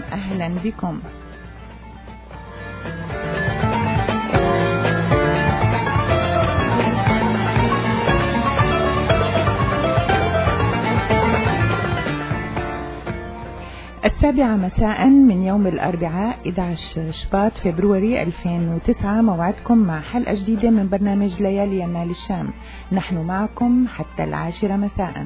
أهلا بكم. السابعة مساء من يوم الأربعاء 11 شباط فبراير 2009 موعدكم مع حلقة جديدة من برنامج ليالي يمال الشام. نحن معكم حتى 10 مساء.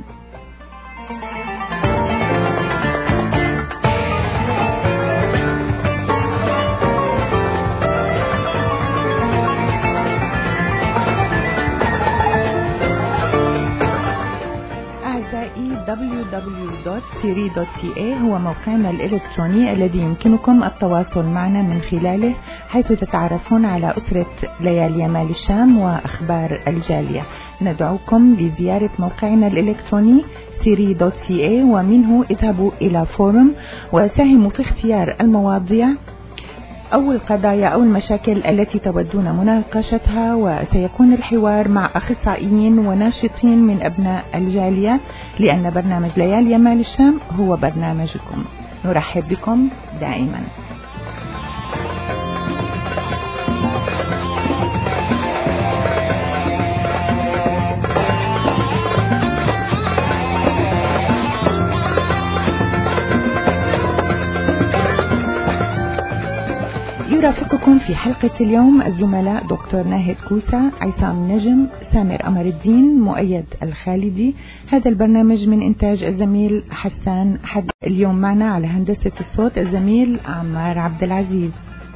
www.siri.ca هو موقعنا الإلكتروني الذي يمكنكم التواصل معنا من خلاله، حيث تتعرفون على أسرة ليالي يمال الشام وأخبار الجالية. ندعوكم لزيارة موقعنا الإلكتروني siri.ca، ومنه اذهبوا إلى فورم وساهموا في اختيار المواضيع أو القضايا أو المشاكل التي تودون مناقشتها، وسيكون الحوار مع أخصائيين وناشطين من أبناء الجالية، لأن برنامج ليالي يمال الشام هو برنامجكم. نرحب بكم دائما. يرافقكم في حلقة اليوم الزملاء دكتور ناهد كوسة، عصام نجم، سامر قمر الدين، مؤيد الخالدي. هذا البرنامج من إنتاج الزميل حسان حد. اليوم معنا على هندسة الصوت الزميل عمار عبد العزيز.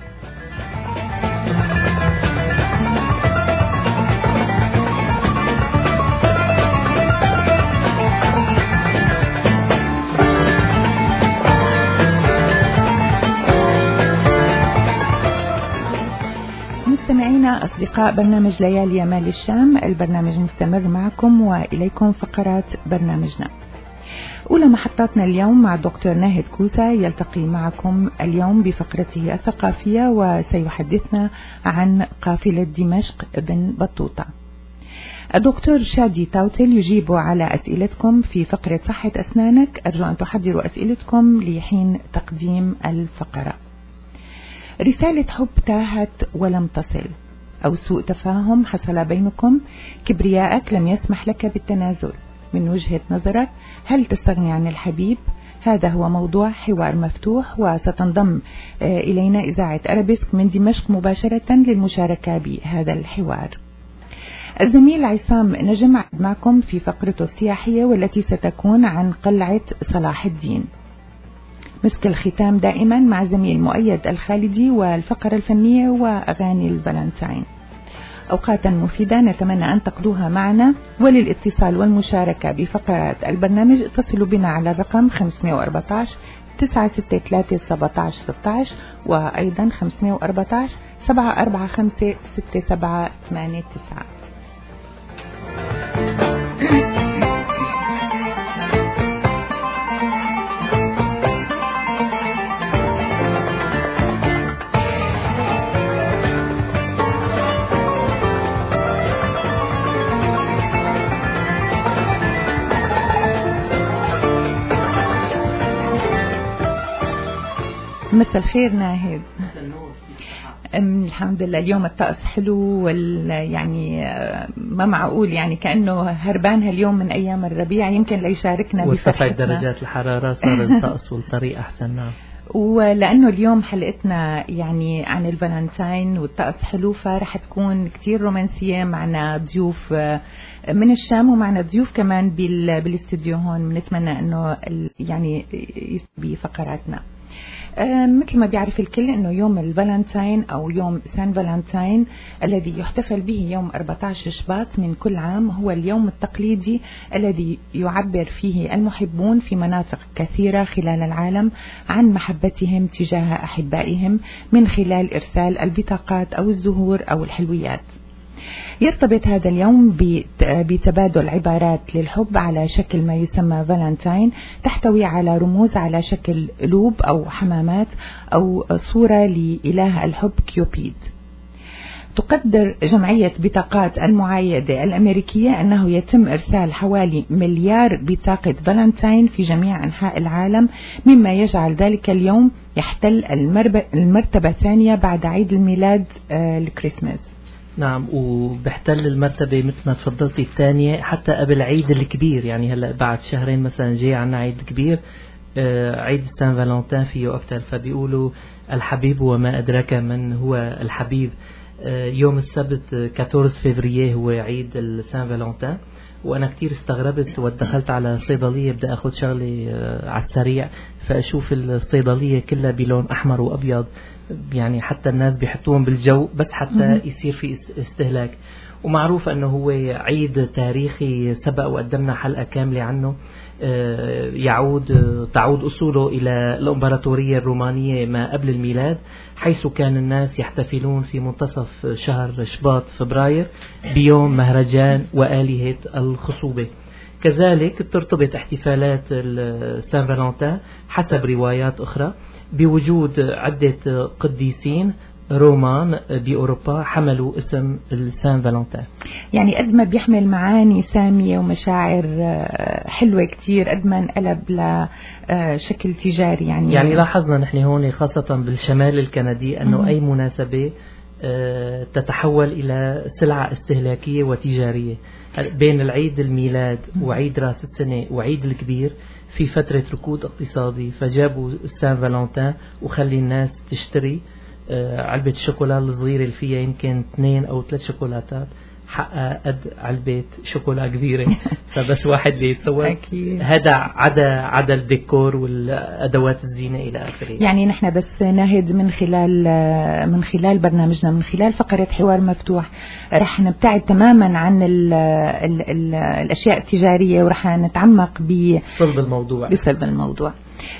مستمعينا أصدقاء برنامج ليالي يمال الشام، البرنامج مستمر معكم وإليكم فقرات برنامجنا. أولى محطاتنا اليوم مع دكتور ناهد كوسة، يلتقي معكم اليوم بفقرته الثقافية وسيحدثنا عن قافلة دمشق بن بطوطة. الدكتور شادي تاوتل يجيب على أسئلتكم في فقرة صحة أسنانك. أرجو أن تحضروا أسئلتكم لحين تقديم الفقرة. رسالة حب تاهت ولم تصل، أو سوء تفاهم حصل بينكم، كبرياءك لم يسمح لك بالتنازل. من وجهة نظرك هل تستغني عن الحبيب؟ هذا هو موضوع حوار مفتوح، وستنضم إلينا إذاعة أرابيسك من دمشق مباشرة للمشاركة بهذا الحوار. الزميل عصام نجم معكم في فقرته السياحية، والتي ستكون عن قلعة صلاح الدين. مسك الختام دائما مع زميل مؤيد الخالدي والفقرة الفنية وأغاني الفالنتاين. أوقاتا مفيدة نتمنى أن تقضوها معنا، وللاتصال والمشاركة بفقرات البرنامج اتصلوا بنا على الرقم 514 963 1716 وأيضا 514 745 6789. مساء الخير ناهد. الحمد لله اليوم الطقس حلو، يعني ما معقول، يعني كأنه هربان هاليوم من أيام الربيع، يمكن ليشاركنا بفرحتنا. وارتفعت درجات الحرارة، صار الطقس والطريق أحسن. نعم. ولأنه اليوم حلقتنا يعني عن الفالنتاين والطقس حلو، فرح تكون كتير رومانسية. معنا ضيوف من الشام ومعنا ضيوف كمان بالاستديو هون، بنتمنى أنه يعني بفقراتنا. مثل ما بيعرف الكل انه يوم الفالنتاين او يوم سان فالنتاين الذي يحتفل به يوم 14 شباط من كل عام هو اليوم التقليدي الذي يعبر فيه المحبون في مناطق كثيرة خلال العالم عن محبتهم تجاه أحبائهم من خلال إرسال البطاقات أو الزهور أو الحلويات. يرتبط هذا اليوم بتبادل عبارات للحب على شكل ما يسمى فالنتاين، تحتوي على رموز على شكل قلوب أو حمامات أو صورة لإله الحب كيوبيد. تقدر جمعية بطاقات المعايدة الأمريكية أنه يتم إرسال حوالي 1 مليار بطاقة فالنتاين في جميع أنحاء العالم، مما يجعل ذلك اليوم يحتل المرتبة الثانية بعد عيد الميلاد الكريسماس. نعم، وبحتل المرتبة مثل ما تفضلتي الثانية حتى قبل عيد الكبير. يعني هلا بعد شهرين مثلا جاي عنا عيد كبير، عيد سان فالنتين فيه أكثر. فبيقولوا الحبيب وما أدراك من هو الحبيب. يوم السبت 14 فبراير هو عيد سان فالنتين. وأنا كتير استغربت ودخلت على صيدلية بدي أخذ شغلة على السريع، فأشوف الصيدلية كلها بلون أحمر وأبيض، يعني حتى الناس بيحطوهم بالجو بس حتى يصير في استهلاك. ومعروف أنه هو عيد تاريخي سبق وقدمنا حلقة كاملة عنه. تعود أصوله إلى الإمبراطورية الرومانية ما قبل الميلاد، حيث كان الناس يحتفلون في منتصف شهر شباط فبراير بيوم مهرجان وآلهة الخصوبة. كذلك ترتبط احتفالات سان فالنتين حسب روايات أخرى بوجود عدة قديسين رومان بأوروبا حملوا اسم سان فالنتين. يعني قد ما بيحمل معاني سامية ومشاعر حلوة كتير، قد ما انقلب لشكل تجاري. يعني لاحظنا نحن هون خاصة بالشمال الكندي أنه أي مناسبة تتحول إلى سلعة استهلاكية وتجارية. بين العيد الميلاد وعيد رأس السنة وعيد الكبير في فترة ركود اقتصادي، فجابوا سان فالنتين وخلي الناس تشتري علبة الشوكولا الصغيرة اللي فيها يمكن 2 أو 3 شوكولاتات حقها قد علبة شوكولا كبيرة. فبس واحد بيتصور هذا عدا الديكور والأدوات الزينة إلى آخره. يعني نحن بس ناهد من خلال برنامجنا، من خلال فقرة حوار مفتوح، رح نبتعد تماما عن الأشياء التجارية ورح نتعمق بصلب الموضوع.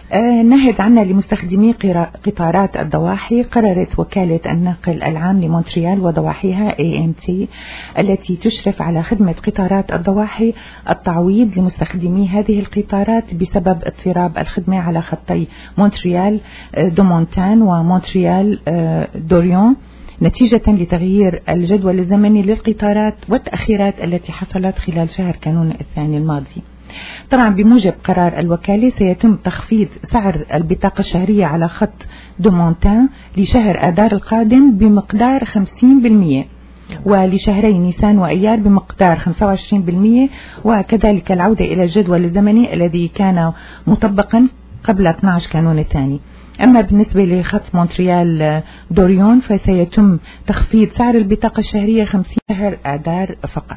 نهد عنا لمستخدمي قطارات الضواحي. قررت وكالة النقل العام لمونتريال وضواحيها AMT التي تشرف على خدمة قطارات الضواحي التعويض لمستخدمي هذه القطارات بسبب اضطراب الخدمة على خطي مونتريال دومونتان ومونتريال دوريون نتيجة لتغيير الجدول الزمني للقطارات والتأخيرات التي حصلت خلال شهر كانون الثاني الماضي. طبعا بموجب قرار الوكالة سيتم تخفيض سعر البطاقة الشهرية على خط دومونتان لشهر آذار القادم بمقدار 50%، ولشهري نيسان وأيار بمقدار 25%، وكذلك العودة إلى الجدول الزمني الذي كان مطبقا قبل 12 كانون الثاني. أما بالنسبة لخط مونتريال دوريون فسيتم تخفيض سعر البطاقة الشهرية 50 شهر آذار فقط.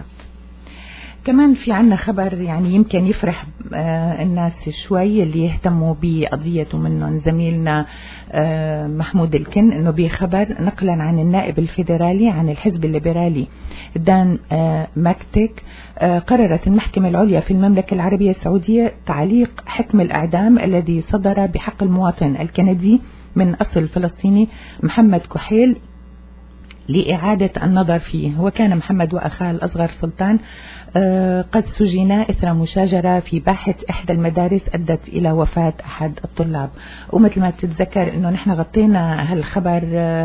كمان في عنا خبر يعني يمكن يفرح الناس شوي اللي يهتموا بقضية منهم زميلنا محمود الكن، انه بخبر نقلا عن النائب الفيدرالي عن الحزب الليبرالي دان ماكتيك، قررت المحكمة العليا في المملكة العربية السعودية تعليق حكم الإعدام الذي صدر بحق المواطن الكندي من أصل فلسطيني محمد كحيل لإعادة النظر فيه. وكان محمد وأخاه الأصغر سلطان قد سجنا إثر مشاجرة في باحة إحدى المدارس أدت إلى وفاة أحد الطلاب. ومثل ما تتذكر أنه نحن غطينا هالخبر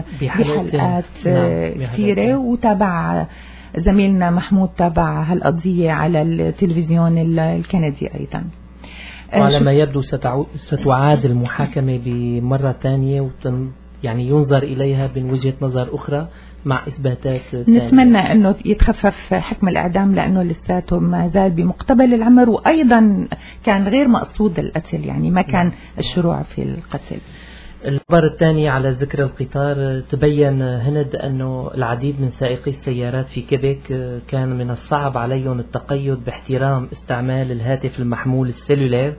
بحلقات كثيرة، وتابع زميلنا محمود تابع هالقضية على التلفزيون الكندي أيضا. وعلى ما يبدو ستعاد المحاكمة بمرة ثانية يعني ينظر إليها من وجهة نظر أخرى مع إثباتات ثانية. نتمنى أنه يتخفف حكم الإعدام لأنه لساته ما زال بمقتبل العمر، وأيضا كان غير مقصود القتل، يعني ما كان الشروع في القتل. الخبر الثاني على ذكر القطار، تبين هند أنه العديد من سائقي السيارات في كيبيك كان من الصعب عليهم التقيد باحترام استعمال الهاتف المحمول السيلولير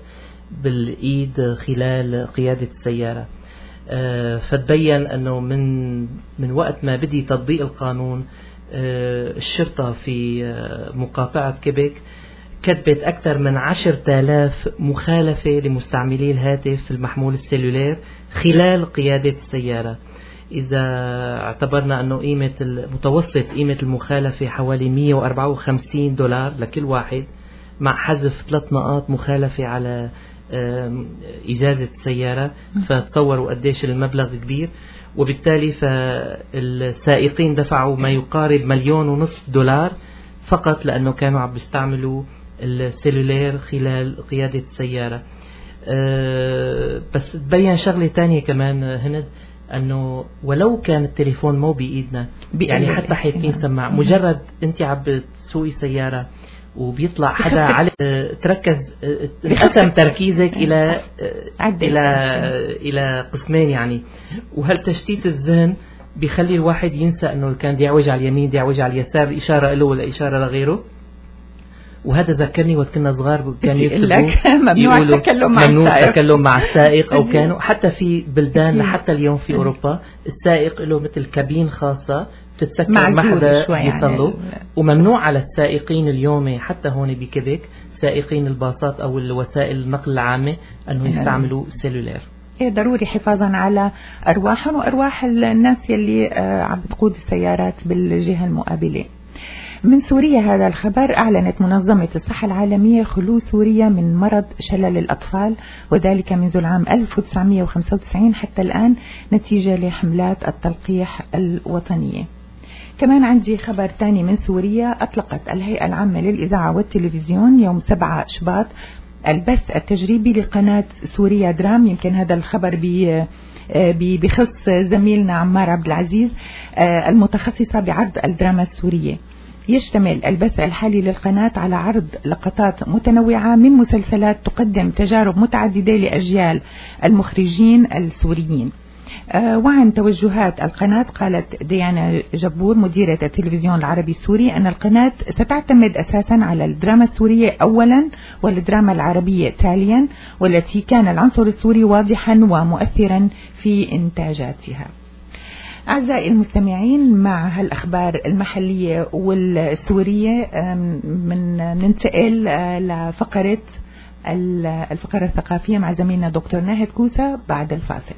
بالإيد خلال قيادة السيارة. فتبين أنه من وقت ما بدي تطبيق القانون، الشرطة في مقاطعة كيبيك كتبت أكثر من 10,000 مخالفة لمستعملي الهاتف المحمول السيلولير خلال قيادة السيارة. إذا اعتبرنا أنه متوسط قيمة المخالفة حوالي $154 لكل واحد، مع حذف 3 نقاط مخالفة على إجازة سيارة، فتصوروا قديش المبلغ كبير. وبالتالي فالسائقين دفعوا ما يقارب $1,500,000 فقط لأنه كانوا عم بيستعملوا السيلولير خلال قيادة السيارة. بس تبين شغلة تانية كمان هند، أنه ولو كان التليفون مو بإيدنا، يعني حتى حيكون سماع، مجرد أنت عم بتسوقي سيارة وبيطلع حدا على تركز، انقسم تركيزك إلى قسمين يعني. وهالتشتيت الذهن بيخلي الواحد ينسى أنه كان دي يعوج على اليمين، دي يعوج على اليسار، إشارة له ولا إشارة لغيره. وهذا ذكرني وقت كنا صغار كان يكتبوا ممنوع التكلم مع السائق، أو كانوا حتى في بلدان لحتى اليوم في أوروبا السائق له مثل كابين خاصة تتسكر ما حدا يطلوا، وممنوع على السائقين اليوم حتى هون بكيبيك سائقين الباصات أو الوسائل النقل العامة أنه يستعملوا السيلولير. ضروري حفاظا على أرواحهم وأرواح الناس يلي عم بتقود السيارات بالجهة المقابلة. من سوريا هذا الخبر، أعلنت منظمة الصحة العالمية خلو سوريا من مرض شلل الأطفال، وذلك منذ العام 1995 حتى الآن نتيجة لحملات التلقيح الوطنية. كمان عندي خبر تاني من سوريا، أطلقت الهيئة العامة للإذاعة والتلفزيون يوم 7 شباط البث التجريبي لقناة سوريا درام. يمكن هذا الخبر بخص زميلنا عمار عبد العزيز المتخصصة بعرض الدراما السورية. يشتمل البث الحالي للقناة على عرض لقطات متنوعة من مسلسلات تقدم تجارب متعددة لأجيال المخرجين السوريين. وعن توجهات القناة، قالت ديانا جبور مديرة التلفزيون العربي السوري أن القناة ستعتمد أساسا على الدراما السورية أولا والدراما العربية تاليا، والتي كان العنصر السوري واضحا ومؤثرا في إنتاجاتها. أعزائي المستمعين، مع هالأخبار المحلية والسورية ننتقل لفقرة الفقرة الثقافية مع زميلنا دكتور ناهد كوسة بعد الفاصل.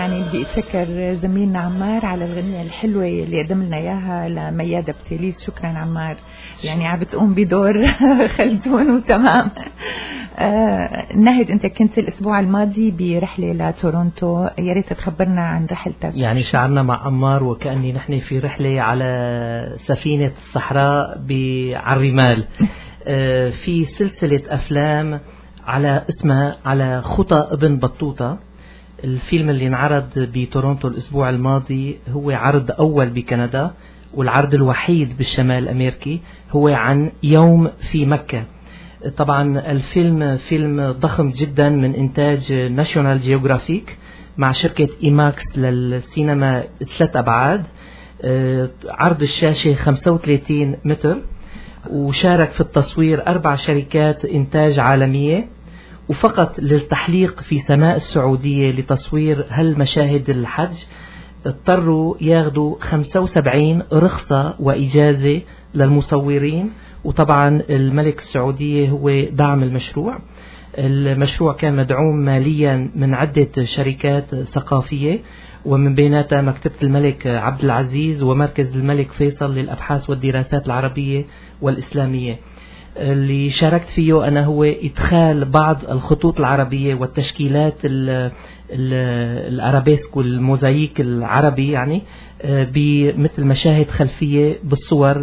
يعني بدي أتشكر زميلنا عمار على الغنية الحلوة اللي قدم لنا إياها لميادة بتيليز. شكرا عمار، يعني عم بتقوم بدور خلدون وتمام. ناهد، أنت كنت الأسبوع الماضي برحلة لتورونتو، يا ريت تخبرنا عن رحلتك. يعني شعرنا مع عمار وكأني نحن في رحلة على سفينة الصحراء على الرمال. في سلسلة أفلام على اسمها على خطى ابن بطوطة. الفيلم اللي انعرض بتورونتو الأسبوع الماضي هو عرض أول بكندا، والعرض الوحيد بالشمال الأمريكي هو عن يوم في مكة. طبعا الفيلم فيلم ضخم جدا من إنتاج ناشيونال جيوغرافيك مع شركة إيماكس للسينما 3 أبعاد. عرض الشاشة 35 متر، وشارك في التصوير 4 شركات إنتاج عالمية. وفقط للتحليق في سماء السعودية لتصوير هالمشاهد الحج اضطروا ياخدوا 75 رخصة وإجازة للمصورين. وطبعا الملك السعودية هو دعم المشروع. المشروع كان مدعوم ماليا من عدة شركات ثقافية، ومن بيناتها مكتبة الملك عبد العزيز ومركز الملك فيصل للأبحاث والدراسات العربية والإسلامية. اللي شاركت فيه أنا هو إدخال بعض الخطوط العربية والتشكيلات الأرابيسك والموزايك العربي، يعني بمثل مشاهد خلفية بالصور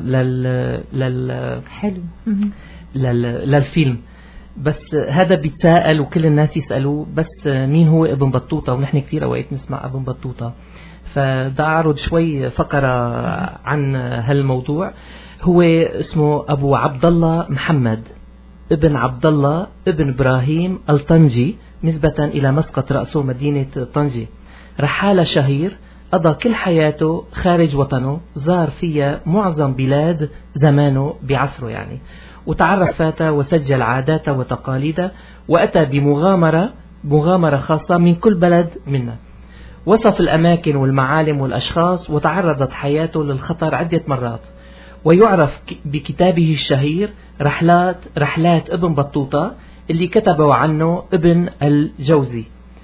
للفيلم. بس هذا بيتساءل وكل الناس يسألوا، بس مين هو ابن بطوطة؟ ونحن كثير أوقات نسمع ابن بطوطة. فدا أعرض شوي فقرة عن هالموضوع. هو اسمه أبو عبد الله محمد ابن عبد الله ابن إبراهيم الطنجي، نسبة إلى مسقط رأسه مدينة طنجة. رحالة شهير قضى كل حياته خارج وطنه، زار فيها معظم بلاد زمانه بعصره يعني، وتعرف فاتها وسجل عاداته وتقاليده، وأتى بمغامرة خاصة من كل بلد منها. وصف الأماكن والمعالم والأشخاص، وتعرضت حياته للخطر عدة مرات. ويعرف بكتابه الشهير رحلات ابن بطوطة اللي كتبه عنه ابن الجوزي.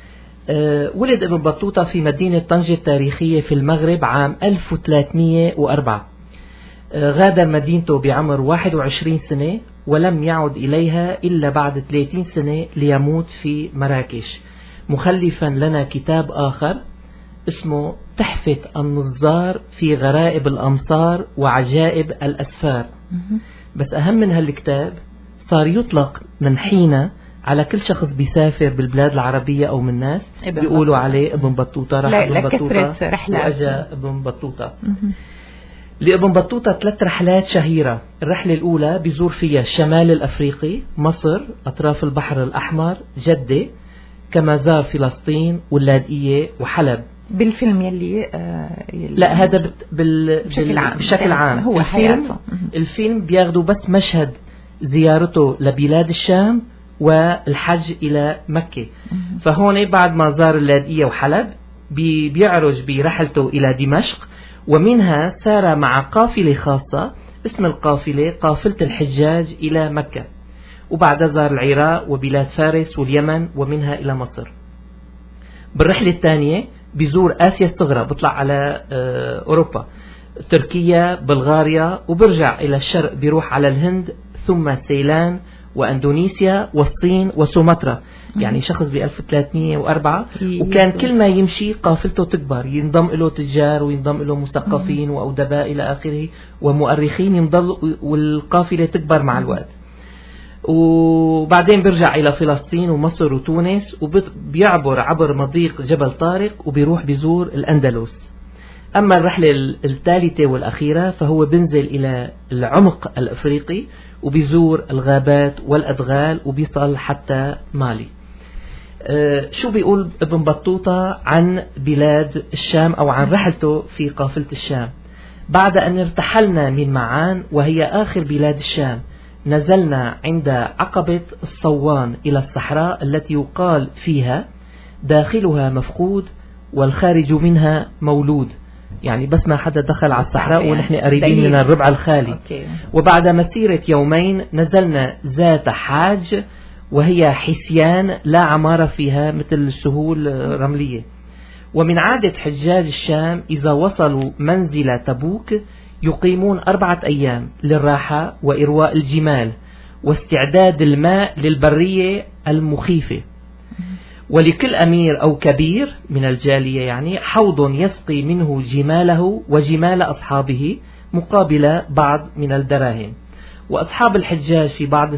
ولد ابن بطوطة في مدينة طنجة التاريخية في المغرب عام 1304. غادر مدينته بعمر 21 سنة، ولم يعد إليها إلا بعد 30 سنة ليموت في مراكش، مخلفا لنا كتاب آخر اسمه تحفة النظار في غرائب الأمصار وعجائب الأسفار. بس أهم من هالكتاب صار يطلق من حين على كل شخص بيسافر بالبلاد العربية أو من الناس بيقولوا عليه ابن بطوطة، راح ابن بطوطة وأجا ابن بطوطة. لابن بطوطة 3 رحلات شهيرة. الرحلة الأولى بيزور فيها الشمال الأفريقي، مصر، أطراف البحر الأحمر، جدة، كما زار فلسطين واللاذقية وحلب. بالفيلم يلي لا، هذا بشكل عام هو حياته. الفيلم بياخدوا بس مشهد زيارته لبلاد الشام والحج إلى مكة. فهون بعد ما زار اللاذقية وحلب بيعرج برحلته إلى دمشق، ومنها سار مع قافلة خاصة اسم القافلة قافلة الحجاج إلى مكة، وبعدها زار العراق وبلاد فارس واليمن ومنها إلى مصر. بالرحلة الثانية بيزور آسيا الصغرى، بيطلع على أوروبا، تركيا، بلغاريا، وبرجع إلى الشرق بيروح على الهند، ثم سيلان وأندونيسيا والصين وسومطرة. يعني شخص ب 1304، وكان كل ما يمشي قافلته تكبر، ينضم له تجار وينضم له مثقفين وأدباء إلى آخره ومؤرخين، ينضل والقافلة تكبر مع الوقت. وبعدين بيرجع إلى فلسطين ومصر وتونس، وبيعبر عبر مضيق جبل طارق وبيروح بيزور الأندلس. أما الرحلة الثالثة والأخيرة فهو بينزل إلى العمق الأفريقي وبيزور الغابات والأدغال وبيصل حتى مالي. شو بيقول ابن بطوطة عن بلاد الشام أو عن رحلته في قافلة الشام؟ بعد أن ارتحلنا من معان وهي آخر بلاد الشام، نزلنا عند عقبة الصوان إلى الصحراء التي يقال فيها داخلها مفقود والخارج منها مولود. يعني بس ما حدا دخل على الصحراء ونحن قريبين من الربع الخالي. وبعد مسيرة يومين نزلنا ذات حاج وهي حسيان لا عمارة فيها مثل السهول رملية، ومن عادة حجاج الشام إذا وصلوا منزل تبوك يقيمون 4 أيام للراحة وإرواء الجمال واستعداد الماء للبرية المخيفة. ولكل أمير أو كبير من الجالية يعني حوض يسقي منه جماله وجمال أصحابه مقابل بعض من الدراهم. وأصاب الحجاج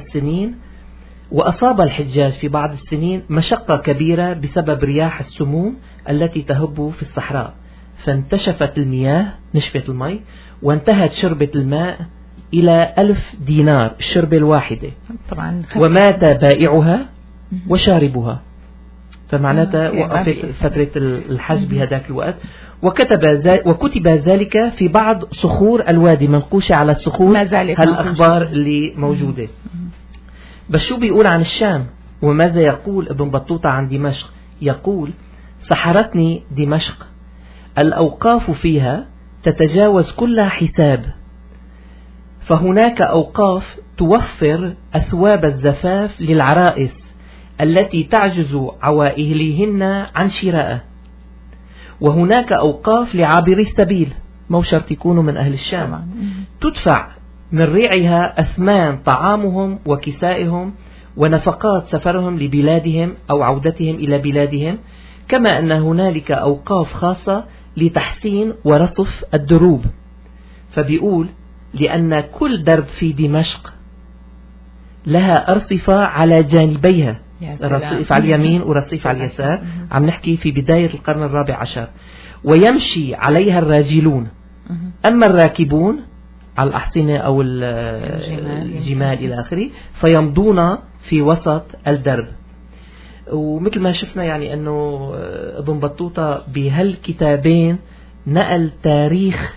في بعض السنين مشقة كبيرة بسبب رياح السموم التي تهب في الصحراء، فانتشفت المياه، نشفت المي، وانتهت شربة الماء إلى 1000 دينار الشربة الواحدة طبعا، ومات بائعها وشاربها. فمعناتها وقفت فترة الحج بهذاك الوقت. وكتب ذلك في بعض صخور الوادي، منقوشة على الصخور هالأخبار اللي موجودة. بس شو بيقول عن الشام؟ وماذا يقول ابن بطوطة عن دمشق؟ يقول: سحرتني دمشق، الأوقاف فيها تتجاوز كل حساب، فهناك أوقاف توفر أثواب الزفاف للعرائس التي تعجز عوائلهن عن شرائه، وهناك أوقاف لعابري السبيل، مو شرط يكونوا من أهل الشام، تدفع من ريعها أثمان طعامهم وكسائهم ونفقات سفرهم لبلادهم أو عودتهم إلى بلادهم، كما أن هنالك أوقاف خاصة لتحسين ورصف الدروب. فبيقول: لأن كل درب في دمشق لها أرصفة على جانبيها، رصيف على اليمين ورصيف على اليسار، عم نحكي في بداية القرن 14، ويمشي عليها الراجلون، أما الراكبون على الأحصنة أو الجمال إلى آخره فيمضون في وسط الدرب. ومثل ما شفنا يعني أنه ابن بطوطة بهالكتابين نقل تاريخ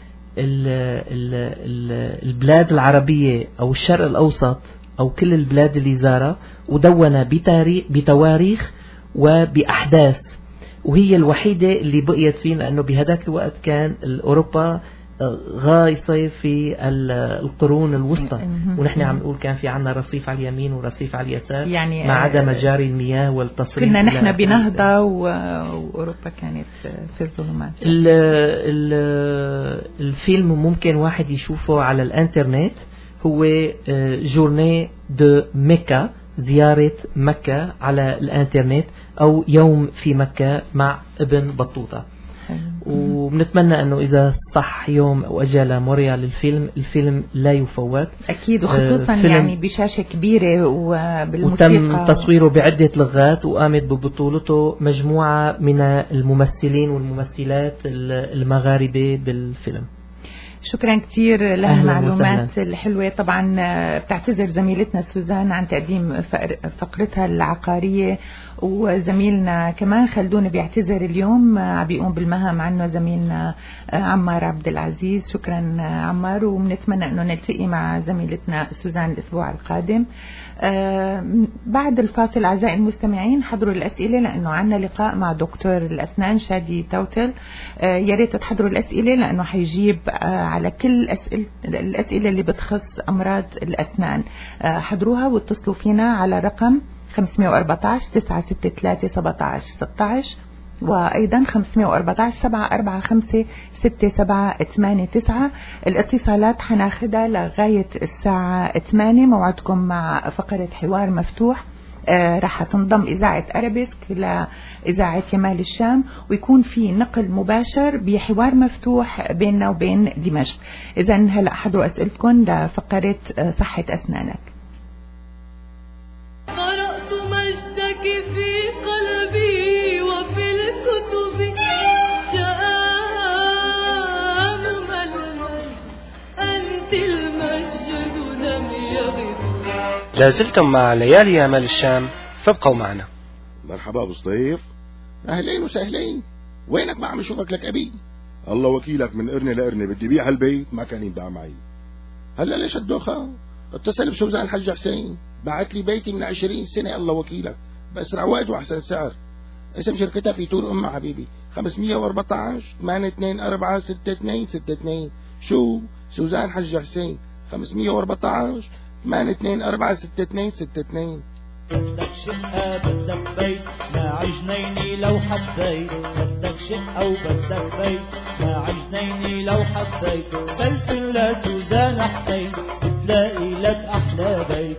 البلاد العربية أو الشرق الأوسط أو كل البلاد اللي زارها، ودون بتواريخ وبأحداث، وهي الوحيدة اللي بقيت فيه، لأنه بهذاك الوقت كان أوروبا غايصة في القرون الوسطى، ونحن عم نقول كان في عنا رصيف على اليمين ورصيف على اليسار، يعني ما عدا مجاري المياه والتصريف. كنا نحن بنهضة وأوروبا كانت في الظلمات. الفيلم ممكن واحد يشوفه على الانترنت، هو جورني دو مكة، زيارة مكة على الانترنت، أو يوم في مكة مع ابن بطوطة. وبنتمنى أنه إذا صح يوم أو أجل موريا للفيلم، الفيلم لا يفوت أكيد، وخصوصا يعني بشاشة كبيرة وبالموسيقى، وتم تصويره بعدة لغات، وقامت ببطولته مجموعة من الممثلين والممثلات المغاربة بالفيلم. شكرا كثير لهالمعلومات الحلوة. طبعا بتعتذر زميلتنا سوزان عن تقديم فقرتها العقارية، وزميلنا كمان خلدون بيعتذر اليوم، بيقوم بالمهام عنه زميلنا عمار عبد العزيز. شكرا عمار، وبنتمنى انه نلتقي مع زميلتنا سوزان الاسبوع القادم. بعد الفاصل أعزائي المستمعين حضروا الأسئلة، لأنه عنا لقاء مع دكتور الأسنان شادي توتل. يا ريت تحضروا الأسئلة، لأنه حيجيب على كل الأسئلة اللي بتخص أمراض الأسنان. حضروها واتصلوا فينا على رقم 514 963 17 16، وأيضا 514 745 6789. الاتصالات حناخدها لغاية الساعة 8. موعدكم مع فقرة حوار مفتوح، راح تنضم إذاعة أرابيسك لإذاعة يمال الشام، ويكون في نقل مباشر بحوار مفتوح بيننا وبين دمشق. إذا هلأ حضروا أسئلتكم لفقرة صحة أسنانك. قرأت مجدك في قلبي وفي الكتب، شأنم المجد أنت المجد لم يغب. لازلتم مع ليالي يمال الشام، فابقوا معنا. مرحبا ابو صيف، اهلين وسهلين. وينك؟ ما عم اشوفك لك ابي. الله وكيلك، من قرني لقرني بدي بيع هالبيت ما كان ينباع معي. هلا ليش الدوخه؟ اتصل بسوزان الحج حسين، بعت لي بيتي من 20 سنة. الله وكيلك، بأسرع وقت وأحسن سعر. اسم شركتها في طول أمها حبيبي، 514 824 6262. شو؟ سوزان حج حسين، 514 824 6262. بدك شقة بدك بيت مع جنيني لو حبيت، بدك شقة وبدك بيت مع جنيني لو حبيت، فلفل لسوزان حسين بتلاقي لك أحلى بيت.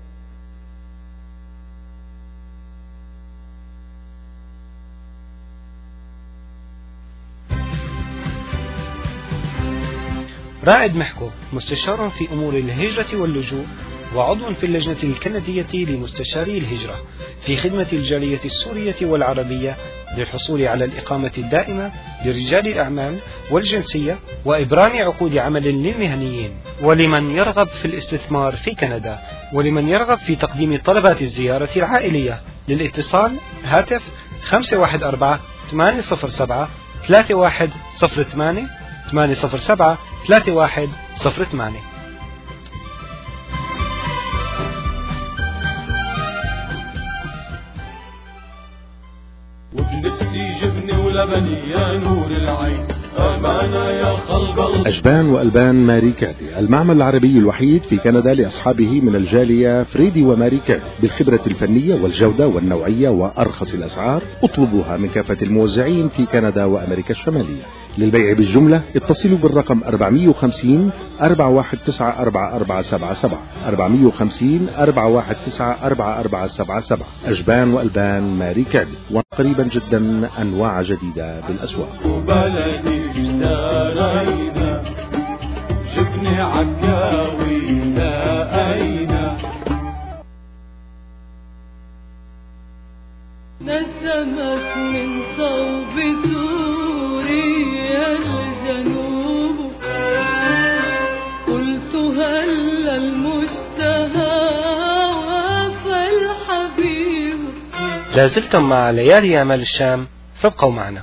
رائد محكو مستشار في أمور الهجرة واللجوء وعضو في اللجنة الكندية لمستشاري الهجرة في خدمة الجالية السورية والعربية للحصول على الإقامة الدائمة لرجال الأعمال والجنسية وإبرام عقود عمل للمهنيين ولمن يرغب في الاستثمار في كندا ولمن يرغب في تقديم طلبات الزيارة العائلية. للاتصال هاتف 514 807 3108 807 3108. وبنفسي جبني ولبني يا نور العين أمانة يا خلق الله. أجبان وألبان ماري كادي، المعمل العربي الوحيد في كندا لأصحابه من الجالية فريدي وماري كادي، بالخبرة الفنية والجودة والنوعية وأرخص الأسعار. اطلبوها من كافة الموزعين في كندا وأمريكا الشمالية. للبيع بالجملة اتصلوا بالرقم 450 419 4477 450 419 4477. أجبان وألبان ماري كادي، وقريبا جدا أنواع جديدة بالأسواق. وبلدي اشترينا جبني عكاوي لقينا نسمت من صوب سوريا الجنوب قلت هل المشتهى وفى الحبيب. لازلتم مع ليالي أعمال الشام، فابقوا معنا.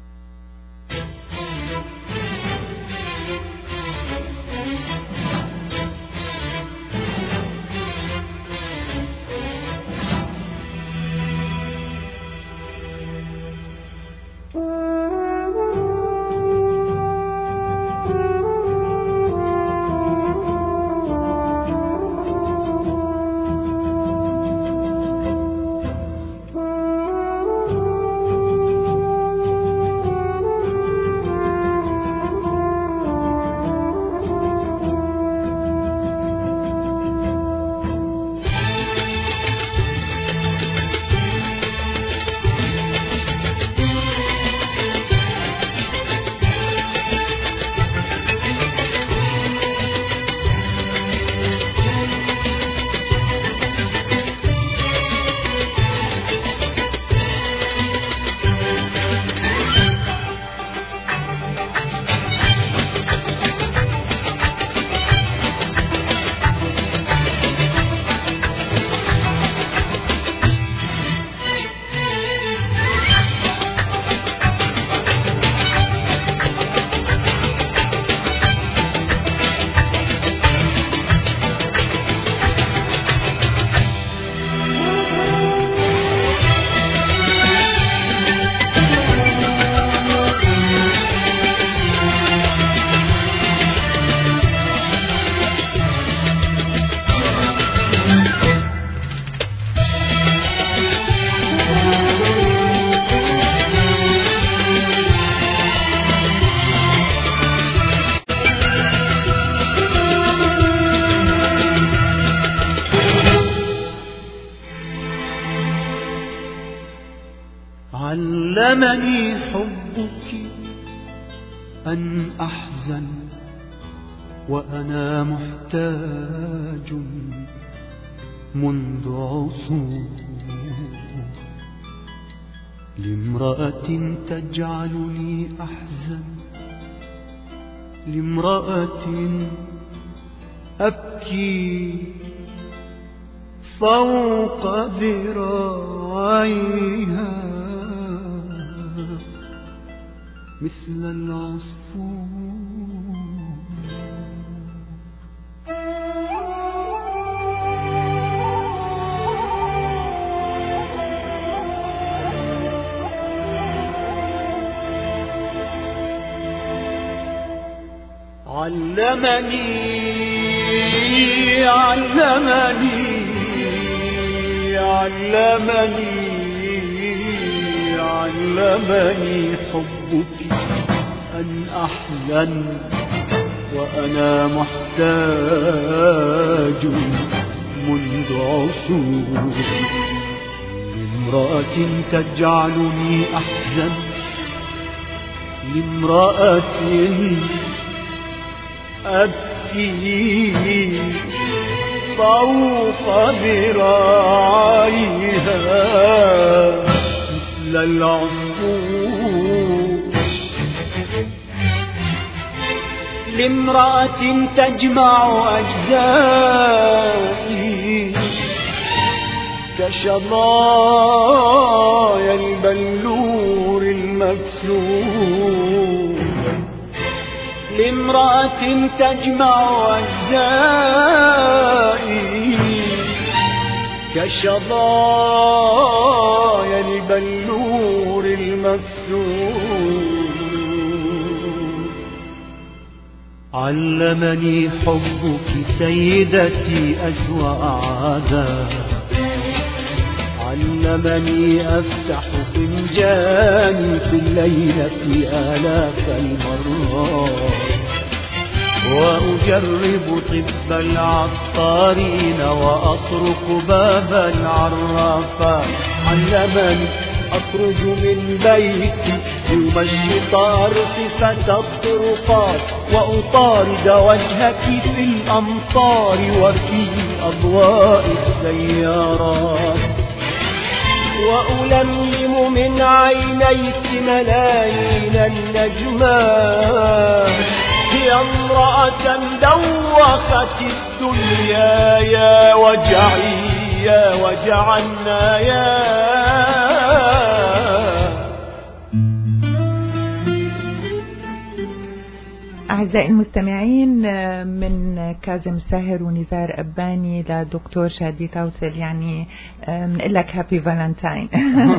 علمني حبك أن أحزن وأنا محتاج منذ عصور لامرأة تجعلني أحزن، لامرأة أبكي فوق ذراعيها مثل العصفور. علمني حبك أن أحزن وأنا محتاج منذ عصور لامرأة تجعلني أحزن، لامرأة أبكي فوق ذراعيها مثل العصفور، لامرأة تجمع أجزائي كشظايا البلور المكسور، لامرأة تجمع أجزائي كشظايا البلور المكسور. علمني حبك سيدتي أسوأ عادة، علمني أفتح فنجاني في الليلة آلاف المرات، وأجرب طب العطارين وأطرق باب العرافات. علمني أخرج من بيتي يوم الشتاء أرصفة الطرقات، وأطارد وجهك في الأمطار وفي أضواء السيارات، وألملم من عينيك ملايين النجمات. يا امرأة دوخت الدنيا يا وجعي يا وجع النايا. أعزائي المستمعين، من كاظم ساهر ونزار أباني لدكتور شادي توصل، يعني بنقول لك هابي فالنتاين.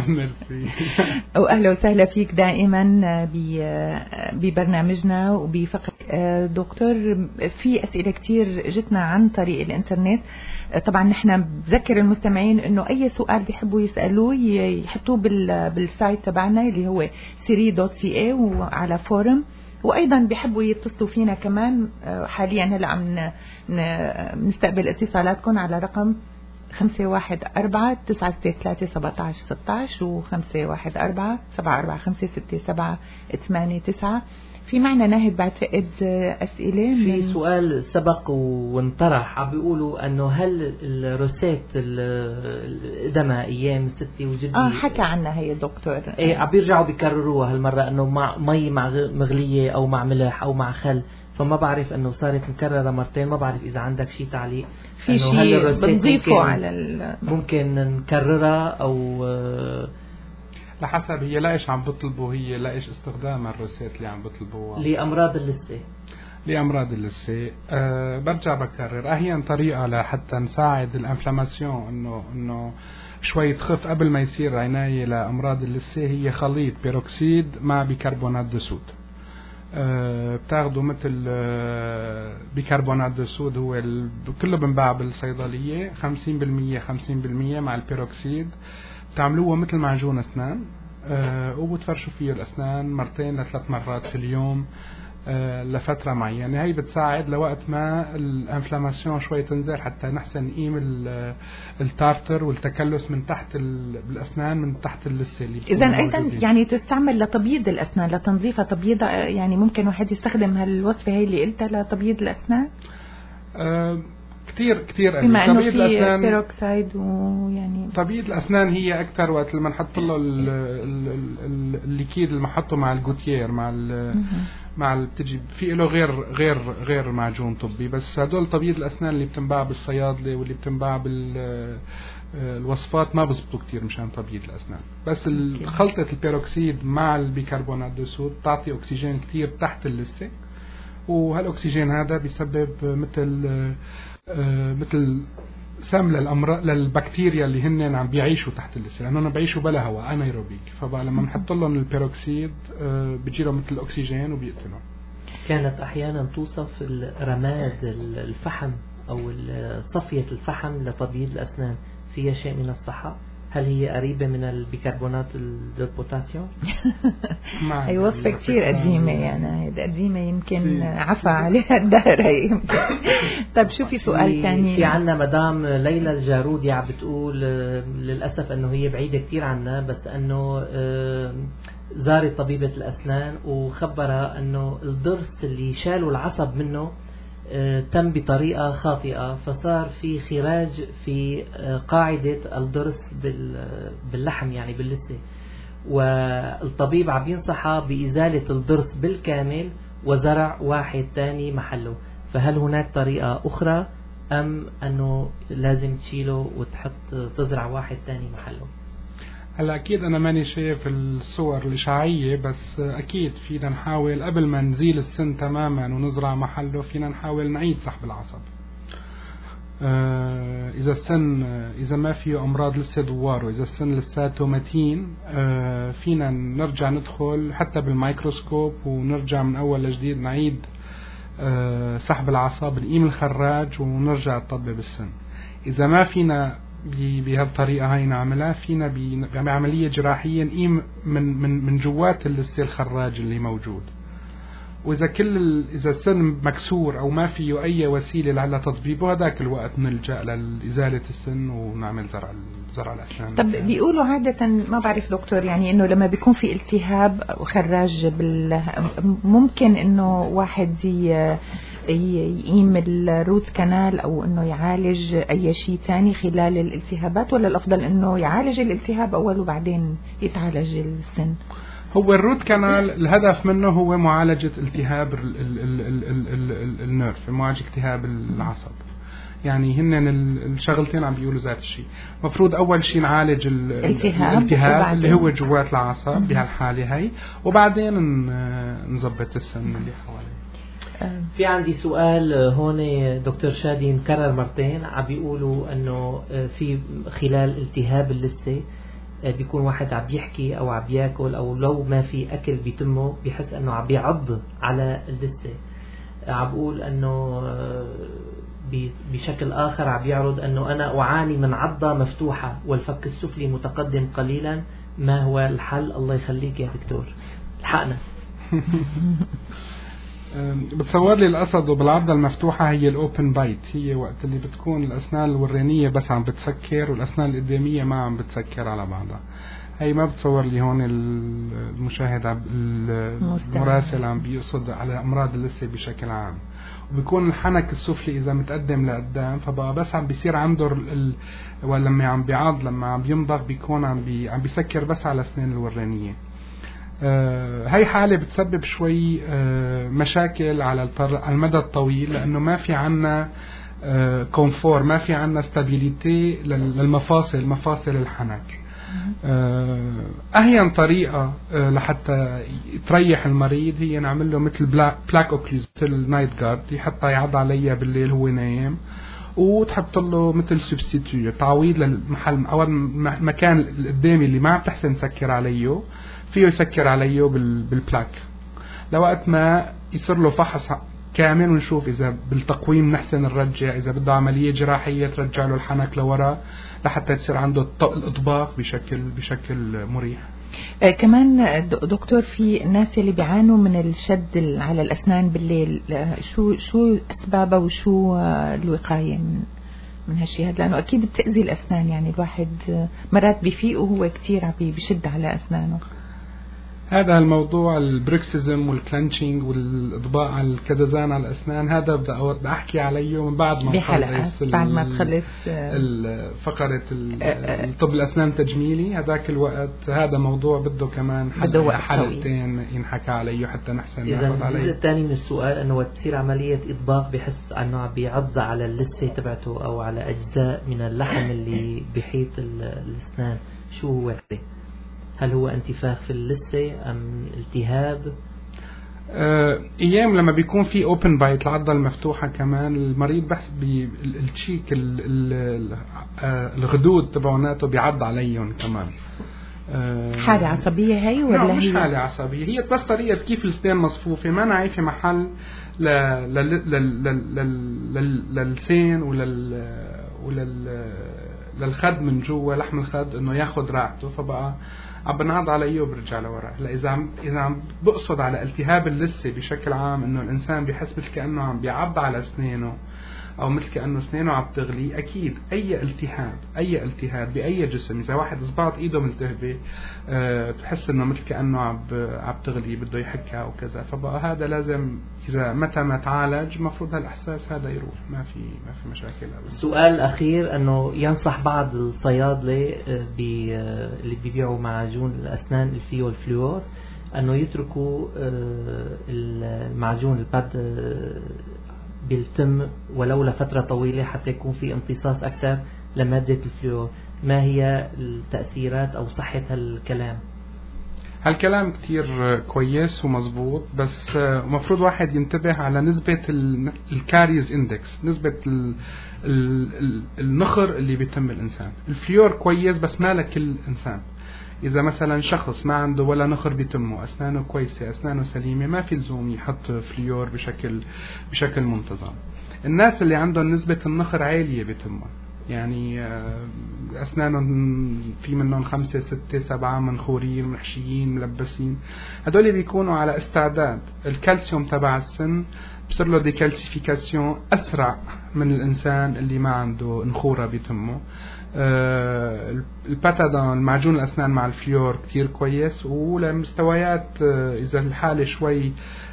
وأهلا وسهلا فيك دائما ببرنامجنا وبفقرة. دكتور، في أسئلة كتير جتنا عن طريق الإنترنت. طبعا نحن بذكر المستمعين إنه أي سؤال بيحبوا يسألوه يحطوه بالسايت تبعنا اللي هو siri.ca وعلى فورم، وأيضا بيحبوا يتصلوا فينا كمان. حاليا هلا عم نستقبل اتصالاتكم على رقم 514-963-1716 و 514-745-6789. في معنا ناهد بعتقد أسئلة. في سؤال سبق وانطرح، عم بيقولوا أنه هل الروسيت القدماء أيام ستي وجدي حكى عنها هي دكتور، عم بيرجعوا بيكرروها هالمرة أنه مع مي مع مغلية أو مع ملح أو مع خل، فما بعرف أنه صارت مكررة مرتين. ما بعرف إذا عندك شيء تعليق في شيء بنضيفه على ممكن نكررها أو لحسب هي لايش عم بطلبوا، هي لايش استخدام الروسيت اللي عم بطلبوها لأمراض اللثة. لأمراض اللثة. برجع بكرر أحيانا طريقة لحتى نساعد الانفلاماسيون انه شوي تخف قبل ما يصير عناية لأمراض اللثة، هي خليط بيروكسيد مع بيكربونات دسود. بتاخدوا مثل بيكربونات دسود هو كله بنباع بالصيدلية 50% 50% مع البيروكسيد، بتعملوه مثل معجون أسنان وبتفرشوا فيه الأسنان 2 ل 3 مرات في اليوم لفترة معينة. هي بتساعد لوقت ما الانفلاماسيون شوي تنزل حتى نحسن نقيم التارتر والتكلس من تحت بالأسنان من تحت اللثة. إذن أيضا يعني تستعمل لتبييض الأسنان لتنظيفها تبييض، يعني ممكن واحد يستخدم هالوصفة هي اللي قلتها لتبييض الأسنان؟ كتير بما انه في بيروكسيد ويعني تبييض الاسنان هي اكثر وقت لما نحط له الليكيد اللي بنحطه مع الجوتيير مع بتجي في له غير معجون طبي، بس هدول تبييض الاسنان اللي بتنباع بالصيادله واللي بتنباع بالوصفات ما بزبطوا كتير مشان تبييض الاسنان. بس خلطه البيروكسيد مع البيكربونات دسود تعطي اكسجين كتير تحت اللثه، وهالاكسجين هذا بيسبب مثل سم للبكتيريا اللي هن عم بيعيشوا تحت اللثه، لانهم بيعيشوا بلا هواء انايروبيك، فلما نحط لهم البيروكسيد بيجي لهم مثل الاكسجين وبيقتلهم. كانت احيانا توصف رماد الفحم او صفيه الفحم لتبييض الاسنان فيها شيء من الصحة؟ هل هي قريبة من البيكربونات البوتاسيوم؟ هي وصفة كتير قديمة، يعني قديمة يمكن عفى عليها الدهر هي. طيب شو في سؤال ثاني؟ في عنا مدام ليلى الجارودي عم بتقول للأسف أنه هي بعيدة كتير عنا، بس أنه زارت طبيبة الأسنان وخبرها أنه الضرس اللي شالوا العصب منه تم بطريقة خاطئة، فصار في خراج في قاعدة الضرس باللحم يعني باللثة، والطبيب عم ينصحها بإزالة الضرس بالكامل وزرع واحد تاني محله. فهل هناك طريقة أخرى أم أنه لازم تشيله وتحط تزرع واحد تاني محله؟ هلا أكيد أنا ماني شايف الصور الإشعاعية، بس أكيد فينا نحاول قبل ما نزيل السن تماما ونزرع محله فينا نحاول نعيد سحب العصب. إذا السن إذا ما فيه أمراض لسه دوار وإذا السن لساته متين فينا نرجع ندخل حتى بالميكروسكوب ونرجع من أول لجديد نعيد سحب العصب، نقيم الخراج ونرجع نطبب السن. إذا ما فينا بهالطريقة هاي نعملها، فينا بعملية جراحية نقيم من جوات اللثة الخراج اللي موجود. وإذا إذا السن مكسور أو ما فيه أي وسيلة لتطبيبه، هذاك الوقت نلجأ لإزالة السن ونعمل زرع الأسنان. طب بيقولوا عادة، ما بعرف دكتور، يعني إنه لما بيكون في التهاب وخراج ممكن إنه واحد يقيم الروت كانال أو إنه يعالج أي شيء تاني خلال الالتهابات، ولا الأفضل إنه يعالج الالتهاب أول وبعدين يتعالج السن؟ هو الروت كانال الهدف منه هو معالجة التهاب النيرف، معالجة التهاب العصب. يعني هن الشغلتين عم بيقولوا ذات الشيء. مفروض أول شيء نعالج الالتهاب اللي هو جوات العصب بهالحالة هاي، وبعدين نظبط السن اللي حواليه. في عندي سؤال هون دكتور شادي مكرر مرتين، عم بيقولوا انه في خلال التهاب اللثة بيكون واحد عم يحكي او عم ياكل او لو ما في اكل بيتمه بيحس انه عم بيعض على اللثة. عم بقول انه بشكل اخر عم يعرض انه انا اعاني من عضة مفتوحة والفك السفلي متقدم قليلا، ما هو الحل؟ الله يخليك يا دكتور الحقنا. بتصور لي القصد بالعضة المفتوحة هي الأوبن بايت، هي وقت اللي بتكون الأسنان الورانية بس عم بتسكر والأسنان القدامية ما عم بتسكر على بعضها. هي ما بتصور لي هون المشاهد المراسل عم بيقصد على أمراض اللثة بشكل عام، وبيكون الحنك السفلي إذا متقدم لقدام فبقى بس عم بيصير عنده ولما عم بيعض لما عم بيمضغ بيكون عم بيسكر بس على الأسنان الورانية. هاي حالة بتسبب شوي مشاكل على المدى الطويل، لأنه ما في عنا كونفور، ما في عنا ستابيليتي مفاصل الحنك. أهين طريقة لحتى تريح المريض هي نعمل له مثل بلاك اوكلوز، مثل نايت جارد، يحطها يعض عليها بالليل هو نايم، وتحط له مثل سبستيتيو تعويض للمحل او المكان القدامي اللي ما عم تحسن تسكر عليه، فيه يسكر عليه بالبلاك لوقت ما يصير له فحص كامل ونشوف إذا بالتقويم نحسن نرجع، إذا بده عملية جراحية ترجع له الحنك لورا لحتى تصير عنده الإطباق بشكل مريح. كمان دكتور، في الناس اللي بيعانوا من الشد على الأسنان بالليل، شو أسبابه وشو الوقاية من هالشيء هذا؟ لأنه أكيد بتأذي الأسنان، يعني الواحد مرات بيفيق وهو كتير عم بيشد على أسنانه. هذا الموضوع البريكسيزم والكلانشينج والإطباق على الكدزان على الأسنان، هذا بدي أحكي عليه من بعد ما تخلص فقرة طب الأسنان تجميلي. هذاك الوقت هذا موضوع بده كمان حلقتين ينحكى عليه حتى نحسن ناخذ عليه. الجزء الثاني من السؤال أنه وقت تصير عملية إطباق بحس أنه عم بيعض على اللثة تبعته أو على أجزاء من اللحم اللي بحيط الأسنان، شو هو؟ هل هو انتفاخ في اللثة أم التهاب؟ ايام لما بيكون في اوبن بايت العضة المفتوحة كمان المريض بحس بالتشيك الغدود تبعوناته بيعض عليهم كمان. حالة عصبية هي ولا مش حالة عصبية، هي بس طريقة كيف الأسنان مصفوفة، ما نعي في محل للسين للخد من جوا، لحم الخد انه ياخد راحته، فبقى عم بنعض عليه وبرجع لورا. هلا اذا عم بقصد على التهاب اللثه بشكل عام، انه الانسان بيحس مثل كانه عم بيعض على اسنانه او مثل كانه اسنانه عم تغلي، اكيد اي التهاب باي جسم، اذا واحد اصبعت ايده ملتهبه بتحس انه مثل كانه عم تغلي بده يحكها وكذا. فبقى هذا لازم اذا متى ما تعالج مفروض هالاحساس هذا يروح، ما في مشاكل أبدا. السؤال الاخير انه ينصح بعض الصيادله اللي بيبيعوا معجون الاسنان اللي فيه الفلوور انه يتركوا المعجون الباد بالتم ولو لفترة طويلة حتى يكون في امتصاص أكثر لمادة الفلور. ما هي التأثيرات أو صحة هالكلام؟ هالكلام كتير كويس ومزبوط، بس مفروض واحد ينتبه على نسبة الكاريز اندكس، نسبة النخر اللي بيتم الإنسان. الفلور كويس بس ما لكل إنسان. إذا مثلا شخص ما عنده ولا نخر بيتمه، أسنانه كويسة، أسنانه سليمة، ما في لزوم يحط فليور بشكل منتظم. الناس اللي عندهم نسبة النخر عالية بيتمها، يعني أسنانهم في منهم 5 6 7 منخورين محشيين ملبسين، هدول بيكونوا على استعداد. الكالسيوم تبع السن بصير له ديكالسيفيكاسيون أسرع من الإنسان اللي ما عنده نخورة بيتمه. الباتادون المعجون الأسنان مع الفليور كتير كويس، ولمستويات إذا الحالة شوي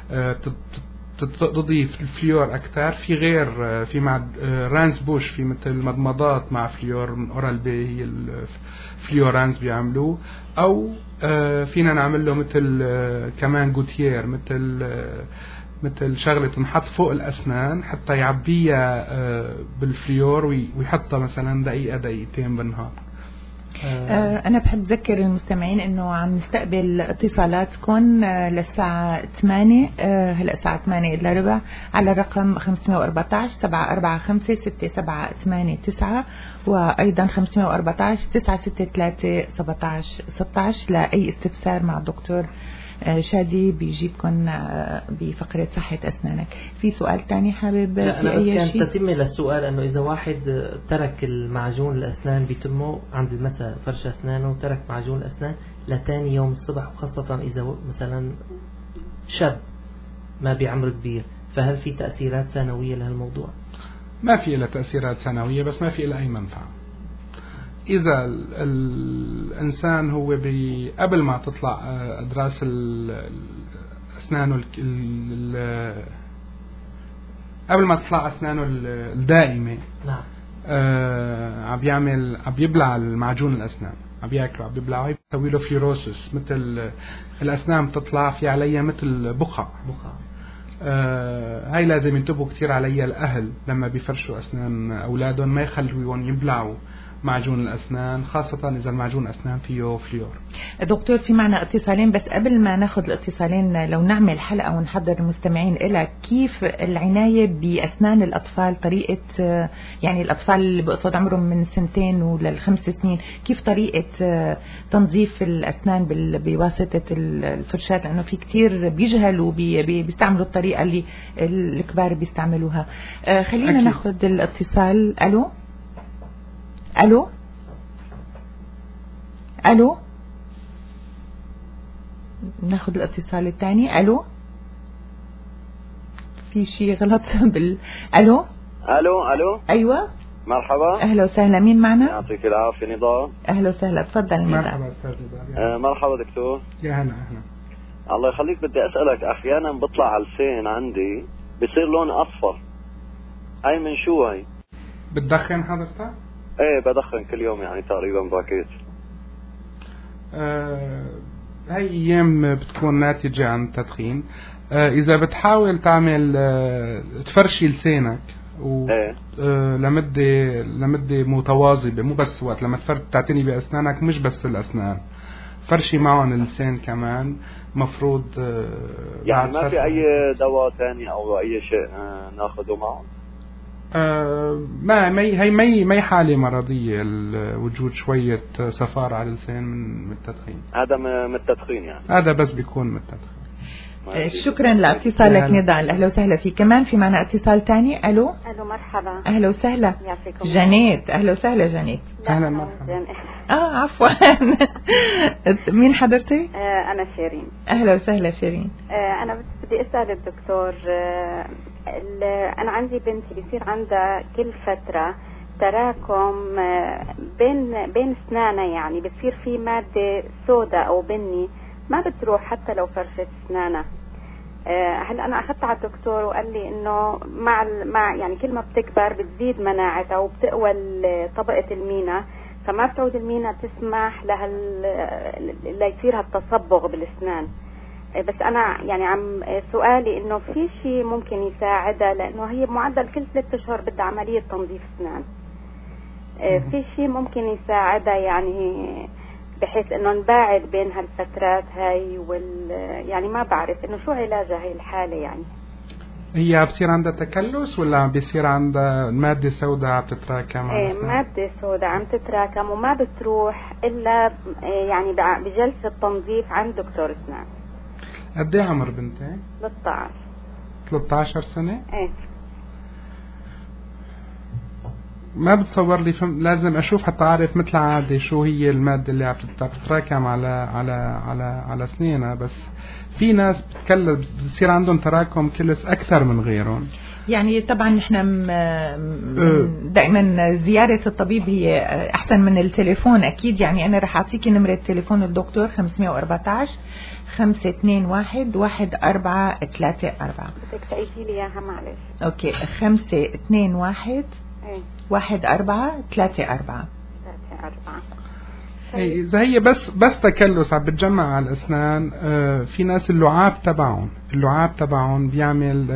تضيف الفليور أكتر. في غير في مع رانز بوش، في مثل مضمضات مع فليور من أورال بي، هي الفليورانز بيعملوه، أو فينا نعمل له مثل كمان جوتيير، مثل شغلة تنحط فوق الأسنان حتى يعبيها بالفليور ويحطها مثلا دقيقة دقيقتين بالنهار. أنا بحب أذكر المستمعين إنه عم نستقبل اتصالاتكم للساعة 8، هلأ الساعة 8 إلا ربع، على الرقم 514 745 6789 وأيضا 514 963 1716 لأي استفسار مع الدكتور شادي بيجيبكم بفقرة صحة أسنانك. في سؤال تاني حابب في أي شيء؟ تتم للسؤال أنه إذا واحد ترك المعجون الأسنان بتمه عند المساء فرش أسنانه وترك معجون الأسنان لتاني يوم الصبح، وخاصة إذا مثلا شاب ما بعمر كبير، فهل في تأثيرات ثانوية لهالموضوع؟ ما في إلا تأثيرات ثانوية، بس ما في إلا أي منفعة. إذا الإنسان هو قبل ما تطلع أضراس أسنانه قبل ما تطلع أسنانه الدائمة، نعم، عم بيبلع المعجون الأسنان، عم بياكله، عم بيبلعه، بيسوي له فلوروسس، مثل الأسنان بتطلع في عليها مثل بقع. هاي لازم ينتبهوا كتير عليها الأهل لما بيفرشوا أسنان أولادهم، ما يخلوهم يبلعوا معجون الأسنان، خاصة إذا المعجون الأسنان فيه فليور. دكتور في معنا اتصالين، بس قبل ما ناخذ الاتصالين لو نعمل حلقة ونحضر المستمعين إلى كيف العناية بأسنان الأطفال، طريقة يعني الأطفال اللي بقصد عمرهم من 2 ولل5 سنين، كيف طريقة تنظيف الأسنان بواسطة الفرشاة، لأنه في كتير بيجهلوا بيستعملوا الطريقة اللي الكبار بيستعملوها. خلينا ناخذ الاتصال. ألو ألو ألو، ناخذ الاتصال الثاني. ألو، في شيء غلط ألو ألو أيوة مرحبا، أهلا وسهلا، مين معنا؟ يعطيك العافية، نضال. أهلا وسهلا، تفضل نضال. مرحبا أستاذ نضال. مرحبا دكتور. يا هلا. الله يخليك، بدي أسألك، أحيانا بطلع على اللسان عندي بصير لون أصفر، هاي من شو هاي؟ بتدخن حضرتك؟ ايه بدخن كل يوم، يعني تقريبا باكيت. هاي ايام بتكون ناتجة عن التدخين. اذا بتحاول تعمل تفرشي لسانك لمدة متواظبة، مو بس وقت لما تعتني بأسنانك، مش بس الأسنان، فرشي معهم اللسان كمان، مفروض يعني ما في أي دواء ثاني أو أي شيء ناخده معه؟ ما حالة مرضية، وجود شوية صفار على اللسان من التدخين. هذا من التدخين يعني؟ هذا بس بيكون من التدخين. شكرا لاتصالك نضال. اهلا وسهلا فيك. كمان في معنا اتصال ثاني. الو مرحبا. اهلا وسهلا. جانيت. اهلا وسهلا جانيت. اهلا مرحبا. عفوا. مين حضرتك؟ انا شيرين. اهلا وسهلا شيرين. انا بس بدي اسال الدكتور، انا عندي بنتي بيصير عندها كل فتره تراكم بين اسنانها، يعني بتصير في ماده سوداء او بني ما بتروح حتى لو فرشت اسنانها. هلا انا اخذت على الدكتور وقال لي انه مع يعني كل ما بتكبر بتزيد مناعتها وبتقوى طبقه المينا، فما بتعود المينا تسمح لها ليصير هالتصبغ بالاسنان. بس انا يعني عم سؤالي انه في شيء ممكن يساعدها، لانه هي معدل كل 3 أشهر بدها عمليه تنظيف اسنان. في شيء ممكن يساعدها يعني بحيث انه نباعد بين هالفترات هاي يعني ما بعرف انه شو علاجها هاي الحالة. يعني هي بصير عندها تكلس ولا بيصير عندها مادة سوداء عم تتراكم؟ مادة سوداء عم تتراكم وما بتروح الا يعني بجلسة تنظيف عند دكتور اسنان. قد ايه عمر بنتي؟ 13 سنة؟ ايه. ما بتصور لي لازم اشوف حتى اعرف مثل عادي شو هي المادة اللي عم تتراكم على اسنانها. بس في ناس بتصير عندهم تراكم كلس اكثر من غيرهم. يعني طبعا نحن دائما زيارة الطبيب هي احسن من التليفون اكيد. يعني انا رح اعطيكي نمرة تليفون الدكتور 514 521 1434. بدك تعيدي لي اياها معلش؟ اوكي 521 1434. إذا هي بس تكلس عم بتجمع على الأسنان، في ناس اللعاب تبعهم بيعمل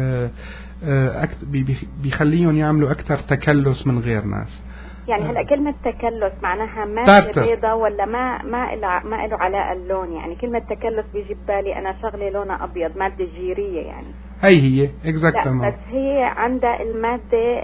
بيخليهم يعملوا أكثر تكلس من غير ناس. يعني هلا كلمة تكلس معناها مادة بيضة ولا ما له علاقة اللون؟ يعني كلمة تكلس بيجي ببالي أنا شغلة لونها أبيض، مادة جيرية يعني. هي exactly. بس هي عندها المادة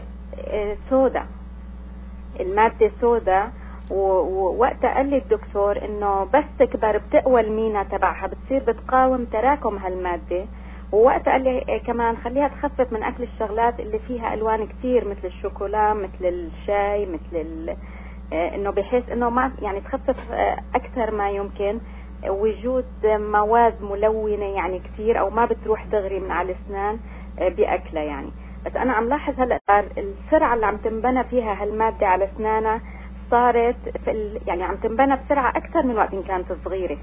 سوداء ووقتها قال لي الدكتور انه بس تكبر بتقوى المينا تبعها، بتصير بتقاوم تراكم هالمادة. ووقتها قال لي كمان خليها تخفف من اكل الشغلات اللي فيها الوان كتير مثل الشوكولا مثل الشاي مثل انه بحيث انه ما يعني تخفف اكثر ما يمكن وجود مواد ملونة يعني كتير او ما بتروح دغري من على الاسنان باكلها يعني. بس انا عم لاحظ هلا السرعه اللي عم تنبنى فيها هالماده على اسنانها صارت يعني عم تنبنى بسرعه اكثر من وقت كانت صغيره.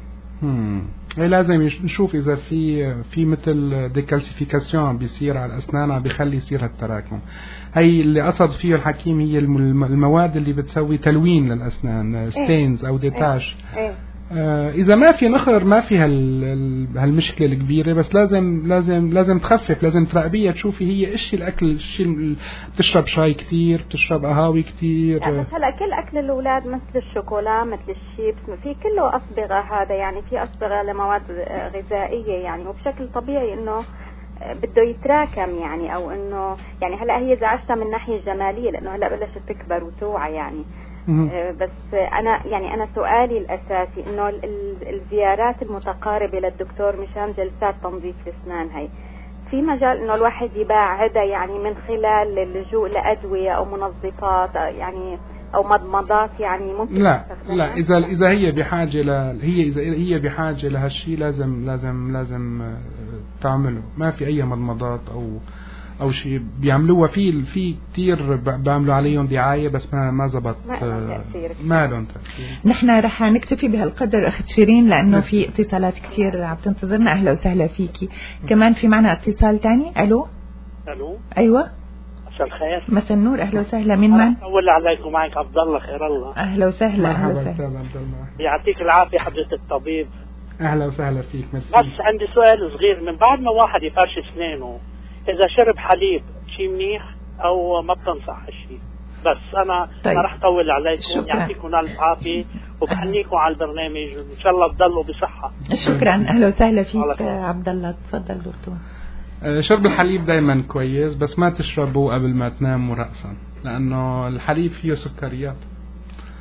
لازم نشوف اذا في مثل ديكالسيفيكاسيون بيصير على الاسنان بيخلي يصير هالتراكم. هي اللي قصد فيه الحكيم هي المواد اللي بتسوي تلوين للاسنان، ستينز او ديتاش. إذا ما في نخر ما في هالمشكلة الكبيرة، بس لازم تخفف، لازم تراقبيها تشوفي هي إيش الأكل، بتشرب شاي كتير، بتشرب قهاوي كتير. بس هلا كل أكل الأولاد مثل الشوكولا مثل الشيبس في كله أصبغة، هذا يعني في أصبغة لمواد غذائية يعني، وبشكل طبيعي إنه بده يتراكم يعني، أو إنه يعني هلا هي زعجتها من ناحية جمالية لأنه هلا بلشت تكبر وتوعى يعني. بس أنا سؤالي الأساسي إنه الزيارات المتقاربة للدكتور مشان جلسات تنظيف الأسنان هاي في مجال إنه الواحد يباعدها يعني من خلال اللجوء لأدوية أو منظفات يعني أو مضمضات يعني ممكن. لا إذا هي بحاجة إذا هي بحاجة لهالشيء لازم تعمله. ما في أي مضمضات أو شيء بيعملوها في كتير بيعملوا عليهم دعاية بس ما زبط، ما لهم تأثير. نحن رح نكتفي بهالقدر أخت شيرين لأنه في اتصالات كتير عم تنتظرنا. أهلا وسهلا فيكي. كمان في معنا اتصال تاني. ألو أيوة مساء الخير. مساء النور. أهلا وسهلا. مين معنا؟ أول عليكم معك عبد الله خير الله. أهلا وسهلا. أهلا وسهلا عبد الله. يعطيك العافية حضرة الطبيب. أهلا وسهلا فيك. بس عندي سؤال صغير، من بعد ما واحد يفرش اسنانه إذا شرب حليب شيء منيح أو ما بتنصح هالشيء؟ بس أنا ما رح طول عليكم. يعطيكم ألف عافية وبحنيكم على البرنامج وإن شاء الله تضلوا بصحة. شكرا. أهلا وسهلا فيك عبد الله. تفضل دكتور. شرب الحليب دايما كويس بس ما تشربوه قبل ما تناموا رأسا، لأنه الحليب فيه سكريات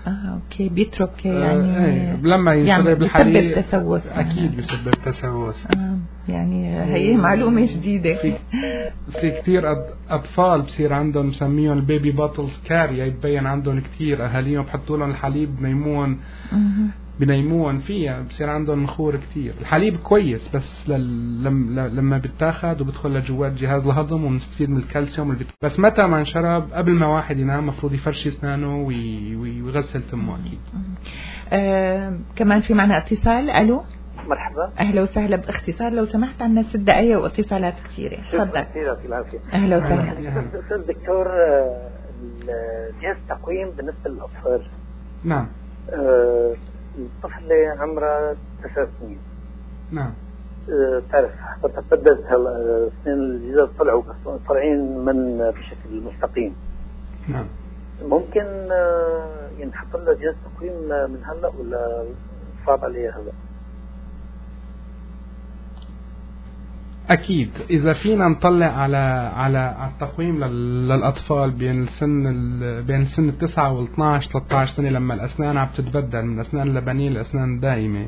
اوكي بيترك يعني لما ينشرب الحليب بيسبب تسوس. اكيد بيسبب تسوس. يعني هي معلومة جديدة. في كتير اطفال بصير عندهم بسميهم البيبي باتلز كاريا، يتبين عندهم كتير اهاليهم بحطوا لهم الحليب بنيمون فيها، بصير عندهم نخور كتير. الحليب كويس بس لما بتاخد وبدخل لجوات جهاز الهضم ومستفيد من الكالسيوم والفيتامين. بس متى ما انشرب قبل ما واحد ينام مفروض يفرش اسنانه ويغسل تمه اكيد. كمان في معنا اتصال. الو مرحبا. اهلا وسهلا. باختصار لو سمحت، عنا 6 دقائق واتصالات كثيره. تفضل. اهلا وسهلا. استاذ دكتور، جهاز التقويم بالنسبه للاطفال. نعم. الطفله عمرها 9 سنين. نعم. تعرف حضرتك بدأت السنين الجديدة طالعين من بشكل مستقيم. نعم. ممكن ينحط لها جهاز تقويم من هلا ولا صعب عليها هلا؟ أكيد إذا فينا نطلع على التقويم للأطفال بين سن 9 و 12 13 سنة، لما الأسنان عم تتبدل من الأسنان اللبنية للأسنان الدائمة.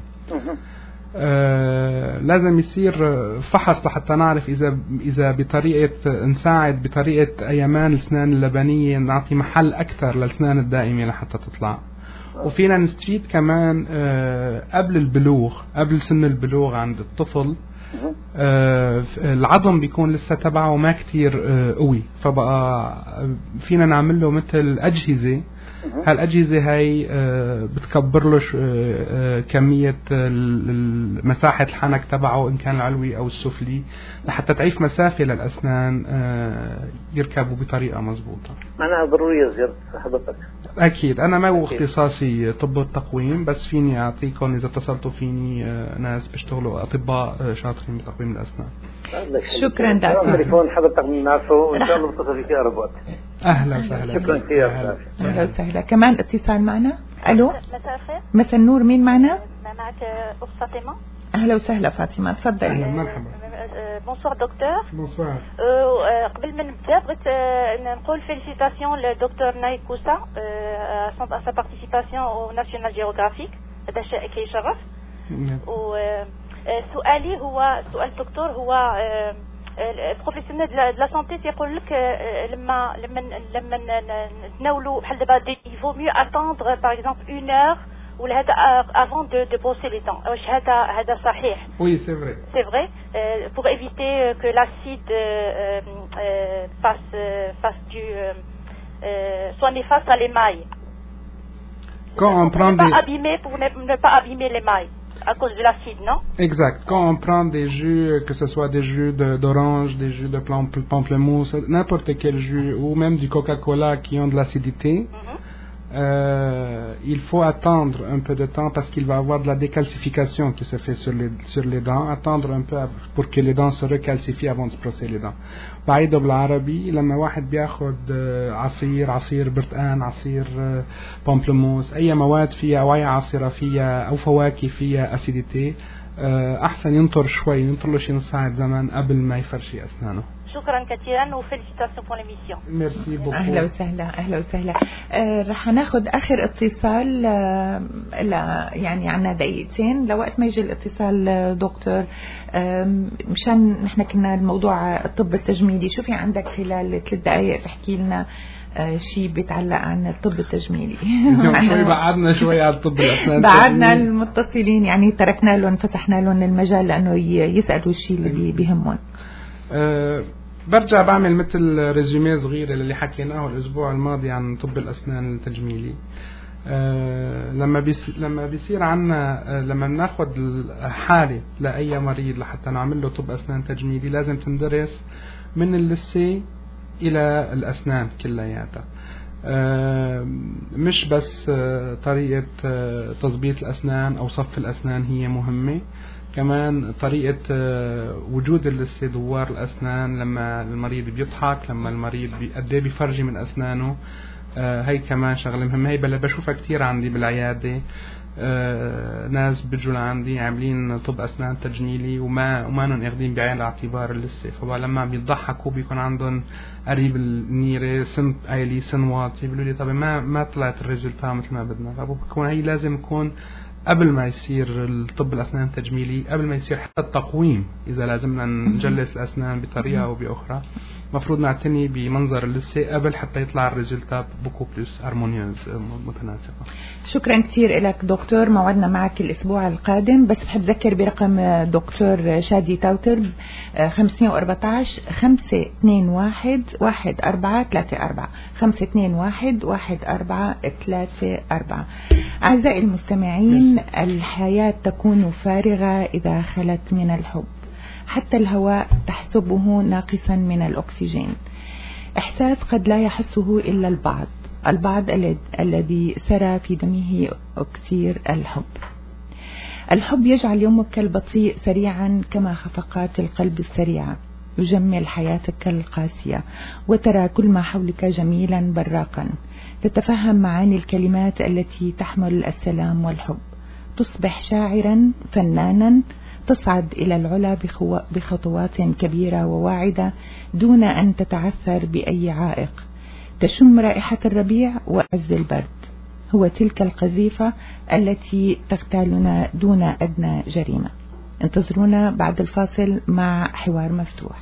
لازم يصير فحص لحتى نعرف إذا بطريقة نساعد بطريقة أيمان الأسنان اللبنية نعطي محل أكثر للأسنان الدائمة لحتى تطلع. وفينا نستفيد كمان قبل البلوغ، قبل سن البلوغ عند الطفل. العظم بيكون لسه تبعه ما كتير قوي، فبقى فينا نعمل له مثل أجهزة. هالأجهزة هاي بتكبر له كمية مساحة الحنك تبعه إن كان العلوي أو السفلي لحتى تعيش مسافة للأسنان يركبوا بطريقة مضبوطة. معناها ضرورية زيارة حضرتك؟ أكيد. أنا ما هو اختصاصي طب التقويم، بس فيني أعطيكم إذا اتصلتوا فيني ناس بيشتغلوا أطباء شاطرين بتقويم الأسنان. شكرا دكتور. تليفون حضرتك بنعرفه وإن شاء الله بتصل في أقرب وقت. أهلا وسهلا. شكرا كثير. أهلا وسهلا. كمان اتصال معنا. ألو. مساء الخير. مساء النور. مين معنا؟ معك أخت فاطمة. أهلا وسهلا فاطمة، تفضلي. مرحبا. بونسوار دكتور. بونسوار. قبل ما نبدا بغيت نقول فيليسيتاسيون للدكتور ناهد كوسا à sa participation au National Geographic. هذا شيء كيشرف. وسؤالي هو سؤال الدكتور هو البروفيسيونيل دو لا سانتي تيقول لك لما نتناولوا بحال دابا يفو ميو اتوندر باغ اكزومبل 1 اور ولا هذا avant de brosser les dents. واش هذا صحيح؟ Oui, c'est vrai. C'est vrai, pour éviter que l'acide soit néfaste à l'émail. Quand on prend pour ne pas abîmer l'émail à cause de l'acide, non? Exact. Quand on prend des jus, que ce soit des jus d'orange, des jus de pamplemousse, n'importe quel jus, ou même du Coca-Cola qui ont de l'acidité, il faut attendre un peu de temps parce qu'il va avoir de la décalcification qui se fait sur les dents. Attendre un peu pour que les dents se recalcifient avant de se brosser les dents. بعيده بالعربي لما واحد بياخد عصير برتقان، عصير بامبلموس، أي مواد فيها أو أي عصيرة فيها أو فواكه فيها أسيديتي، أحسن ينطر له شي نص ساعة زمان قبل ما يفرشي أسنانه. شكرا كثيرا وفيليسيتاسيون بور ليميسيون. ميرسي بوكو. اهلا وسهلا. اهلا وسهلا. رح ناخذ اخر اتصال يعني عنا دقيقتين لوقت ما يجي الاتصال دكتور، مشان نحن كنا الموضوع الطب التجميلي. شو في عندك خلال 3 دقائق تحكي لنا شيء بيتعلق عن الطب التجميلي؟ بعدنا شوي على الطب الأسنان. بعدنا المتصلين يعني تركنا لهم فتحنا لهم المجال لانه يسالوا الشيء اللي بيهمهم. برجع بعمل مثل ريزومي صغير اللي حكيناه الأسبوع الماضي عن طب الأسنان التجميلي. لما بيصير عنا لما ناخد حالة لأي مريض لحتى نعمل له طب أسنان تجميلي لازم تندرس من اللثة إلى الأسنان كلياتها. مش بس طريقة تظبيط الأسنان أو صف الأسنان هي مهمة، كمان طريقة وجود اللثة دوار الأسنان لما المريض بيضحك، لما المريض قد ايه بيفرجي من أسنانه، هي كمان شغلة مهمة. هي بشوفها كتير عندي بالعيادة. ناس بيجوا لعندي عاملين طب أسنان تجميلي وما نن اخذين بعين الاعتبار لسه، فلما بيضحكوا بيكون عندهم قريب النيرة سن عالي سن واطي، بيقولوا لي طب ما طلعت الريزلتا مثل ما بدنا. فبكون هي لازم يكون قبل ما يصير الطب الأسنان التجميلي، قبل ما يصير حتى التقويم، إذا لازمنا نجلس الأسنان بطريقة أو بأخرى مفروض نعتني بمنظر اللثة قبل حتى يطلع الريزلتا بوكو بلوس هارمونيوز متناسقة. شكرا كثير لك دكتور، موعدنا معك الأسبوع القادم. بس بحب أذكر برقم دكتور شادي توتر 514 521 1434 521 1434. أعزائي المستمعين، الحياة تكون فارغة إذا خلت من الحب، حتى الهواء تحسبه ناقصا من الأكسجين. إحساس قد لا يحسه إلا البعض الذي سرى في دمه أكسير الحب. الحب يجعل يومك البطيء سريعا كما خفقات القلب السريعة، يجمل حياتك القاسية، وترى كل ما حولك جميلا براقا، تتفهم معاني الكلمات التي تحمل السلام والحب، تصبح شاعرا فنانا، تصعد إلى العلا بخطوات كبيرة وواعدة دون أن تتعثر بأي عائق، تشم رائحة الربيع وعز البرد. هو تلك القذيفة التي تغتالنا دون أدنى جريمة. انتظرونا بعد الفاصل مع حوار مفتوح.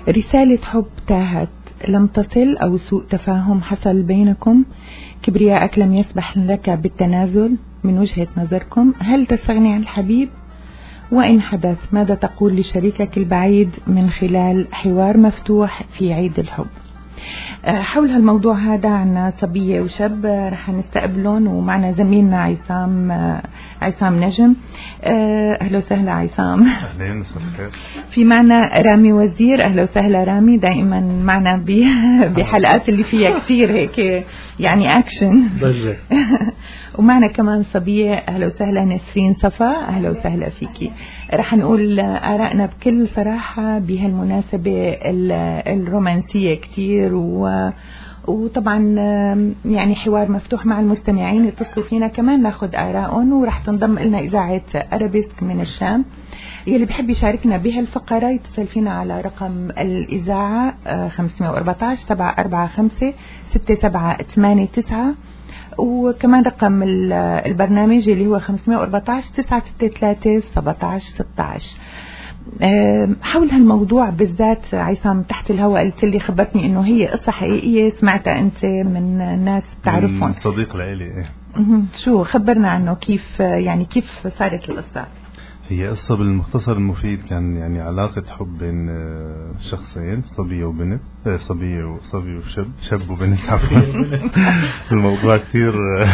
رسالة حب تاهت، لم تصل أو سوء تفاهم حصل بينكم، كبرياءك لم يسمح لك بالتنازل من وجهة نظركم، هل تستغني عن الحبيب؟ وإن حدث ماذا تقول لشريكك البعيد من خلال حوار مفتوح في عيد الحب؟ حول هالموضوع هذا عنا صبية وشاب رح نستقبلهم، ومعنا زميلنا عصام نجم. أهلا وسهلا عصام. أهلين وسهلا. في معنا رامي وزير. أهلا وسهلا رامي، دائما معنا بحلقات اللي فيها كثير هيك يعني أكشن. ومعنا كمان صبية. أهلا وسهلا نسرين صفا. أهلا وسهلا فيكي. رح نقول آرائنا بكل صراحة بهالمناسبة الرومانسية كثير، وطبعا يعني حوار مفتوح مع المستمعين، يتصلوا فينا كمان ناخذ آرائهم، ورح تنضم لنا إذاعة أرابيسك من الشام. يلي بحب يشاركنا بهالفقرة يتصل فينا على رقم الإذاعة 514 745 6789، وكمان رقم البرنامج اللي هو 514 963 1716. حول هالموضوع بالذات عصام تحت الهواء قلت لي خبرتني انه هي قصة حقيقية سمعتها انت من ناس بتعرفهم، صديق لإلي. شو خبرنا عنه، كيف يعني كيف صارت القصة؟ هي قصة بالمختصر المفيد، كان يعني علاقة حب بين شخصين، صبية وبنت، صبي وشاب، شاب وبنت عفوا. الموضوع كتير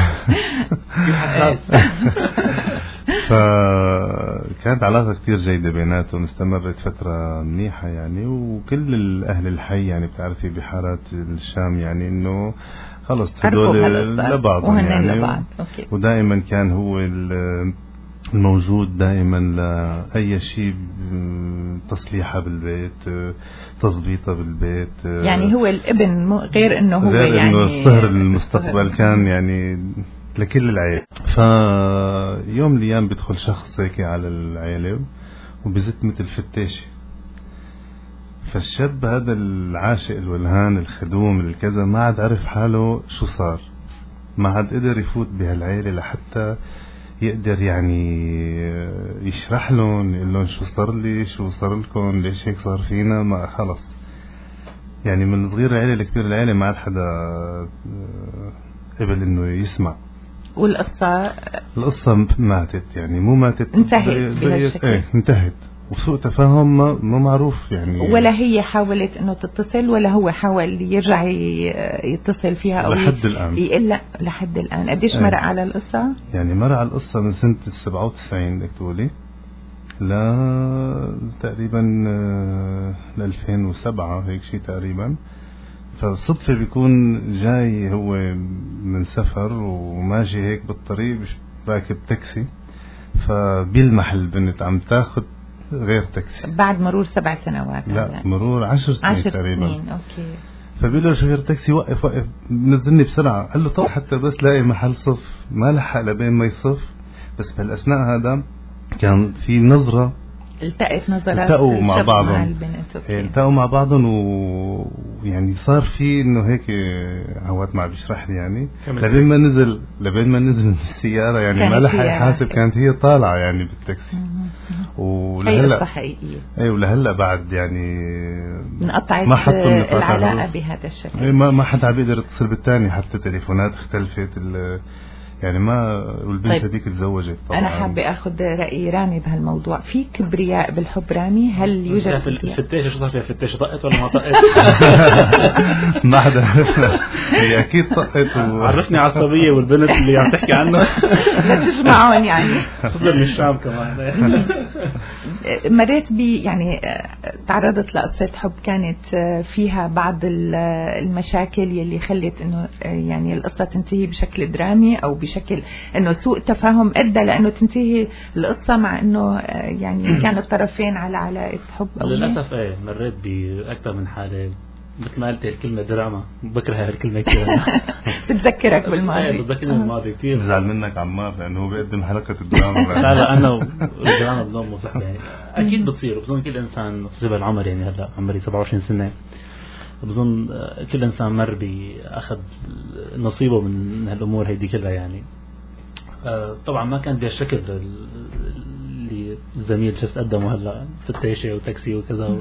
فكانت علاقة كتير جيدة بيناتهم، استمرت فترة منيحة يعني، وكل الأهل الحي يعني بتعرفي بحارات الشام يعني إنه خلص هدول لبعض يعني، ودائما كان هو الموجود دائما لأي شيء، تصليحة بالبيت، تظبيطة بالبيت، يعني هو الابن غير انه هو غير يعني انه الصهر المستقبل كان يعني لكل العائلة. فيوم الايام بيدخل شخص هيك على العائلة وبزت مثل فتاشة، فالشاب هذا العاشق الولهان الخدوم الكذا ما عاد عرف حاله شو صار، ما عاد قدر يفوت بهالعائلة لحتى يقدر يعني يشرح لهم، يقول لهم شو صار لي، شو صار لكم، ليش هيك صار فينا. ما خلص يعني من صغير العيلة لكبير العيلة ما عاد حدا قبل انه يسمع. القصة ماتت يعني، مو ماتت، انتهت انتهت، وسوء تفاهم ما معروف يعني. ولا هي حاولت انه تتصل ولا هو حاول يرجع يتصل فيها او لحد الان؟ لا لحد الان. قديش مرق على القصة؟ يعني مرق على القصة من سنة 97 بدك تقولي تقريبا 2007 هيك شيء تقريبا. فصدفة بيكون جاي هو من سفر وماشي هيك بالطريق راكب تاكسي، فبيلمح البنت عم تاخد غير تاكسي بعد مرور 7 سنوات. لا مرور 10 سنين تقريبا. اوكي. فبيقول له شوفير تاكسي وقف نزلني بسرعة. قال له طب حتى بس لاقي محل صف، ما لحق لبين ما يصف. بس بالأثناء هذا كان في نظرة، التقوا مع بعضهم، التقوا مع بعضهم، ويعني صار في انه هيك عوات ما بيشرح لي يعني لبين ما نزل من السيارة يعني ما لحق يحاسب، كانت هي طالعة يعني بالتاكسي. ولهلا حقيقية. اي ولهلا بعد يعني انقطعت العلاقة بهذا الشكل، ما حدا عم بيقدر يتصل بالثاني، حتى تليفونات اختلفت يعني ما. والبنت هذيك طيب. تزوجت طبعا. أنا حابة أخذ رأي رامي بهالموضوع. في كبرياء بالحب رامي؟ هل يوجد الفتاشة شو صار فيها؟ الفتاشة طقت ولا ما طقت؟ ما حدا عرفنا. هي أكيد طقت. عرفني على الصبية والبنت اللي عم تحكي عنه. ما تجمعون يعني. صدر من الشام كمان. مريت يعني تعرضت لقصة حب كانت فيها بعض المشاكل يلي خلت إنه يعني القصة تنتهي بشكل درامي أو بشكل انه سوء تفاهم ادى لانه تنتهي القصة، مع انه يعني كان الطرفين على علاقة حب. للاسف مريت باكثر من حالة. مثل ما قلت الكلمة دراما، بكره هالكلمة كثير. بتذكرك بالماضي. بتذكرني بالماضي كثير. زعل منك عمار لانه هو بيقدم حلقة الدراما. لا انا والدراما بدون مصاحبة يعني اكيد بتصير، وبظن كل انسان خصوصا العمر يعني هلا عمري 27 سنة، بظن كل انسان مر باخذ نصيبه من هالامور هيدي كلها يعني. طبعا ما كان بهالشكل اللي الزميل جس قدمه هلا فتاشة وتاكسي وكذا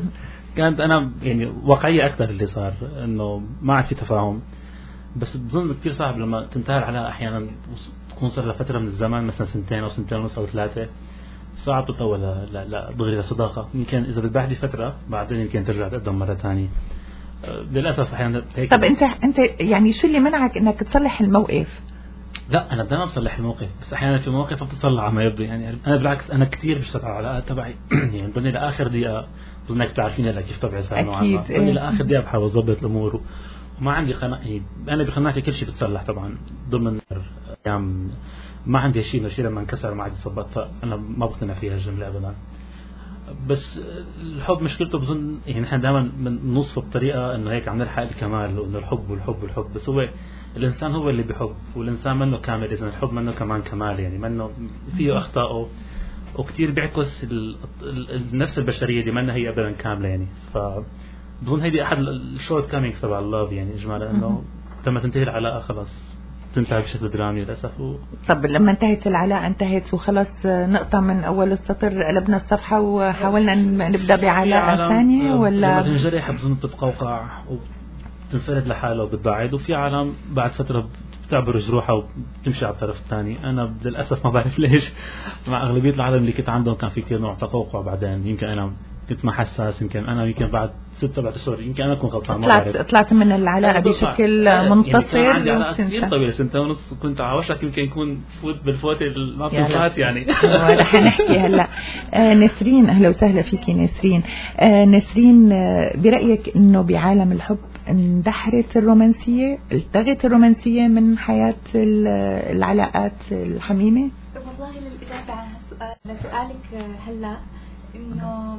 كانت أنا يعني واقعية أكثر اللي صار، إنه ما عاد في تفاهم. بس بظن كتير صعب لما تنتهي العلاقة أحيانا تكون صار لها فترة من الزمان، مثلا 2 أو 2.5 أو 3، صعب تطول لا دغري لصداقة. يمكن إذا بتبعد فترة بعدين يمكن ترجع تقدم مرة ثانية. للأسف أحيانا هيك. طب أنت يعني شو اللي منعك إنك تصلح الموقف؟ لا أنا بدنا نصلح الموقف، بس أحيانا في مواقف بتطلع على ما يبدو. يعني أنا بالعكس أنا كتير بشتغل على العلاقات تبعي يعني بني لآخر دقيقة، بظنك تعرفين هلا كيف طبعي صار نوعا ما، بني لآخر دقيقة بحاول أضبط الأمور وما عندي قناعة. أنا بقناعتي كل شيء بتصلح طبعا ضمن أيام. ما عندي شيء لما انكسر ما عاد يتظبط، فأنا ما بقتنع فيها الجملة أبدا. بس الحب مشكلته بظن يعني نحن دائما بنوصفه بطريقة إنه هيك عم نلحق الكمال وإنه الحب والحب والحب، بس هو الإنسان هو اللي بيحب، والإنسان منه كامل إذا الحب منه كمان كمال، يعني منه فيه أخطاءه وكتير بيعكس النفس البشرية دي منها هي أبدا كاملة يعني. فبظن هيدي أحد الشورت كامينجز تبع اللوف يعني إجمالا، إنه لما تنتهي العلاقة خلاص تنتهي بشكل درامي للأسف. طب لما انتهت العلاقة انتهت وخلاص نقطة من أول السطر، قلبنا الصفحة وحاولنا نبدأ بعلاقة ثانية ولا؟ لما تنجرح بظن بتتقوقع وبتنفرد لحالها وبتبعد، وفي عالم بعد فترة بتعبر جروحها وبتمشي على الطرف الثاني. أنا للأسف ما بعرف ليش مع أغلبية العالم اللي كنت عندهم كان في كثير نوع تقوقع بعدين. يمكن أنا كنت ما حساس، يمكن بعد 6-7 أشهر يمكن أنا أكون غلطان. طلعت من العلاقة بشكل منتصر. يعني عندي علاقة كثير طويلة 2.5 كنت على وشك يمكن يكون بالفوت ما بتنفات يعني. رح نحكي هلا. نسرين، أهلا وسهلا فيكي نسرين. نسرين، برأيك إنه بعالم الحب اندحرت الرومانسية، التغت الرومانسية من حياة العلاقات الحميمة؟ والله للإجابة عن لسؤالك هلا إنه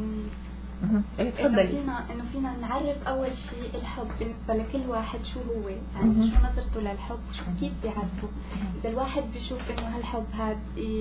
فينا نعرف أول شيء الحب بالنسبة لكل واحد شو هو، يعني شو نظرته للحب، شو كيف بيعرفه. إذا الواحد بيشوف إنه هالحب هذا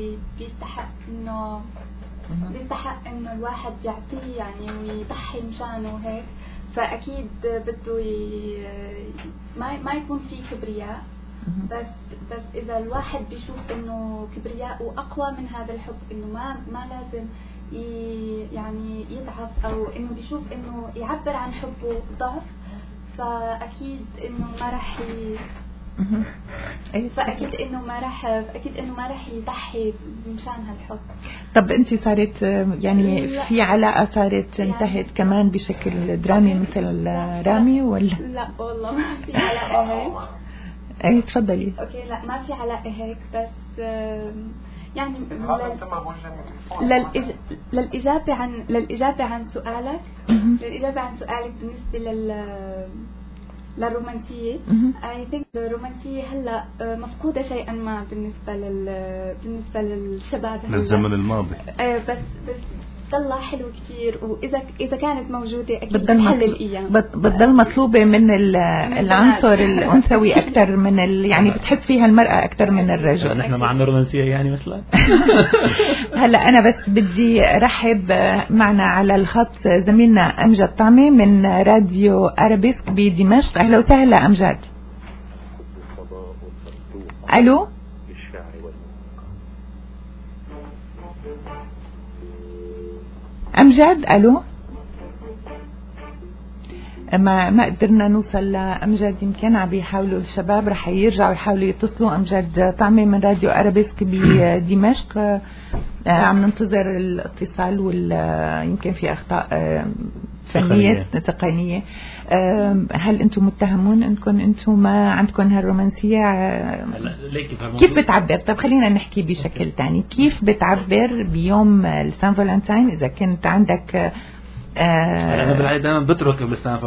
بيستحق إنه الواحد يعطيه يعني ويضحي مشانه وهيك، فأكيد بده ما يكون في كبرياء. بس إذا الواحد بيشوف إنه كبرياءه أقوى من هذا الحب، إنه ما لازم يعني يضعف، أو إنه بيشوف إنه يعبر عن حبه ضعف، فأكيد إنه ما راح فأكيد إنه ما راح يضحي مشان هالحب. طب أنت صارت يعني في علاقة صارت انتهت كمان بشكل درامي مثل رامي ولا؟ لا والله ما في علاقة هيك. ايه تفضلي. اوكي لا ما في علاقة هيك، بس يعني للإجابة عن سؤالك بالنسبة للرومانسية، I think الرومانسية هلا مفقودة شيئا ما بالنسبة للشباب هلا للزمن الماضي. بس ضلها حلو كتير، وإذا كانت موجودة أكيد بتحل الأيام. بتضل مطلوبة من العنصر الأنثوي أكثر من يعني بتحس فيها المرأة أكثر من الرجل. نحن ما عندنا رومانسية يعني مثلا. هلا أنا بس بدي رحب معنا على الخط زميلنا أمجد طعمي من راديو أرابيسك بدمشق. أهلا وسهلا أمجد. ألو أمجد. ألو ما قدرنا نوصل لأمجد، يمكن عم بيحاولوا الشباب رح يرجعوا يحاولوا يتصلوا. أمجد طعمي من راديو أرابيسك بدمشق، عم ننتظر الاتصال يمكن في أخطاء فنية تقنية. هل أنتم متهمون أنكم أنتم ما عندكم هالرومانسية؟ كيف بتعبر؟ طب خلينا نحكي بشكل تاني. كيف بتعبر بيوم السان فالنتاين إذا كنت عندك أنا بالعادة دائما بترك بالسان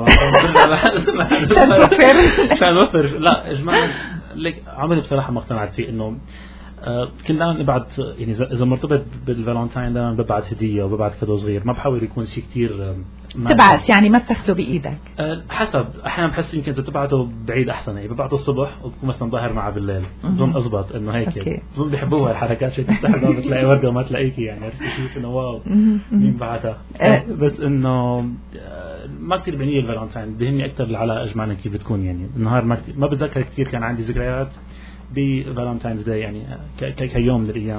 عشان وفر. لا إجمالا عمري بصراحة ما اقتنعت فيه إنه كل دائما نبعت، يعني إذا مرتبط بالفالنتاين دائما ببعت هدية وببعت كادو صغير، ما بحاول يكون شيء كتير تبعت يعني ما بتاخده بإيدك. حسب، أحيانا بحس يمكن إذا تبعته بعيد أحسن، يعني ببعته الصبح وبكون مثلا ظاهر معه بالليل، بظن أضبط إنه هيك. بظن بيحبوها الحركات، شيء تفتح الباب بتلاقي وردة وما تلاقيكي، يعني عرفت كيف إنه واو مين بعتها. بس إنه ما كتير بعني الفالنتاين، بهمني أكتر العلاقة إجمالا كيف بتكون. يعني النهار ما بتذكر كتير كان عندي ذكريات بفالنتاينز داي يعني كيوم من الأيام.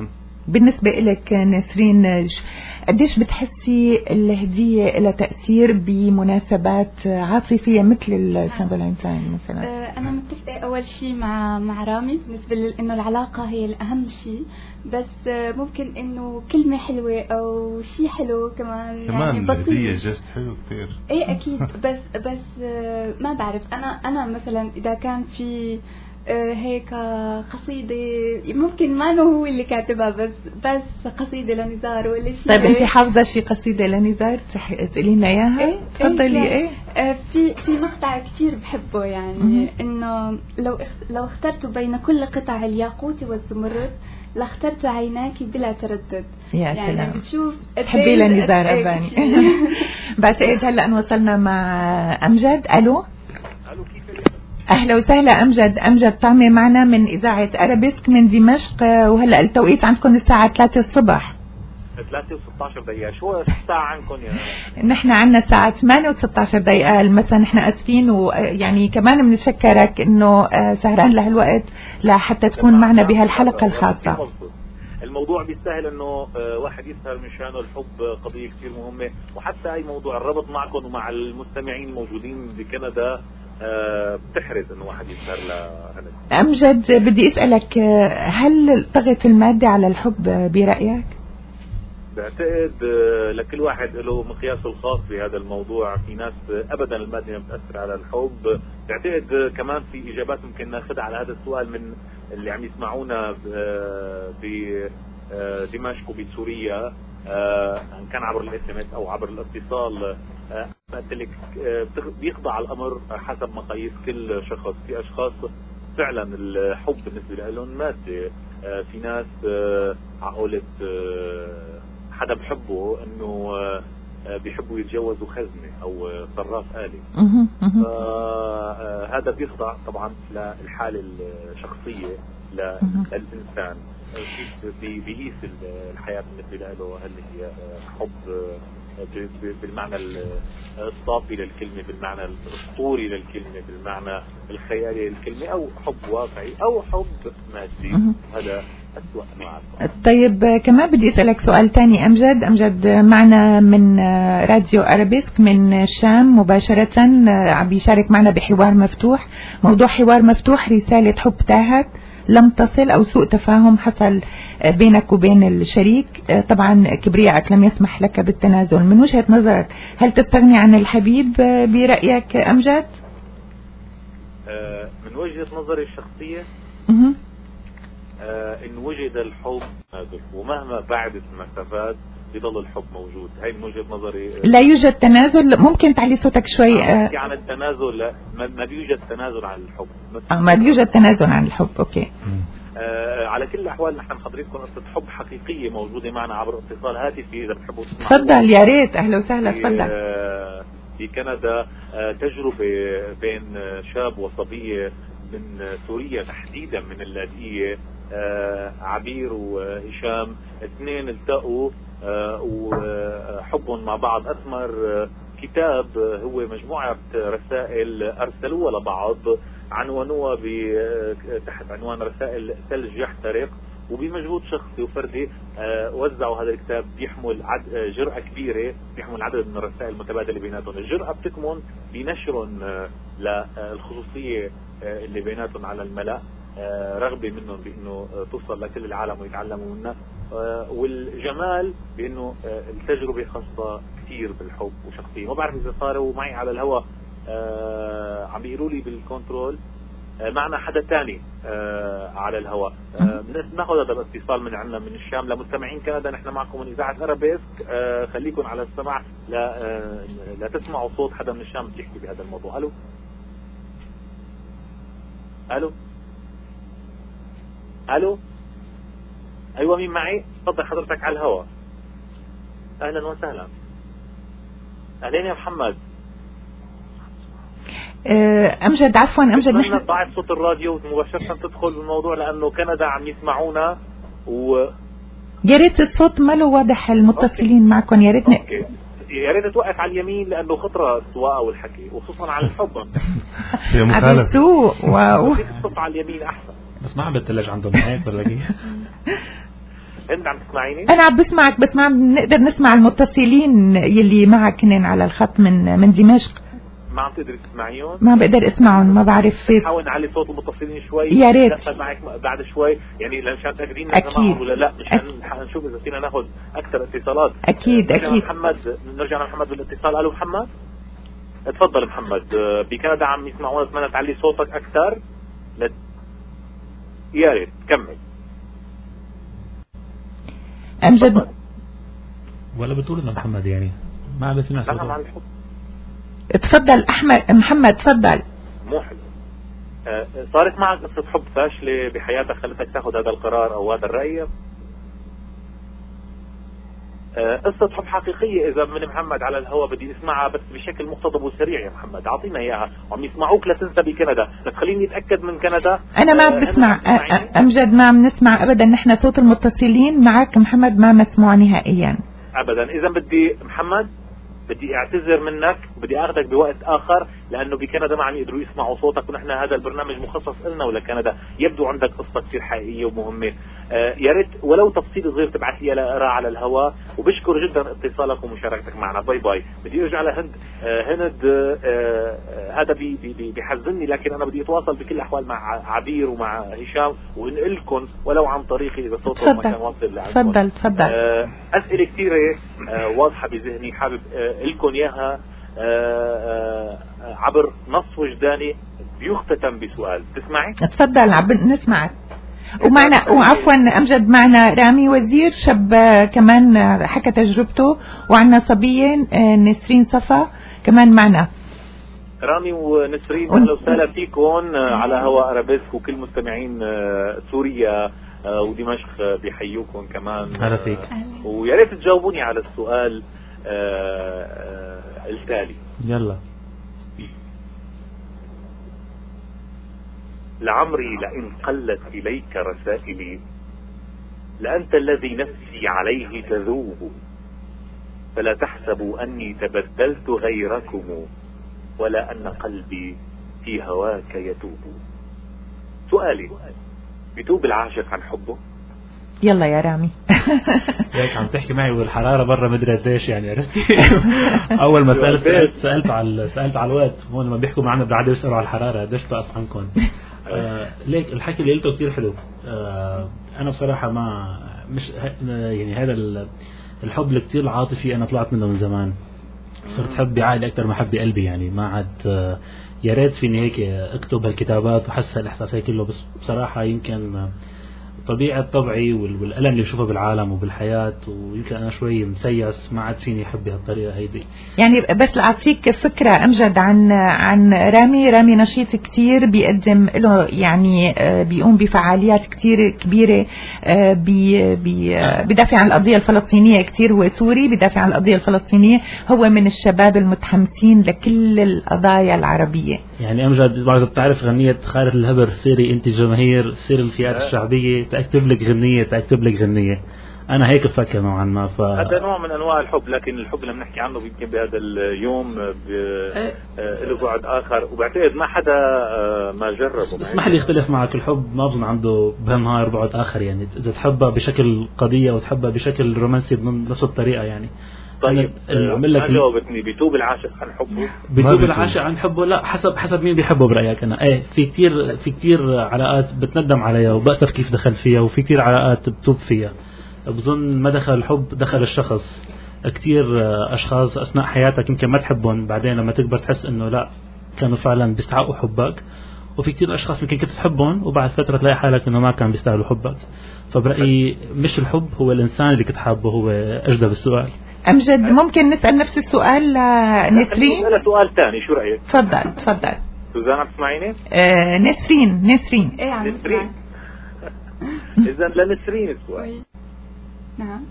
بالنسبة لك نسرين، قديش بتحسي الهدية لها تأثير بمناسبات عاطفية مثل سان فالنتين مثلا؟ أنا متفقة أول شيء مع رامي بالنسبة إنه العلاقة هي الأهم شيء، بس ممكن إنه كلمة حلوة أو شيء حلو كمان يعني الهدية جست حلو كتير. إيه أكيد. بس ما بعرف، أنا مثلا إذا كان في هيك قصيدة ممكن ما هو اللي كاتبها، بس قصيدة لنزار ولا شيء. طيب انت حافظة شي قصيدة لنزار تقولي لنا اياها؟ تفضلي. ايه في مقطع كتير بحبه يعني انه لو اخترت بين كل قطع الياقوت والزمرد لاخترت عيناك بلا تردد. يعني سلام. بتشوف تحبي لنزار أباني. بعتقد هلا وصلنا مع أمجد. الو اهلا وسهلا امجد طعمي معنا من اذاعه ارابيسك من دمشق، وهلا التوقيت عندكم الساعه 3 الصبح. 3 و16 دقيقه. شو الساعه عندكم يا؟ نحن عندنا الساعه 8 و16 دقيقه المساء. نحن اسفين، ويعني كمان بنشكرك انه سهران لهالوقت لحتى تكون معنا بهالحلقه الخاصه. الموضوع بيستاهل انه واحد يسهر مشانه. الحب قضيه كثير مهمه، وحتى اي موضوع الربط معكم ومع المستمعين الموجودين بكندا بتحرز انه واحد يسهر لهنا. امجد بدي اسالك، هل طغت الماده على الحب برايك؟ بعتقد لكل واحد له مقياسه الخاص بهذا الموضوع. في ناس ابدا الماده ما بتاثر على الحب. بعتقد كمان في اجابات ممكن ناخذها على هذا السؤال من اللي عم يسمعونا بدمشق وبسوريا، ان كان عبر الاس ام اس او عبر الاتصال. قلت لك بيخضع الامر حسب مقاييس كل شخص. في اشخاص فعلا الحب بالنسبه لهم ماده. في ناس عقولة حدا بحبه انه بيحبوا يتجوزوا خزنه او صراف آلي. هذا بيخضع طبعا للحاله الشخصيه للانسان. بيقيس الحياه بالنسبه له هل هي حب بالمعنى الصافي للكلمة، بالمعنى الاسطوري للكلمة، بالمعنى الخيالي للكلمة، او حب واقعي او حب مادي. هذا أسوأ أنواع. طيب كمان بدي اسالك سؤال تاني. امجد معنا من راديو ارابيسك من الشام مباشرة، عم بيشارك معنا بحوار مفتوح. موضوع حوار مفتوح: رسالة حب تاهت، لم تصل أو سوء تفاهم حصل بينك وبين الشريك. طبعا كبريائك لم يسمح لك بالتنازل. من وجهة نظرك هل تستغني عن الحبيب برأيك أمجد؟ من وجهة نظري الشخصية إن وجد الحب ومهما بعدت المسافات بيضل الحب موجود. هاي من وجهة نظري. لا يوجد تنازل. ممكن تعلي صوتك شوي؟ عن التنازل لا، ما بيوجد تنازل عن الحب. ما بيوجد تنازل عن الحب. اوكي. على كل الأحوال نحن نخبركم قصة حب حقيقية موجودة معنا عبر اتصال هاتفي إذا بتحبوا تسمعوا. تفضل يا ريت. أهلا وسهلا. تفضل. في كندا تجربة بين شاب وصبية من سوريا تحديدا من اللاذقية، عبير وهشام. اثنين التقوا وحبهم مع بعض أثمر كتاب هو مجموعة رسائل أرسلوها لبعض، عنوانوها تحت عنوان رسائل ثلج يحترق. وبمجهود شخصي وفردي وزعوا هذا الكتاب. بيحمل جرأة كبيرة، بيحمل عدد من الرسائل المتبادلة بيناتهم. الجرأة بتكمن بنشرهم للخصوصية اللي بيناتهم على الملأ، رغبة منهم بأنه توصل لكل العالم ويتعلموا منها. والجمال بأنه التجربة خاصة كثير بالحب وشخصية. ما بعرف إذا صاروا معي على الهواء، عم بيقولوا لي بالكنترول معنا حدا تاني على الهواء. ناخذ هذا الاتصال من عندنا من الشام. لمستمعين كندا نحن معكم من إذاعة أرابيسك. خليكم على السماع لا تسمعوا صوت حدا من الشام بيحكي بهذا الموضوع. ألو ألو ألو أيوة، مين معي؟ تفضل حضرتك على الهواء. أهلا وسهلا. أهلين يا محمد. أمجد عفوا أمجد نحن ضاعف صوت الراديو مباشرة تدخل بالموضوع لأنه كندا عم يسمعونا يا ريت الصوت ما له واضح. المتصلين معكم يا ريت يا ريت توقف على اليمين لأنه خطرة السواقة والحكي وخصوصا على الحب. يا مخالف. واو. الصوت على اليمين أحسن. بس ما عم بتلج عندهم هيك ولا كيف؟ هند عم تسمعيني؟ انا عم بسمعك، بس ما بنقدر نسمع المتصلين يلي معك هنن على الخط من دمشق. ما عم تقدري تسمعيهم؟ ما بقدر اسمعهم، ما بعرف. حاول نعلي صوت المتصلين شوي. يا ريت. ندخل معك بعد شوي يعني لمشان تاكدين اكيد ولا لا، مشان نشوف اذا فينا ناخذ اكثر اتصالات. اكيد اكيد. نرجع لمحمد بالاتصال. الو محمد، اتفضل محمد. بكندا عم يسمعونا، اتمنى تعلي صوتك اكثر. يا ريت كمل. امجد ولا بتقول انه محمد يعني ما عم بسمع صوته. تفضل محمد تفضل. مو حلو. صارت معك قصة حب فاشلة بحياتك خلتك تاخذ هذا القرار او هذا الرأي؟ قصة حب حقيقية إذا من محمد على الهواء بدي اسمعها بس بشكل مقتضب وسريع يا محمد، أعطينا إياها. عم يسمعوك لا تنسى بكندا، تخليني أتأكد من كندا. أنا ما بسمع أمجد، ما بنسمع أبدا، نحن صوت المتصلين معك محمد ما مسموع نهائيا أبدا. إذا بدي محمد بدي اعتذر منك وبدي اخذك بوقت اخر، لانه بكندا ما عم يقدروا يسمعوا صوتك، ونحن هذا البرنامج مخصص لنا ولكندا. يبدو عندك قصه كثير حقيقيه ومهمه. يا ريت ولو تفصيل صغير تبعث لي اقرا على الهواء. وبشكر جدا اتصالك ومشاركتك معنا. باي باي. بدي ارجع لهند. هند هذا بيحزنني، لكن انا بدي اتواصل بكل الاحوال مع عبير ومع هشام وانقلكم ولو عن طريقي اذا صوتهم ما كان واصل لعندكم. تفضل. اسئله كثيره واضحه بذهني، حابب لكم اياها عبر نص وجداني بيختتم بسؤال. تسمعي؟ تفضل نسمعك. ومعنا وعفوا أمجد، معنا رامي وزير شاب كمان حكى تجربته، وعنا صبية نسرين صفا كمان معنا. رامي ونسرين اهلا وسهلا فيكم على هواء أرابيسك، وكل مستمعين سوريا ودمشق بيحيوكم كمان. هلا فيك. ويا ريت تجاوبوني على السؤال التالي. يلا. لعمري لئن قلت إليك رسائلي لأنت الذي نفسي عليه تذوب، فلا تحسبوا أني تبدلت غيركم ولا أن قلبي في هواك يتوب. سؤالي، بتوب العاشق عن حبه؟ يلا يا رامي. هيك عم تحكي معي والحراره برا مدري قديش يعني، عرفتي؟ اول ما سالت على الوقت، هون لما بيحكوا معنا بالعاده بيسالوا على الحراره قديش طقت عنكم. ليك الحكي اللي قلته كثير حلو. انا بصراحه ما مش يعني هذا الحب الكثير العاطفي انا طلعت منه من زمان. صرت حب بعقلي اكثر ما حب بقلبي يعني. ما عاد يا ريت فيني هيك اكتب هالكتابات وحس هالاحساس كله، بس بصراحه يمكن طبيعة طبعي والألم اللي بشوفه بالعالم وبالحياة، ويمكن أنا شوي مسيس ما عاد فيني أحب بهالطريقة هيدي. يعني بس لأعطيك فكرة أمجد عن رامي نشيط كتير، بيقدم له يعني بيقوم بفعاليات كتير كبيرة، بيدافع عن القضية الفلسطينية كتير. هو سوري بيدافع عن القضية الفلسطينية، هو من الشباب المتحمسين لكل القضايا العربية. يعني أمجد بعد بتعرف غنية خالد الهبر، سيري أنت جماهير، سير الفئات الشعبية، تكتب لك غنية. أنا هيك بفكر نوعا ما. هذا نوع من أنواع الحب، لكن الحب اللي بنحكي عنه يمكن بهذا اليوم له بعد آخر، وبعتقد ما حدا ما جربه. اسمح لي اختلف معك، الحب ما بظن عنده بهالنهار بعد آخر يعني. إذا تحبها بشكل قضية وتحبها بشكل رومانسي بنفس الطريقة يعني. طيب ما جاوبتني. بيتوب العاشق عن حبه؟ بيتوب العاشق عن حبه؟ لا، حسب مين بيحبه برأيك أنا. في كتير علاقات بتندم عليها وبأسف كيف دخل فيها، وفي كتير علاقات بتوب فيها. بظن ما دخل الحب دخل الشخص. كتير أشخاص أثناء حياتك يمكن ما تحبهم، بعدين لما تكبر تحس إنه لا كانوا فعلا بيستحقوا حبك. وفي كتير أشخاص يمكن كنت تحبهم وبعد فترة تلاقي حالك إنه ما كان بيستاهلوا حبك. فبرأيي مش الحب، هو الإنسان اللي كنت حابه هو أجدى بالسؤال. أمجد ممكن نسأل نفس السؤال لنسرين؟ نسأل سؤال ثاني، شو رأيك؟ تفضل. سوزان عم تسمعيني؟ نسرين. ايه عم نسرين. إذا لنسرين السؤال. نعم.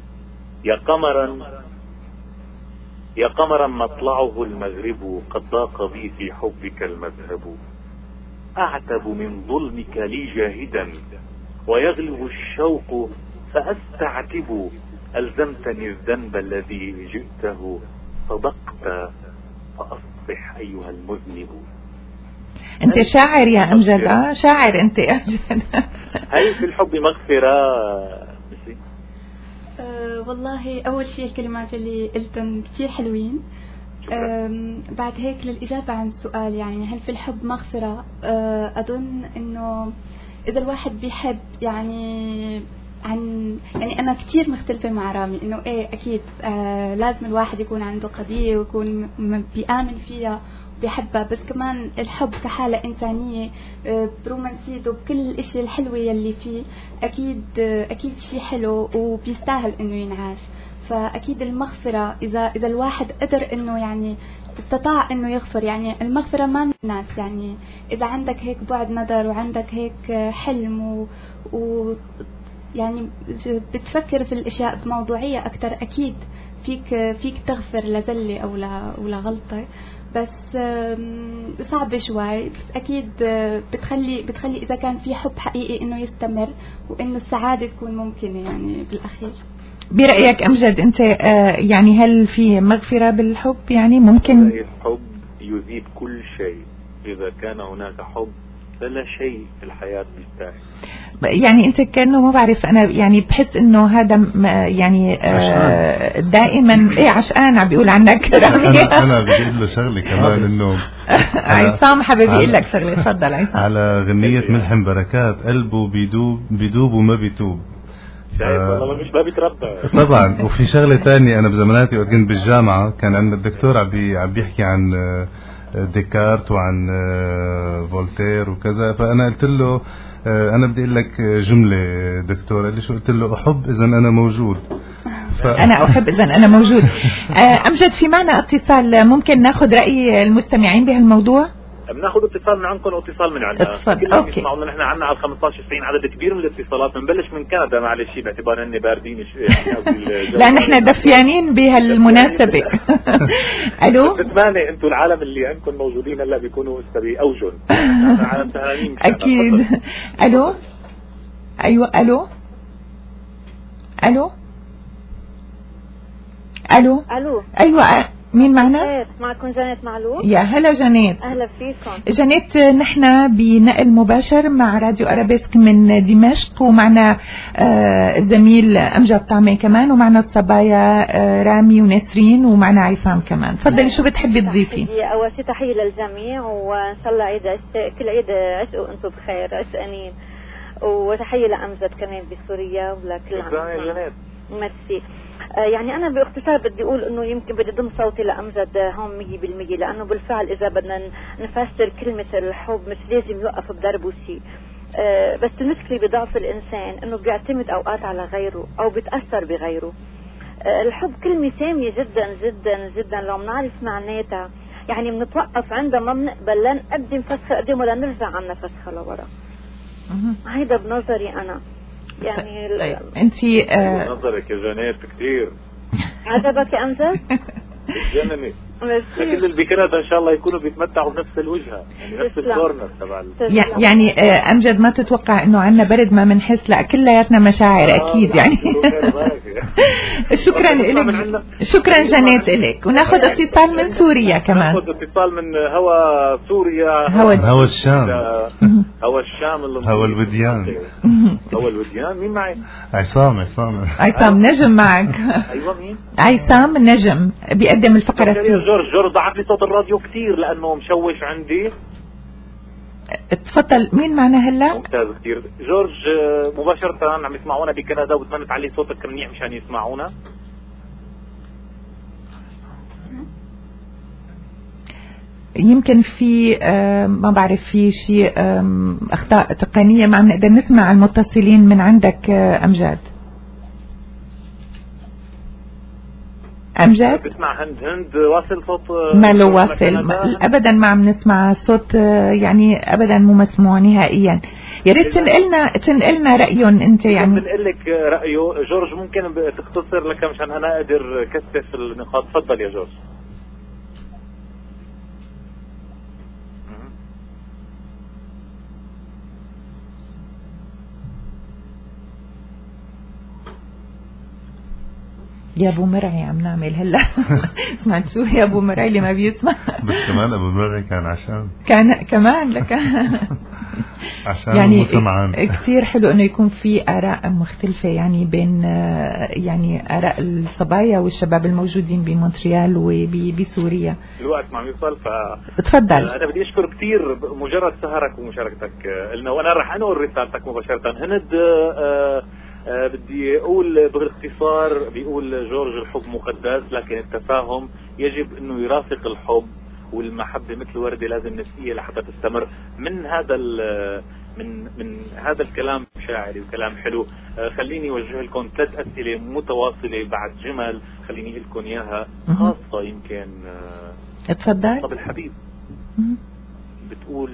يا قمرا مطلعه المغرب، قد ضاق بي في حبك المذهب، أعتب من ظلمك لي جاهدا، ويغلب الشوق فأستعتب، ألزمتني الذنب الذي جئته، صدقت فأصبح أيها المذنب. أنت شاعر يا أمجد. شاعر أنت أمجد. هل في الحب مغفرة؟ والله أول شيء الكلمات اللي قلتن كتير حلوين. بعد هيك للإجابة عن السؤال يعني هل في الحب مغفرة؟ أظن إنه إذا الواحد بيحب يعني يعني أنا كتير مختلفة مع رامي إنه إيه أكيد لازم الواحد يكون عنده قضية ويكون بيآمن فيها بيحبها، بس كمان الحب كحالة إنسانية برومانسيته بكل الاشياء الحلوة يلي فيه أكيد شيء حلو وبيستاهل إنه ينعاش. فأكيد المغفرة إذا الواحد قدر إنه يعني استطاع إنه يغفر، يعني المغفرة ما من الناس، يعني إذا عندك هيك بعد نظر وعندك هيك حلم يعني بتفكر في الأشياء بموضوعية أكتر، أكيد فيك تغفر لزلة أو لغلطة، بس صعب شوي، بس أكيد بتخلي إذا كان في حب حقيقي إنه يستمر وإنه السعادة تكون ممكنة يعني بالأخير. برأيك أمجد أنت يعني هل في مغفرة بالحب؟ يعني ممكن الحب يذيب كل شيء، إذا كان هناك حب فلا شيء في الحياة بيستاهل. يعني أنت كأنه ما بعرف أنا يعني بحس إنه هذا يعني دائما إيه عشقان عم بيقول عنك أنا بدي أقول له شغلة كمان إنه عصام حبيبي يقول لك شغلة، تفضل عصام. على غنية ملحم بركات قلبه بيدوب وما بيتوب. والله مش ما بيتربى طبعا. وفي شغلة تانية أنا بزماناتي وقت كنت بالجامعة كان عندنا الدكتور عم بيحكي عن ديكارت وعن فولتير وكذا، فأنا قلت له أنا بدي أقول لك جملة دكتور. قال لي شو؟ قلت له أحب إذا أنا موجود. أنا أحب إذا أنا موجود. أمجد في معنا اتصال، ممكن ناخذ رأي المستمعين بهالموضوع؟ بناخذ اتصال من عندكم واتصال من عندنا. اتفضل. اوكي. اسمعوا نحن عندنا على 15 90 عدد كبير من الاتصالات، بنبلش من كندا معلش باعتبار اني باردين لا نحن دفيانين بهالمناسبة. الو بتمنى انتم العالم اللي عندكم موجودين هلا بيكونوا اوجن عالم سهرانين اكيد. الو ايوه الو الو الو الو ايوه مين معنا؟ معكم جانيت معلول. يا هلا جانيت. اهلا فيكم جانيت. نحن بنقل مباشر مع راديو أرابيسك من دمشق، ومعنا الزميل أمجد طعمي كمان، ومعنا الصبايا رامي ونسرين، ومعنا عصام كمان. تفضلي شو بتحبي تضيفي؟ اول شيء تحيه للجميع، وان شاء الله عيد كل عيد عشقوا انتم بخير عشقانين، وتحيه لأمجد كمان بسوريا ولكل جانيت. ميرسي. يعني أنا باختصار بدي أقول إنه يمكن بدي أضم صوتي لأمجد هون 100%، لأنه بالفعل إذا بدنا نفسر كلمة الحب مش لازم يوقف بضربه شيء، بس المشكلة بضعف الإنسان إنه بيعتمد أوقات على غيره أو بيتأثر بغيره. الحب كلمة سامية جدا جدا جدا، لو بنعرف معناتها يعني بنتوقف عندها ما بنقبل لا نقدم فسخة قدام ولا نرجع عنا فسخة لورا. هيدا بنظري أنا. يعني طيب انتي نظرك يا جانيت كثير عجبك يا أمجد؟ جنني. كل اللي بكندا ان شاء الله يكونوا بيتمتعوا بنفس الوجهه، يعني نفس الكورنر تبع يعني امجد ما تتوقع انه عندنا برد ما بنحس، لا كلياتنا مشاعر اكيد يعني. شكرا لك، شكرا جانيت لك. وناخذ اتصال من سوريا كمان. ناخذ اتصال من هوا سوريا، هوا الشام، هوا الشام هوا الوديان. هوا الوديان. مين معي؟ عصام نجم معك. ايوه مين؟ عصام نجم بيقدم الفقرة. جورج ضعف لي صوت الراديو كثير لانه مشوش عندي. تفضل. مين معنا هلا؟ ممتاز كثير. جورج مباشرة عم يسمعونا بكندا، وبتمنى تعلي صوتك منيح مشان يسمعونا. يمكن في ما بعرف في شيء اخطاء تقنية، ما عم نقدر نسمع المتصلين من عندك أمجد. بتسمع هند واصل صوت؟ ما له واصل ابدا، ما عم نسمع صوت يعني ابدا، مو مسموع نهائيا. يا ريت تنقلنا رايهم انت. يعني بنقول لك رايه جورج، ممكن تختصر لك مشان انا اقدر كثف النقاط. تفضل يا جورج. يا ابو مرعي عم نعمل هلا. سمعت شو يا ابو مرعي اللي ما بيسمع؟ بس كمان ابو مرعي كان عشان كمان لك. عشان يعني كثير حلو انه يكون في اراء مختلفة يعني بين يعني اراء الصبايا والشباب الموجودين بمونتريال وبسوريا. الوقت ما يوصل تفضل. انا بدي اشكر كثير مجرد سهرك ومشاركتك لنا، وانا راح انقل رسالتك مباشرة. هند بدي اقول باختصار، بيقول جورج الحب مقدس لكن التفاهم يجب انه يرافق الحب، والمحبة مثل وردة لازم نسقيها لحتى تستمر. من هذا من هذا الكلام شاعري وكلام حلو، خليني اوجه لكم 3 اسئله متواصله بعد جمل خليني لكم اياها خاصه يمكن. اتفضل. طب الحبيب بتقول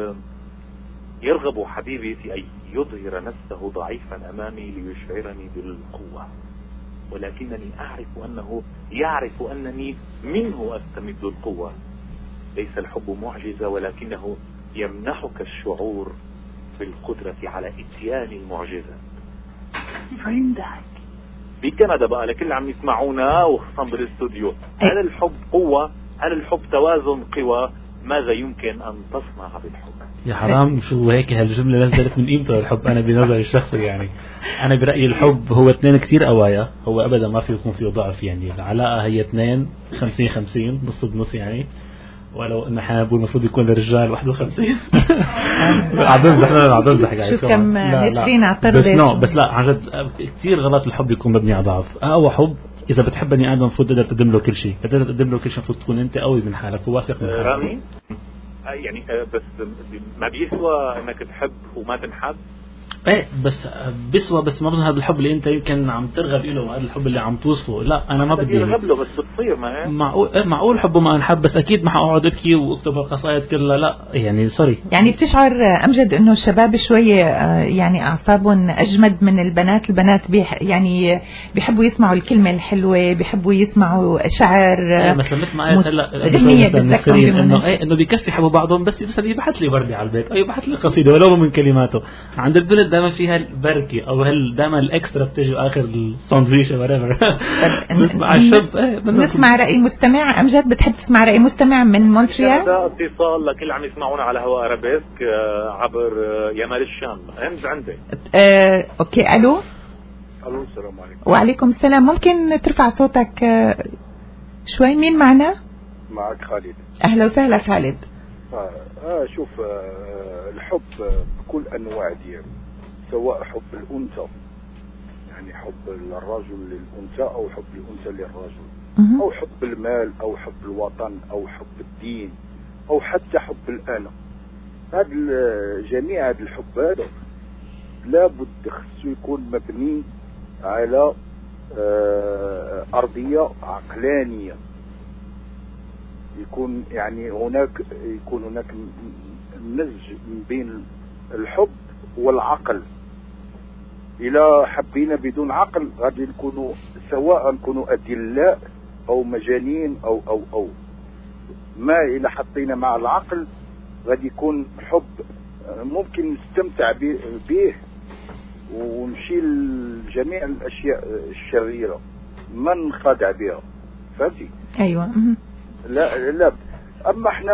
يرغب حبيبي في ان يظهر نفسه ضعيفا امامي ليشعرني بالقوه، ولكنني اعرف انه يعرف انني منه استمد القوه. ليس الحب معجزه ولكنه يمنحك الشعور بالقدرة على اتيان المعجزة. عندك بكندا بقى لكل اللي عم يسمعونا وخصوصا بالاستوديو، هل الحب قوة؟ هل الحب توازن قوى؟ ماذا يمكن أن تصنع بالحب؟ يا حرام شو هيك هالجملة نزلت من قيمته الحب. أنا بنظري الشخصي يعني أنا برأيي الحب هو 2 كتير قوايا، هو أبدا ما في يكون فيه ضعف. يعني العلاقة هي 2 50-50 نص بنص يعني، ولو ان احنا بنقول المفروض يكون للرجال 51. عم بمزح قاعد. شو كم مترين اعترض. بس لا عن جد كثير غلط الحب يكون مبني على ضعف. هو حب اذا بتحب بني ادم المفروض تقدر تقدم له كل شيء، تقدر تقدم له كل شيء، المفروض تكون انت قوي من حالك وواثق من حالك. رامي يعني بس ما بيسوى انك تحب وما تنحب. ايه بس بيسوى، بس ما بظن هذا الحب اللي انت يمكن عم ترغب له، هذا الحب اللي عم توصفه. لا انا ما بدي ارغب له، بس بتصير معقول حبه ما انحب، بس اكيد ما حقعد ابكي واكتب القصائد كلها. لا يعني سوري. يعني بتشعر امجد انه الشباب شويه يعني اعصابهم اجمد من البنات. البنات يعني بيحبوا يسمعوا الكلمه الحلوه، بيحبوا يسمعوا شعر مثل ما قلت هلا انه بيكفي يحبوا بعضهم، بس يبحث لي وردي على البيت او يبحث لي قصيده ولو من كلماته. عند البنت دائما فيها البركه او دائما الاكسترا بتجي اخر الساندويتش نسمع الشب. نسمع راي مستمع. امجد بتحب تسمع راي مستمع من مونتريال؟ هذا اتصال لكل عم يسمعونا على هواء ارابيسك عبر يمال الشام. هند عندي. اوكي. الو السلام عليكم. وعليكم السلام. ممكن ترفع صوتك شوي؟ مين معنا؟ معك خالد. اهلا وسهلا خالد. شوف الحب بكل انواع ديالو، سواء حب الانثى يعني حب الرجل للانثى او حب الانثى للرجل، او حب المال او حب الوطن او حب الدين او حتى حب الانا. جميع هذا الحب هذا لابد خصو يكون مبني على ارضيه عقلانيه. يكون هناك مزج بين الحب والعقل. إذا حبينا بدون عقل غادي نكونوا سواء نكونوا أدلاء أو مجانين أو ما إذا حطينا مع العقل غادي يكون حب ممكن نستمتع به ونمشي لجميع الأشياء الشريرة ما نخدع بها. فهمتي؟ أيوة. لا أما احنا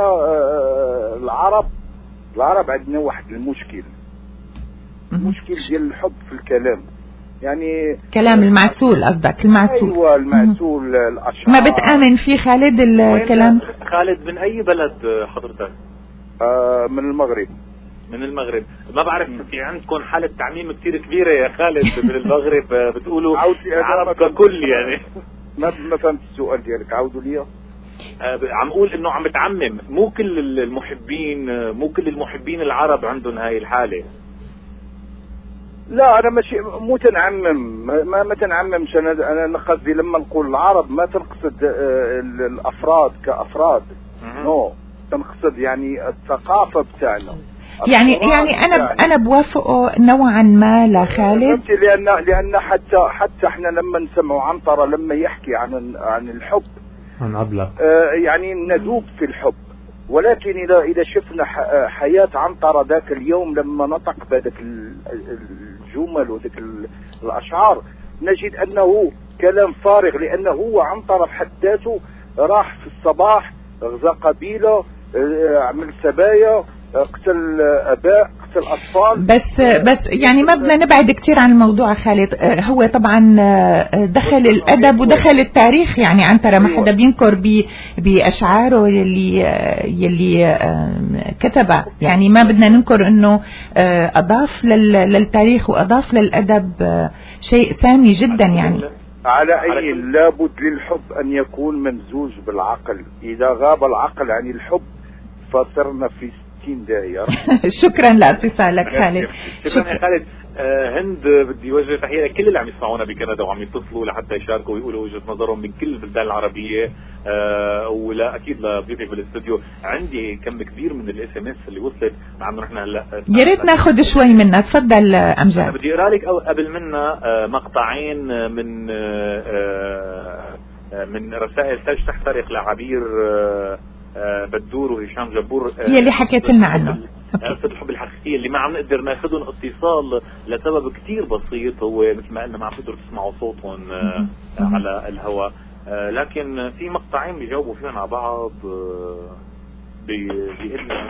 العرب عندنا واحد المشكل ديال الحب في الكلام. يعني كلام المعسول قصدك؟ المعسول. ايوه المعسول. الاشعار ما بتآمن فيه خالد الكلام؟ خالد من اي بلد حضرتك؟ من المغرب. من المغرب. ما بعرف في عندكم حالة تعميم كتير كبيرة يا خالد من المغرب بتقولوا العرب ككل يعني. ما فهمت السؤال ديالك، عاودوا لي. عم اقول انه عم بتعمم، مو كل المحبين العرب عندهم هاي الحالة. لا انا ماشي مو تنعمم، ما تنعممش. انا قصدي لما نقول العرب ما تنقصد الافراد كافراد، نو تنقصد يعني الثقافة بتاعنا. يعني انا بوافقه نوعا ما لخالد، لان حتى احنا لما نسمعوا عنترة لما يحكي عن الحب عن عبلة يعني ندوب في الحب. ولكن اذا شفنا حياة عنترة ذاك اليوم لما نطق بهذاك الجمل وذاك الاشعار نجد انه كلام فارغ، لانه هو عنترة في حد ذاته راح في الصباح غزا قبيلة، عمل سبايا، قتل اباء، قتل اطفال. بس يعني ما بدنا نبعد كثير عن الموضوع خالد. هو طبعا دخل الادب ودخل التاريخ، يعني عنترة ما حدا بينكر باشعاره يلي كتبها، يعني ما بدنا ننكر انه اضاف للتاريخ واضاف للادب شيء ثاني جدا. يعني على أي لابد للحب أن يكون ممزوج بالعقل، إذا غاب العقل عن الحب فصرنا في 60 داهية. شكرا لاتصالك خالد. شكرا يا خالد. هند بدي وجه تحية لكل اللي عم يسمعونا بكندا وعم يتصلوا لحتى يشاركوا ويقولوا وجهة نظرهم من كل البلدان العربية، ولا أكيد لضيوفي بالاستوديو. عندي كم كبير من الاس ام اس اللي وصلت، مع انه نحن هلا يا ريت ناخذ شوي منها. تفضل امجد. أنا بدي اقرا لك قبل منا مقطعين من رسائل ثلج تحترق لعبير بدور وهشام جبور يلي حكيت لنا عنه. قصة الحب الحقيقية اللي ما عم نقدر ناخذهم اتصال لسبب كتير بسيط، هو مثل ما قلنا ما عم تقدروا تسمعوا صوتهم على الهواء، لكن في مقطعين بيجاوبوا فيهم على بعض. بيقلنا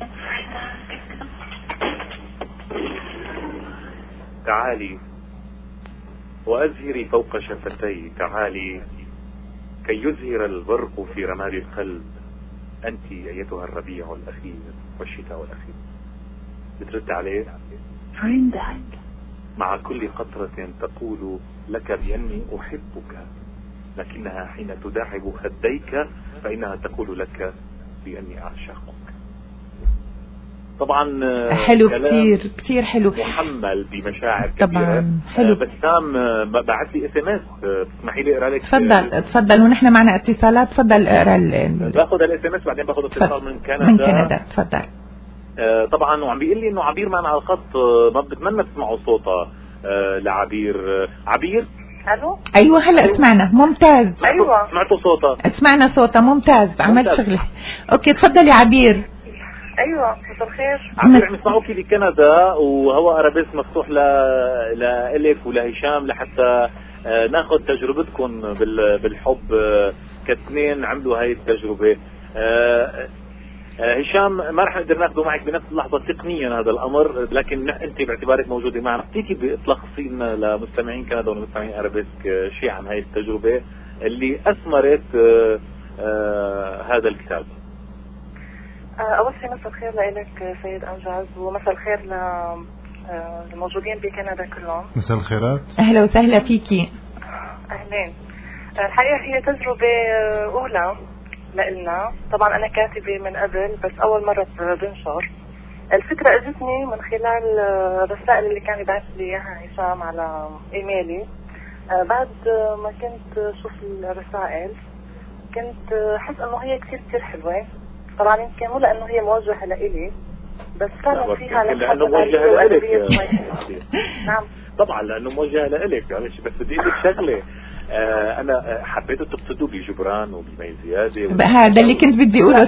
تعالي وأزهري فوق شفتي، تعالي كي يزهر البرق في رماد القلب، أنت أيتها الربيع الأخير والشتاء الأخير. بترد عليه عندك مع كل قطرة تقول لك بأني أحبك، لكنها حين تداعب خديك فإنها تقول لك بأني أعشقك. طبعا حلو كتير حلو، محمل بمشاعر طبعا حلو. بسام بعث لي اس ام اس، تسمحي لي اقرا لك؟ تفضل ونحن معنا اتصالات. تفضل اقرا. باخذ الاس ام اس بعدين باخذ اتصال من كندا. تفضل. طبعا وعم بيقول لي انه عبير معنا على الخط، ما بتمنى تسمعوا صوتها لعبير. عبير الو. ايوه هلا سمعنا ممتاز. ايوه سمعتوا صوتها؟ سمعنا صوتها ممتاز. عملت شغله. اوكي تفضلي عبير. ايوه مساء الخير. عم يسمعوكي بكندا وهو ارابيس مفتوح لإلك ولهشام لحتى ناخذ تجربتكم بالحب كاثنين عملوا هاي التجربه. هشام ما رح نقدر ناخذه معك بنفس اللحظه تقنيا هذا الامر، لكن انت باعتبارك موجوده معنا اعطيكي تلخصي لنا لمستمعين كندا ومستمعين ارابيسك شيء عن هاي التجربه اللي اثمرت هذا الكتاب. أول شيء مساء الخير لك سيد أنجاز، ومساء الخير للموجودين بكندا كلهم. مساء الخيرات. أهلا وسهلا فيكي. أهلين. الحقيقة هي تجربة أولى لإلنا، طبعا أنا كاتبة من قبل بس أول مرة بنشر. الفكرة أجتني من خلال الرسائل اللي كان يبعث لي إياها هشام على إيميلي. بعد ما كنت شوف الرسائل كنت حس إنه هي كتير حلوة. طبعا يمكن مو لانه هي موجهه لإلي، بس فعلا فيها لانه موجهه لإلك. نعم طبعا لانه موجهه لإلك. معلش بس بدي اقول لك شغله، انا حبيته تقصدوا بجبران وبمي زياده هذا اللي كنت بدي اقوله.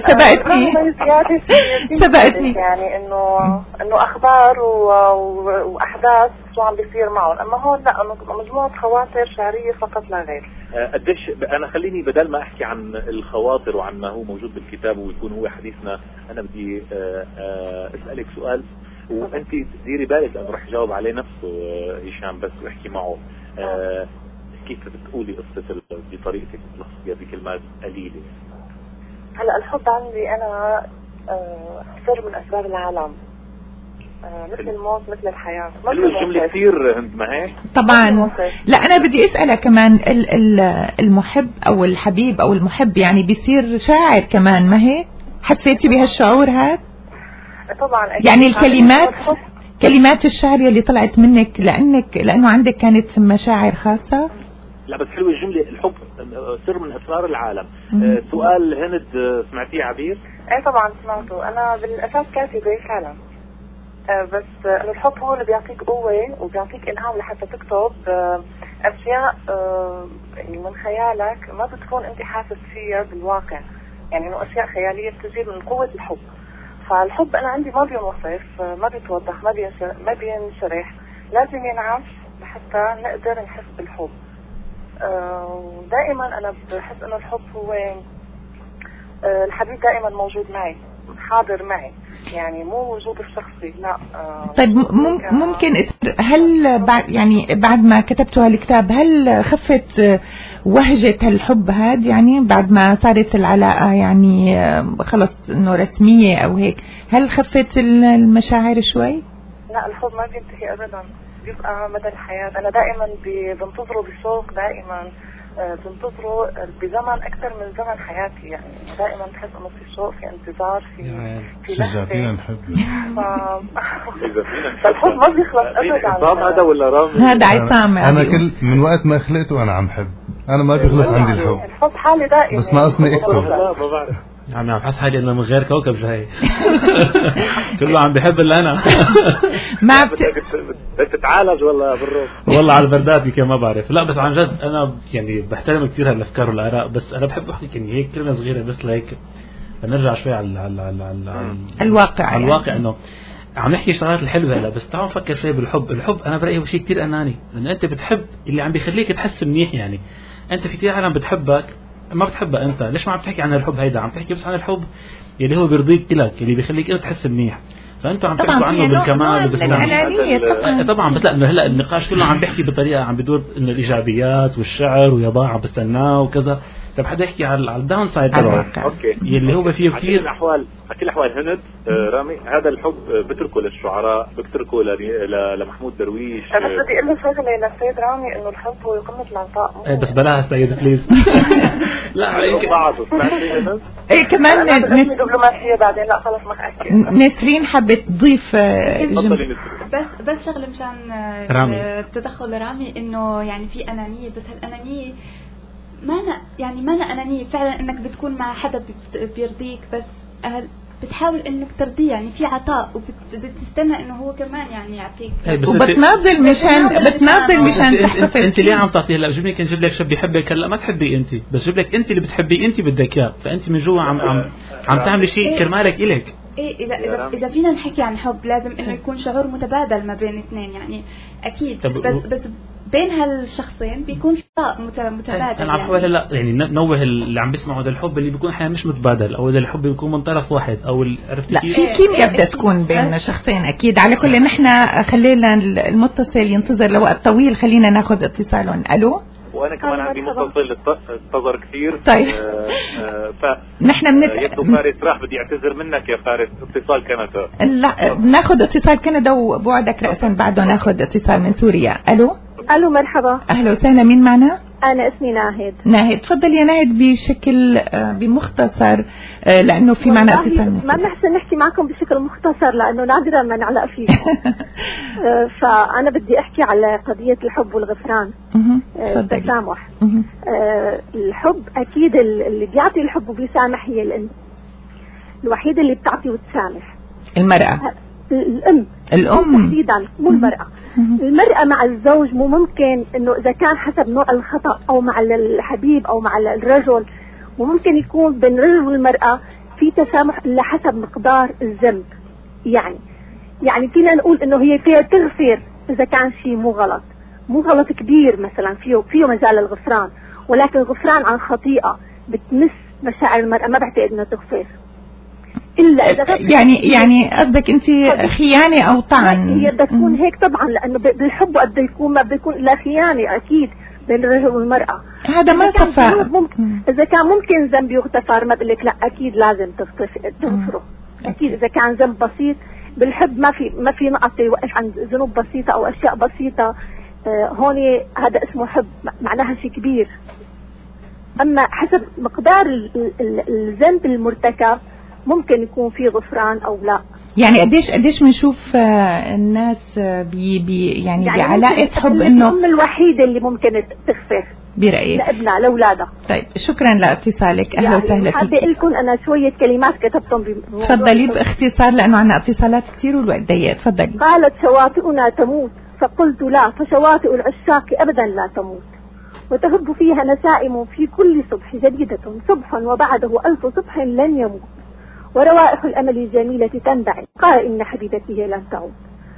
سبقتني يعني انه اخبار واحداث شو عم بيصير معهم، اما هون لا انه مجموعه خواطر شعريه فقط لا غير. قديش انا خليني بدل ما احكي عن الخواطر وعن ما هو موجود بالكتاب ويكون هو حديثنا، انا بدي اسالك سؤال وانت ديري بالك لانه رح يجاوب عليه نفسه هشام بس واحكي معه. كيف بتقولي قصة بطريقتك بتلخصيها بكلمات قليلة؟ هلا الحب عندي أنا سر من أسرار العالم، مثل الموت مثل الحياة. الجملة كثير هند ما هيك؟ طبعا. لا أنا بدي أسألها كمان، المحب أو الحبيب أو المحب يعني بيصير شاعر كمان ما هيك؟ حسيتي بهالشعور هذا؟ طبعا. يعني الكلمات كلمات الشعر اللي طلعت منك لأنه عندك كانت مشاعر خاصة؟ لا بس حلوة الجملة، الحب سر من أسرار العالم. سؤال هند، سمعتيه عبير؟ ايه طبعا سمعته. أنا بالأساس كاتبة فعلا، بس إنه الحب هو اللي بيعطيك قوة وبيعطيك إلهام لحتى تكتب أشياء من خيالك ما بتكون أنت حاسس فيها بالواقع، يعني إنه أشياء خيالية بتجي من قوة الحب. فالحب أنا عندي ما بينوصف، ما بيتوضح، ما بينشرح، لازم ينعاش لحتى نقدر نحس بالحب. ودائما أنا بحس إنه الحب هو الحبيب دائما موجود معي، حاضر معي. يعني مو وجود الشخصي لا. طيب ممكن هل بعد ما كتبتوا هالكتاب هل خفت وهجة الحب هاد يعني بعد ما صارت العلاقة يعني خلص انه رسمية او هيك، هل خفت المشاعر شوي؟ لا الحب ما بينتهي ابدا، بيبقى مدى الحياة. انا دائما بنتظره بشوق، دائما بنتظره بزمن اكثر من زمن حياتي، يعني دائما تحس انه في شوق، في انتظار، في شجعتينا نحب. فالحب ما بيخلص ابدا. عصام هذا ولا رامي؟ هذا عصام. انا كل من وقت ما خلقته انا عم حب، انا ما بيخلص عندي الحب. الحب حالي دائما، بس ناقصني اكتب. لا ما بعرف، عم بحس حالي انه من غير كوكب جاي. كله عم بحب الا انا. ما بدك تتعالج ولا بالروح؟ والله على البردات يمكن ما بعرف. لا بس عن جد انا يعني بحترم كثير هالافكار والاراء، بس انا بحب احكي يعني هيك كلمه صغيره بس لهيك نرجع شوي على الواقع. على الواقع انه عم نحكي شغلات الحلوه هلا، بس تعالوا نفكر شوي بالحب. الحب انا برايي هو شيء كثير اناني، لانه انت بتحب اللي عم بيخليك تحس منيح. يعني انت في كثير عالم بتحبك ما بتحبها انت، ليش ما عم تحكي عن الحب هيدا؟ عم تحكي بس عن الحب اللي هو بيرضيك إلك، اللي بيخليك انت تحس منيح. فانتوا عم تحكوا عنه بالكمال وبالانانيه طبعا. بس لا انه هلا النقاش كله عم بيحكي بطريقه عم بدور انه الايجابيات والشعر ويا ضاع عم بستناه وكذا. طب حدا يحكي على الداون سايد تبعه اوكي اللي هو فيه كثير الاحوال. كل الاحوال هند رامي هذا الحب بتركه للشعراء، بتركه لمحمود درويش. بس بدي اقول له شغله للسيد رامي انه الحب هو قمه العطاء. بس بلاها السيد بليز. لا يمكن ايه كمان دبلوماسيه بعدين. لا خلص ما احكي. نسرين حبت تضيف بس شغله مشان التدخل رامي انه يعني في انانيه، بس هالانانيه ما أنا أنانية فعلا إنك بتكون مع حدا بيرضيك، بس بتحاول إنك ترضيه. يعني في عطاء وبتستنى إنه هو كمان يعني يعطيك، وبتناضل مشان تحتفل. أنت ليه عم تعطيه؟ هلا جيب لك نجيب لك شاب بيحبك، هلا ما تحبي أنت، بس جيب لك أنت اللي بتحبي أنت بدك إياه، فأنت من جوا عم تعملي شيء كرمالك إلك. إيه إذا فينا نحكي عن حب لازم إنه يكون شعور متبادل ما بين اثنين، يعني أكيد. بس بين هالشخصين بيكون متبادل. انا عم بقول هلا يعني نوه اللي عم بيسمعوا هذا الحب اللي بيكون احيانا مش متبادل، او اذا الحب بيكون من طرف واحد، او عرفتي لا في كيمياء بدها تكون بين شخصين اكيد. على كل نحن خلينا المتصل ينتظر لوقت طويل، خلينا ناخذ اتصالهم. الو. وانا كمان عندي متصل انتظر كثير. طيب نحن يبدو فارس راح بدي اعتذر منك يا فارس، اتصال كندا. لا ناخذ اتصال كندا وبوعدك رأسا بعده ناخذ اتصال من سوريا. الو. الو مرحبا. اهلا وسهلا، مين معنا؟ انا اسمي ناهد. ناهد تفضل يا ناهد بشكل بمختصر، لانه في معنا اتصال. ما بنحسن نحكي معكم بشكل مختصر لانه نادرا ما نعلق فيه. فانا بدي احكي على قضيه الحب والغفران. التسامح. الحب اكيد اللي بيعطي الحب وبيسامح هي الام الوحيده اللي بتعطي وتسامح. المرأة. الأم تحديدا مو المرأة. المرأة مع الزوج مو ممكن انه اذا كان حسب نوع الخطأ او مع الحبيب او مع الرجل، وممكن يكون بين الرجل والمرأة في تسامح الا حسب مقدار الذنب. يعني فينا نقول انه هي فيها تغفر اذا كان شيء مو غلط كبير مثلا فيه مجال الغفران، ولكن غفران عن خطيئة بتمس مشاعر المرأة ما بعتقد انها تغفر إلا إذا يعني قصدك أنت خيانة أو طعن. هي بدها تكون هيك طبعا، لأنه بالحب قد يكون ما بيكون إلا خيانة أكيد بين الرجل والمرأة. هذا ما صفى. إذا كان ممكن ذنب يغتفر ما بقول لك لا أكيد لازم تغفره. أكيد إذا كان ذنب بسيط بالحب ما في نقطة يوقف عند ذنوب بسيطة أو أشياء بسيطة. هون هذا اسمه حب، معناها شيء كبير. أما حسب مقدار الذنب المرتكب ممكن يكون في غفران او لا. يعني قديش بنشوف الناس يعني بعلاقه حب انه الام الوحيده اللي ممكن تغفر برأيك لابنها لاولادها. طيب شكرا لاتصالك. اهلا وسهلا فيك. حابه اقول لكم انا شويه كلمات كتبتهم تفضلي باختصار لانه عندنا اتصالات كثير والوقت ضيق. تفضلي. قالت شواطئنا تموت فقلت لا، فشواطئ العشاق ابدا لا تموت، وتهب فيها نسائم في كل صبح جديدة صبحا وبعده 1000 صبح لن يموت، وروائح الأمل الجميلة تنبعث. قال إن حبيبتي لن تعود،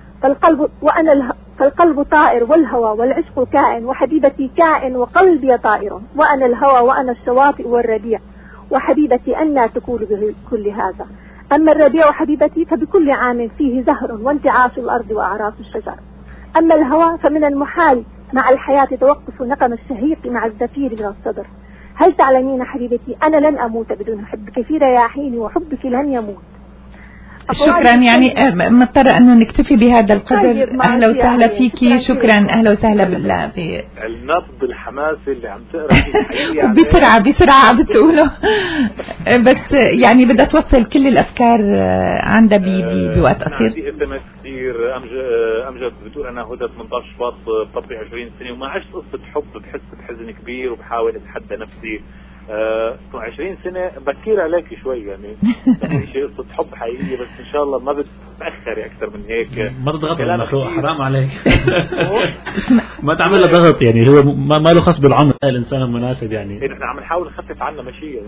فالقلب طائر والهوى والعشق كائن، وحبيبتي كائن وقلبي طائر، وأنا الهوى وأنا الشواطئ والربيع، وحبيبتي أنا تقول بكل هذا، أما الربيع حبيبتي فبكل عام فيه زهر وانتعاش الأرض وأعراس الشجر. أما الهوى فمن المحال مع الحياة توقف نغم الشهيق مع الزفير من الصدر. هل تعلمين حبيبتي أنا لن أموت بدون حبك في رياحيني وحبك لن يموت. شكرا، يعني مضطرة أنه نكتفي بهذا القدر. أهلا وسهلا فيكي، شكرا، أهلا وسهلا بالله. في النبض الحماسي اللي عم تقرأ يعني بسرعة بتقوله بس يعني بدها توصل كل الأفكار عندها بوقت قصير. عندي SMS كثير. أمجد بتقول أنا هدى 18 شباط بطبي 20 سنة وما عشت قصة حب، بحس بحزن كبير وبحاول أتحدى نفسي. 20 سنة بكير عليك شوي يعني شيء قصة حب حقيقية، بس إن شاء الله ما بتأخري أكثر من هيك. ما تضغط على المخلوق، حرام عليك ما تعمل له ضغط، يعني هو ما له خص بالعمر الإنسان المناسب. يعني نحن عم نحاول نخفف عنا مشي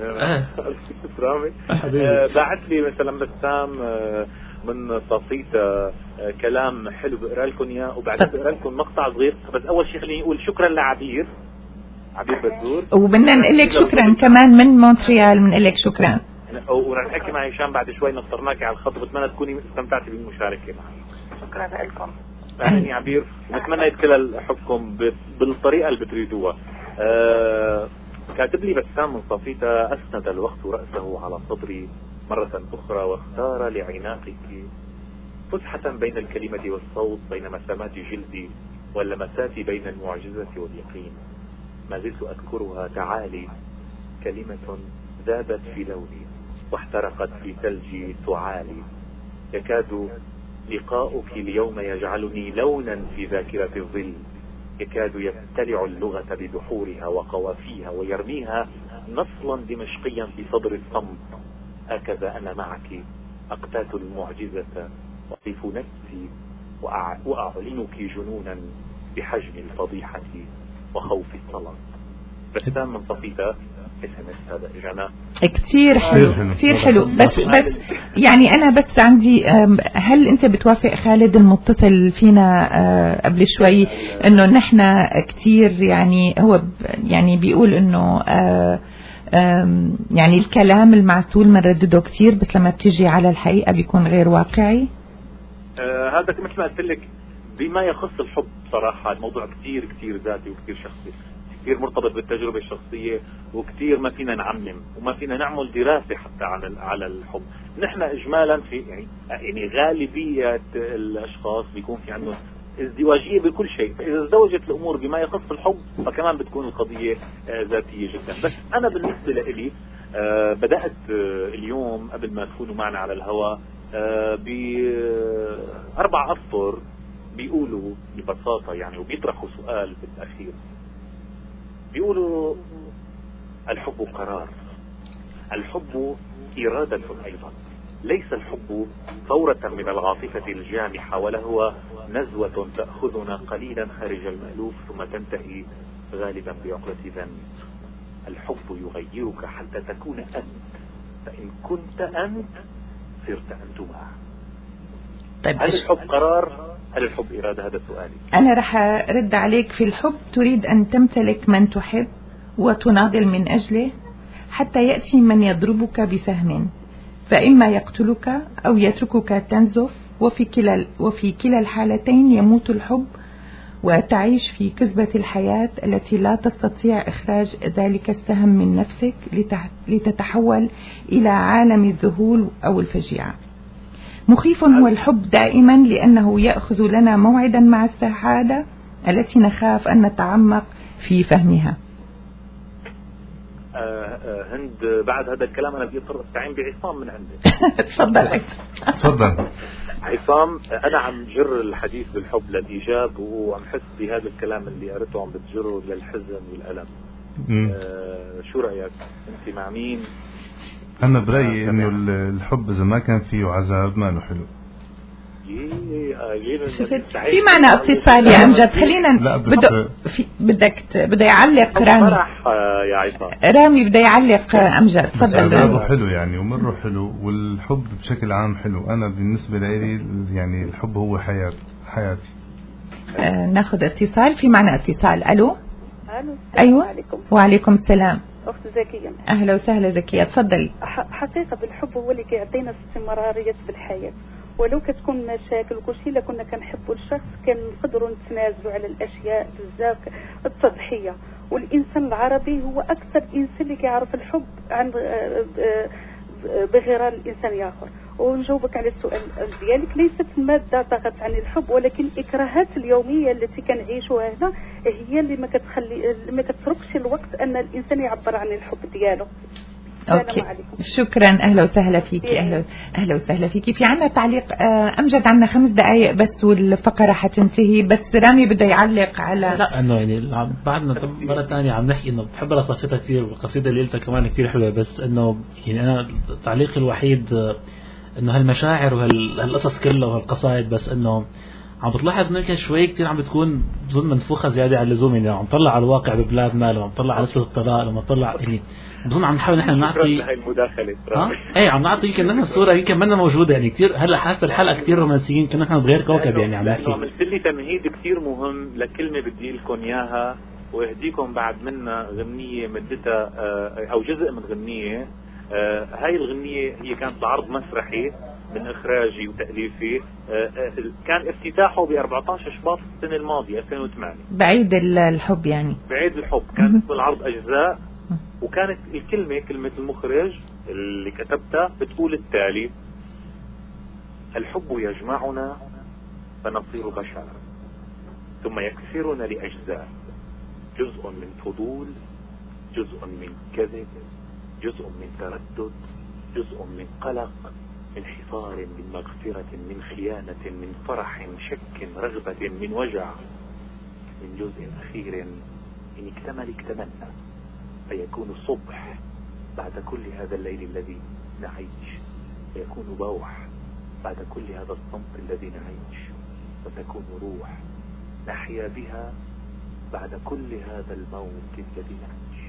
باعت لي مثلا بسام من صفيته كلام حلو بقرأ لكم إياه وبعدين بقرأ لكم مقطع صغير. بس أول شيء خليني أقول شكرا لعبير بدور، وبدنا نقول لك شكرا كمان من مونتريال، بنقول لك شكرا. ورح نحكي مع هشام بعد شوي، نصرناكي على الخط، بتمنى تكوني استمتعتي بالمشاركه معي. شكرا لكم. اهلا يا عبير، نتمنى يتكلل حبكم بالطريقه اللي بتريدوها. كاتب لي بسام من صفيته اسند الوقت راسه على صدري مره اخرى واختار لعناقك فسحه بين الكلمه والصوت، بين مسامات جلدي واللمسات بين المعجزه واليقين. ما زلت أذكرها تعالي، كلمة ذابت في لوني واحترقت في ثلجي تعالي. يكاد لقاؤك اليوم يجعلني لونا في ذاكرة الظل، يكاد يبتلع اللغة ببحورها وقوافيها ويرميها نصلا دمشقيا في صدر الصمت. هكذا أنا معك أقتات المعجزة وأصف نفسي وأعلنك جنونا بحجم الفضيحة وخوف الصلاة. بسام من صفيته SMS هذا اجانا كثير حلو، كثير حلو. بس يعني انا بس عندي، هل انت بتوافق خالد المتصل فينا قبل شوي انه نحن كثير يعني هو يعني بيقول انه يعني الكلام المعسول بنردده كثير بس لما بتيجي على الحقيقة بيكون غير واقعي؟ هذا مثل ما قلت لك بما يخص الحب صراحة الموضوع كثير كثير ذاتي وكثير شخصي، كثير مرتبط بالتجربة الشخصية، وكثير ما فينا نعمم وما فينا نعمل دراسة حتى على الحب. نحن إجمالا في يعني غالبية الأشخاص بيكون في عندهم ازدواجية بكل شيء، فإذا ازدوجت الأمور بما يخص الحب فكمان بتكون القضية ذاتية جدا. بس أنا بالنسبة لي بدأت اليوم قبل ما تكونوا معنا على الهواء ب4 أسطر بيقولوا ببساطة يعني وبيطرحوا سؤال بالأخير، بيقولوا الحب قرار، الحب إرادة أيضا، ليس الحب ثورة من العاطفة الجامحة ولا هو نزوة تأخذنا قليلا خارج المألوف ثم تنتهي غالبا بعقلة ذنب. الحب يغيرك حتى تكون أنت، فإن كنت أنت صرت أنت معه. طيب هل الحب قرار؟ هل الحب إرادة؟ هذا سؤالي. أنا رح أرد عليك. في الحب تريد أن تمتلك من تحب وتناضل من أجله حتى يأتي من يضربك بسهم، فإما يقتلك أو يتركك تنزف، وفي كلا الحالتين يموت الحب وتعيش في كذبة الحياة التي لا تستطيع إخراج ذلك السهم من نفسك لتتحول إلى عالم الذهول أو الفجيعة. مخيف هو الحب دائما لأنه يأخذ لنا موعدا مع السعادة التي نخاف أن نتعمق في فهمها. هند بعد هذا الكلام أنا بدي أستعين بعصام من عندك. تفضل. تفضل عصام. أنا عم جر الحديث بالحب للإيجاب وعم حس بهذا الكلام اللي قريته عم بتجره للحزن والألم. شو رأيك؟ أنت مع مين؟ أنا برأيي إنه الحب إذا ما كان فيه عذاب ما له حلو. في معنا اتصال يا أمجد، خلينا بده يعلق رامي. يا عصام رامي بده يعلق أمجد. تفضل. عذابه حلو يعني ومره حلو، والحب بشكل عام حلو. أنا بالنسبة لي يعني الحب هو حياتي. ناخذ اتصال. في معنا اتصال. ألو. ألو. أيوة. وعليكم السلام. أخت زكية. أهلا وسهلا زكية، تفضلي. حقيقة بالحب هو اللي كيعطينا استمرارية بالحياة، ولو كتكون مشاكل وكل شيء لكنا كنحبوا الشخص كان نقدروا نتنازلوا على الأشياء بزاف، التضحية. والإنسان العربي هو أكثر إنسان اللي كيعرف الحب عن بغير الإنسان الآخر. ونجاوبك على السؤال ديالك، ليست المادة فقط عن الحب، ولكن الإكراهات اليومية التي كنعيشوها هنا هي اللي ما كتتركش الوقت أن الإنسان يعبر عن الحب ديالو. أوكي. شكرا، أهلا وسهلا فيكي. أهلا وسهلا فيكي. في عنا تعليق أمجد، عنا 5 دقائق بس والفقرة حتنتهي، بس رامي بده يعلق على لا إنه يعني بعدنا مرة ثانية عم نحكي إنه بحب رصاصتها كثير، والقصيدة اللي قلتها كمان كثير حلوة، بس إنه يعني أنا تعليقي الوحيد إنه هالمشاعر وهالقصص كلها وهالقصائد، بس إنه عم بتلاحظ إنه كان شوي كثير عم بتكون بظن منفوخة زيادة على اللزوم، يعني عم طلع على الواقع ببلادنا، لما طلع على نسبة الطلاق، لما طلع يعني بظن عم نحاول نحن نعطي هاي المداخلة ايه عم نعطي يمكن نحن الصورة يمكن منا موجودة، يعني كثير هلا حاسة الحلقة كثير رومانسيين، كنا نحن بغير كوكب يعني عم نحكي. عملت لي تمهيد كثير مهم لكلمة بدي لكم اياها واهديكم بعد منا غنية مدتها او جزء من غنية. هاي الغنية هي كانت عرض مسرحي من اخراجي وتأليفي، كان افتتاحه ب 14 شباط السنة الماضية 2008 بعيد الحب، يعني بعيد الحب. كانت بالعرض اجزاء، وكانت كلمة المخرج اللي كتبتها بتقول التالي: الحب يجمعنا فنصير بشر، ثم يكسرنا لأجزاء، جزء من فضول، جزء من كذب، جزء من تردد، جزء من قلق، من حصار، من مغفرة، من خيانة، من فرح، شك، رغبة، من وجع، من جزء أخير إن اكتملنا فيكون الصبح بعد كل هذا الليل الذي نعيش، فيكون بوح بعد كل هذا الصمت الذي نعيش، وتكون روح نحيا بها بعد كل هذا الموت الذي نعيش.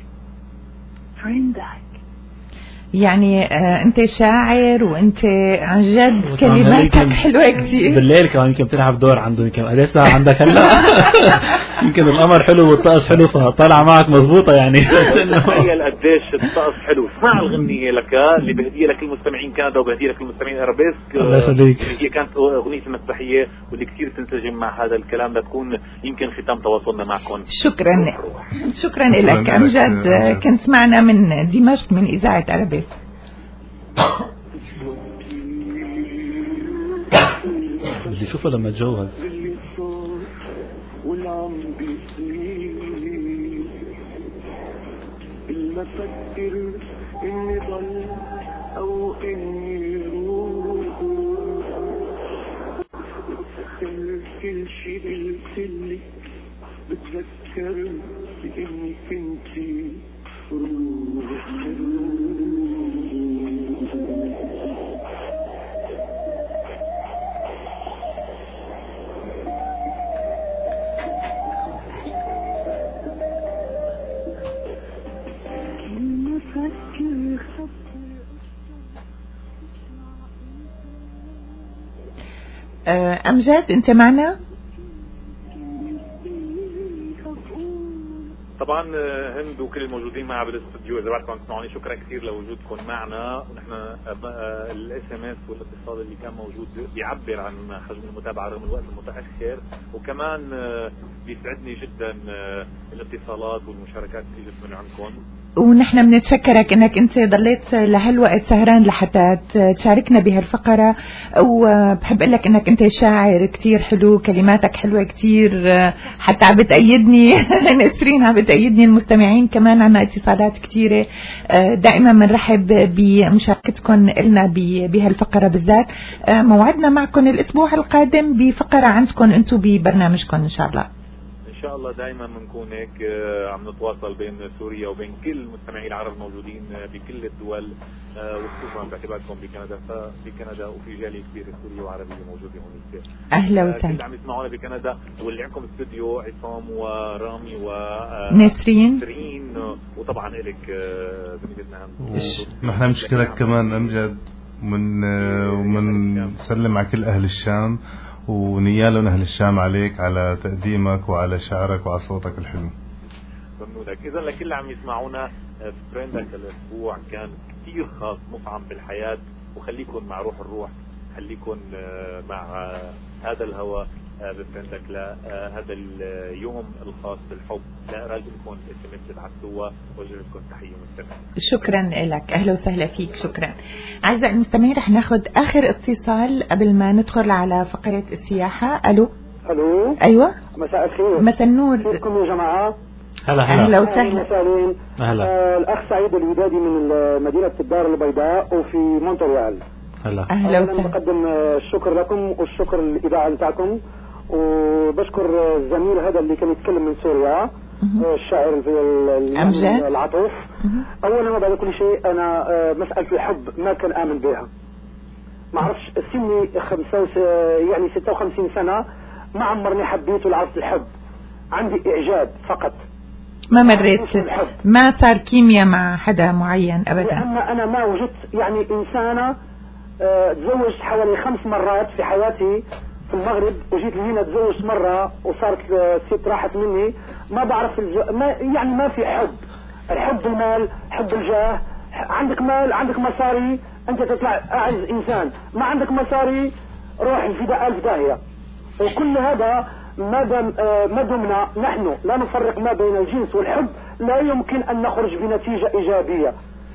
عندك يعني انت شاعر وانت عن جد كلماتك حلوه كثير. بالليل كمان يمكن بتلعب دور عنده، يمكن قد ايه عندك هلا يمكن القمر حلو والطقس حلو فطالعه معك مزبوطه يعني. تخيل قديش الطقس حلو. اسمع الغنيه لك اللي بهديه لك المستمعين كندا وبهديه لك المستمعين ارابيسك. هي كانت اغنيه مسرحيه واللي كثير تنسجم مع هذا الكلام لتكون يمكن ختام تواصلنا معكم. شكرا لك امجد. كنت معنا من دمشق من اذاعه ارابيسك. اللي شوفه لما تجوز والعم بيصير إلا فكر إني ضل أو إني روح، كل شي قلتلي بتذكر بإني كنتي روح. أمجد أنت معنا؟ طبعا هند وكل الموجودين معنا بالاستوديو، اذا بعدكم تسمعوني شكرا كثير لوجودكم معنا. ونحن الاس ام اس والاتصال اللي كان موجود بيعبر عن حجم المتابعه رغم الوقت المتاخر، وكمان بيسعدني جدا الاتصالات والمشاركات اللي جت من عندكم. ونحن بنتشكرك انك انت ضليت لهالوقت سهران لحتى تشاركنا بهالفقرة، وبحب اقول لك انك انت شاعر كتير حلو، كلماتك حلوة كتير، حتى عم بتأيدني نسرين عم بتأيدني، المستمعين كمان عنا اتصالات كتيرة. دائما بنرحب بمشاركتكم لنا بهالفقرة بالذات. موعدنا معكم الاسبوع القادم بفقرة عندكم انتم ببرنامجكم ان شاء الله. ان شاء الله دائما بنكون هيك عم نتواصل بين سوريا وبين كل المستمعين العرب الموجودين بكل الدول، وخصوصا باعتباركم بكندا وفي جاليه كبيره سوريه وعربيه موجوده هون. اهلا وسهلا. اللي عم يسمعونا بكندا واللي عندكم استوديو، عصام ورامي نسرين وطبعا الك زميلتنا نحن بنشكرك كمان امجد، ومن نسلم على كل اهل الشام ونيالهم أهل الشام عليك على تقديمك وعلى شعرك وعلى صوتك الحلو. ممنونك. إذا لكل اللي عم يسمعونا برندك الاسبوع كان كثير خاص مفعم بالحياه، وخليكم مع روح الروح، خليكم مع هذا الهواء بفرندك لهذا اليوم الخاص بالحب. لا اراد لكم SMS تبعتوها، وجه لكم تحيه مستمره. شكرا لك، اهلا وسهلا فيك. شكرا. اعزائي المستمعين، رح ناخذ اخر اتصال قبل ما ندخل على فقره السياحه. الو. ايوه، مساء الخير. مساء النور. كيفكم يا جماعه؟ اهلا وسهلا. الاخ سعيد الودادي من مدينه الدار البيضاء وفي مونتريال. اهلا وسهلا. بقدم الشكر لكم والشكر للاذاعه بتاعكم، وبشكر الزميل هذا اللي كان يتكلم من سوريا، الشاعر أمجد العطوف. اولا وبعد كل شيء انا مساله الحب ما كان امن بها، ما اعرفش سني 56 سنه ما عمرني حبيت ولا عرفت الحب، عندي اعجاب فقط، ما مريت، ما صار كيمياء مع حدا معين ابدا. لان انا ما وجدت يعني انسانه تزوجت حوالي 5 مرات في حياتي في المغرب، وجيت لهنا تزوجت مرة وصارت ست راحت مني، ما بعرف يعني ما في حب. الحب المال، حب الجاه، عندك مال عندك مصاري انت تطلع اعز انسان، ما عندك مصاري روح الفداء 1000 داهية. وكل هذا ما دمنا نحن لا نفرق ما بين الجنس والحب لا يمكن ان نخرج بنتيجة ايجابية.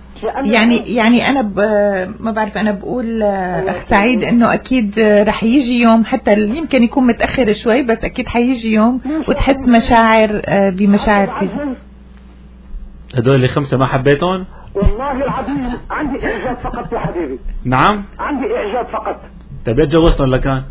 يعني انا ما بعرف، انا بقول اخ سعيد انه اكيد رح يجي يوم، حتى يمكن يكون متاخر شوي، بس اكيد حيجي يوم وتحس مشاعر بمشاعر فيها. هدول اللي 5 ما حبيتهم؟ والله العظيم عندي اعجاب فقط يا حبيبي. نعم عندي اعجاب فقط. طيب اتجوزت ولا كان؟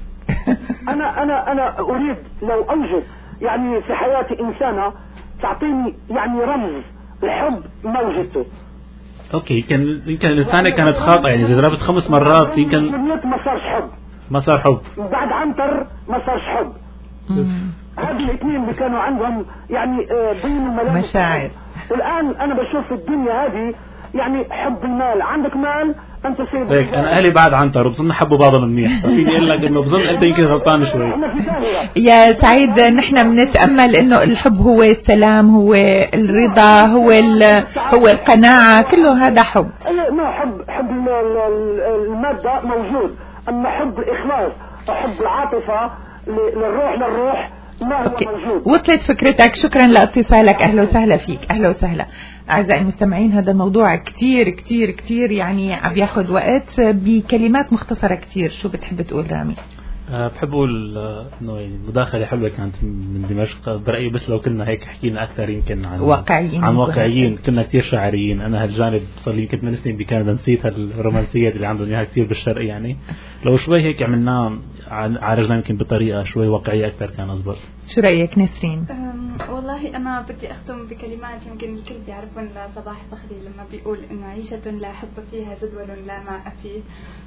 انا اريد لو اوجد يعني في حياتي انسانه تعطيني يعني رمز الحب ما وجدته. اوكي، يمكن الانسانه كانت خاطئه، يعني اذا ضربت 5 مرات يمكن ما صارش حب. ما صار حب بعد عنتر، ما صارش حب. هذه الاثنين اللي كانوا عندهم يعني بين الملامس مشاعر. والان انا بشوف في الدنيا هذه يعني حب المال، عندك مال انت سيد. هيك انا اهلي بعد عنتر وبظن حبوا بعضهم منيح، فيني اقول لك انه بظن انت يمكن غلطان شوي. يا سعيد، نحن بنتامل انه الحب هو السلام، هو الرضا، هو القناعه، كله هذا حب. ما حب الماده موجود، اما حب الاخلاص وحب العاطفه للروح ما هو موجود. وصلت فكرتك، شكرا لاتصالك، اهلا وسهلا فيك. اهلا وسهلا. اعزائي المستمعين، هذا الموضوع كتير كتير كتير يعني عم ياخذ وقت بكلمات مختصره كتير. شو بتحب تقول رامي؟ بحب اقول انه يعني مداخله حلوه كانت من دمشق برايي، بس لو كنا هيك حكينا اكثر يمكن عن واقعيين كنا كثير شاعريين. انا هالجانب صار لي يمكن 8 سنين بكندا، نسيت هالرومانسيه اللي عندهم اياها كثير بالشرق، يعني لو شوي هيك عملناه عالجنا يمكن بطريقه شوي واقعيه اكثر كان اصبر. شو رايك نسرين؟ والله انا بدي اختم بكلمات يمكن الكل بيعرفون لصباح فخري لما بيقول انه عيشه لا حب فيها جدول لا ماء فيه.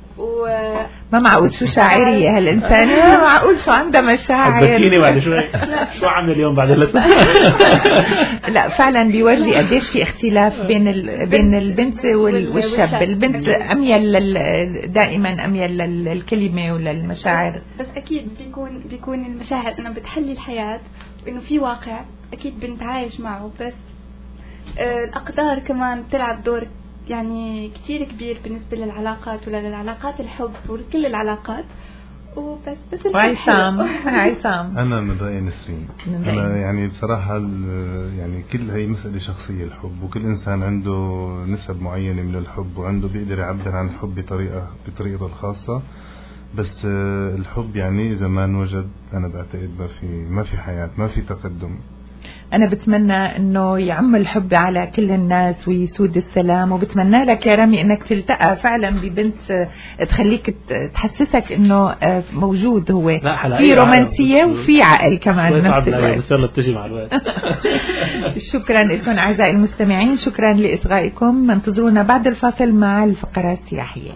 ما معقول، شو شاعرية هالإنسانة، ما معقول شو عندها مشاعر. بكيني بعد شوي. شو عمل اليوم بعد لا فعلا بيورجي قديش في اختلاف بين البنت والشاب. البنت أميل دائما أميل للكلمة وللمشاعر، بس أكيد بيكون المشاعر أنه بتحلي الحياة وإنه في واقع أكيد بنتعايش معه، بس الأقدار كمان بتلعب دور يعني كتير كبير بالنسبة للعلاقات ولا للعلاقات الحب وكل العلاقات. وبس عصام أنا من رأيي نسرين. أنا يعني بصراحة يعني كل هي مسألة شخصية الحب، وكل إنسان عنده نسب معينة من الحب وعنده بيقدر يعبر عن الحب بطريقته الخاصة. بس الحب يعني إذا ما نوجد أنا بعتقد ما في حياة، ما في تقدم. أنا بتمنى إنه يعم الحب على كل الناس ويسود السلام، وبتمنى لك يا رامي إنك تلتقى فعلا ببنت تخليك تحسسك إنه موجود هو في رومانسية وفي عقل كمان نفس الوقت. بتجي مع الوقت. شكرا لكم أعزائي المستمعين، شكرا لإصغائكم. انتظرونا بعد الفاصل مع الفقرات السياحية.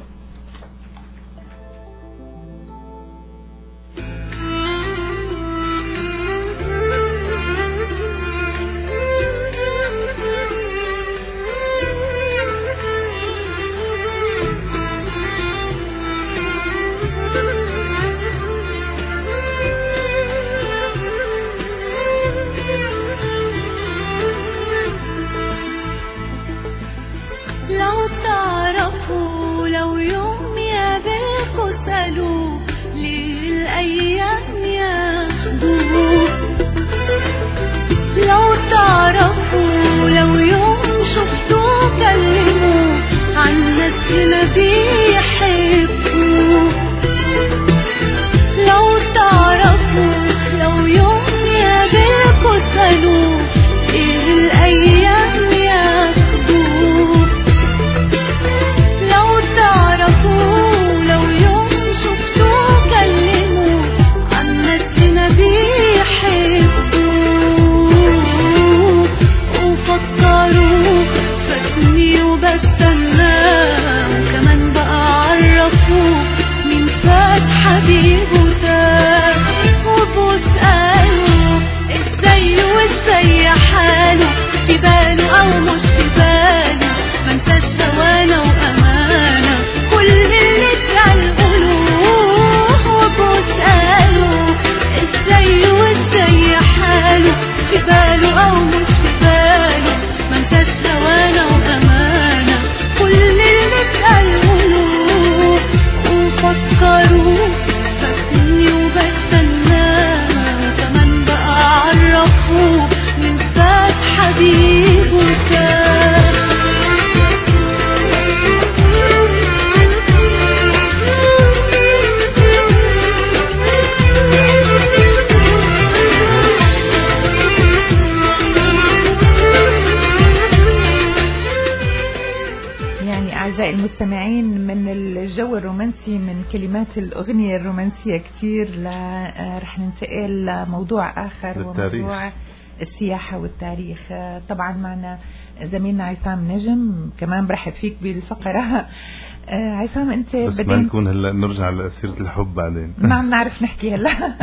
الجو الرومانسي من كلمات الأغنية الرومانسية كتير. رح ننتقل لموضوع آخر وموضوع السياحة والتاريخ. طبعا معنا زميلنا عصام نجم كمان برحب فيك بالفقرة. عصام انت بس ما نكون هلا نرجع لأسيرة الحب بعدين. ما عم نعرف نحكي هلا.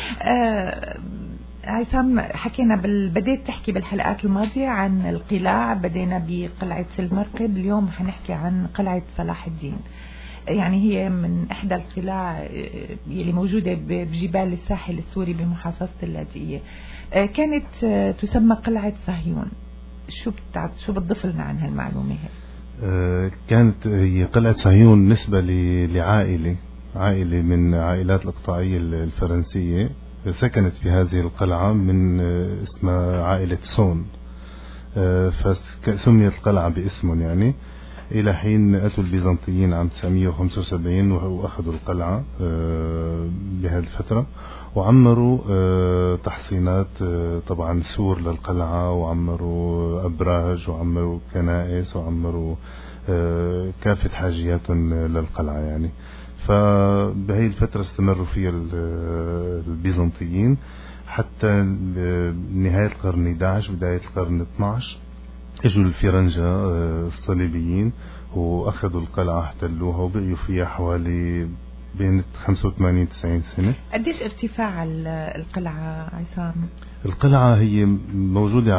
عصام حكينا بديت تحكي بالحلقات الماضية عن القلاع، بدينا بقلعة المرقب، اليوم حنحكي عن قلعة صلاح الدين. يعني هي من إحدى القلاع اللي موجودة بجبال الساحل السوري بمحافظة اللاذقية. كانت تسمى قلعة صهيون. شو بتضيف لنا عن هالمعلومة هي؟ كانت هي قلعة صهيون نسبة عائلة من عائلات الإقطاعية الفرنسية سكنت في هذه القلعة، من اسمها عائلة سون، فسميت القلعة باسمهم يعني، إلى حين أتوا البيزنطيين عام 975 وأخذوا القلعة بهذه الفترة، وعمروا تحصينات طبعا سور للقلعة، وعمروا أبراج، وعمروا كنائس، وعمروا كافة حاجياتهم للقلعة يعني. فبهي الفترة استمروا فيها البيزنطيين حتى نهاية القرن 11 بداية القرن 12 اجوا الفرنجة الصليبيين وأخذوا القلعة احتلوها وبقيوا فيها حوالي بين 85 90 سنة. قديش ارتفاع القلعة عصام؟ القلعة هي موجودة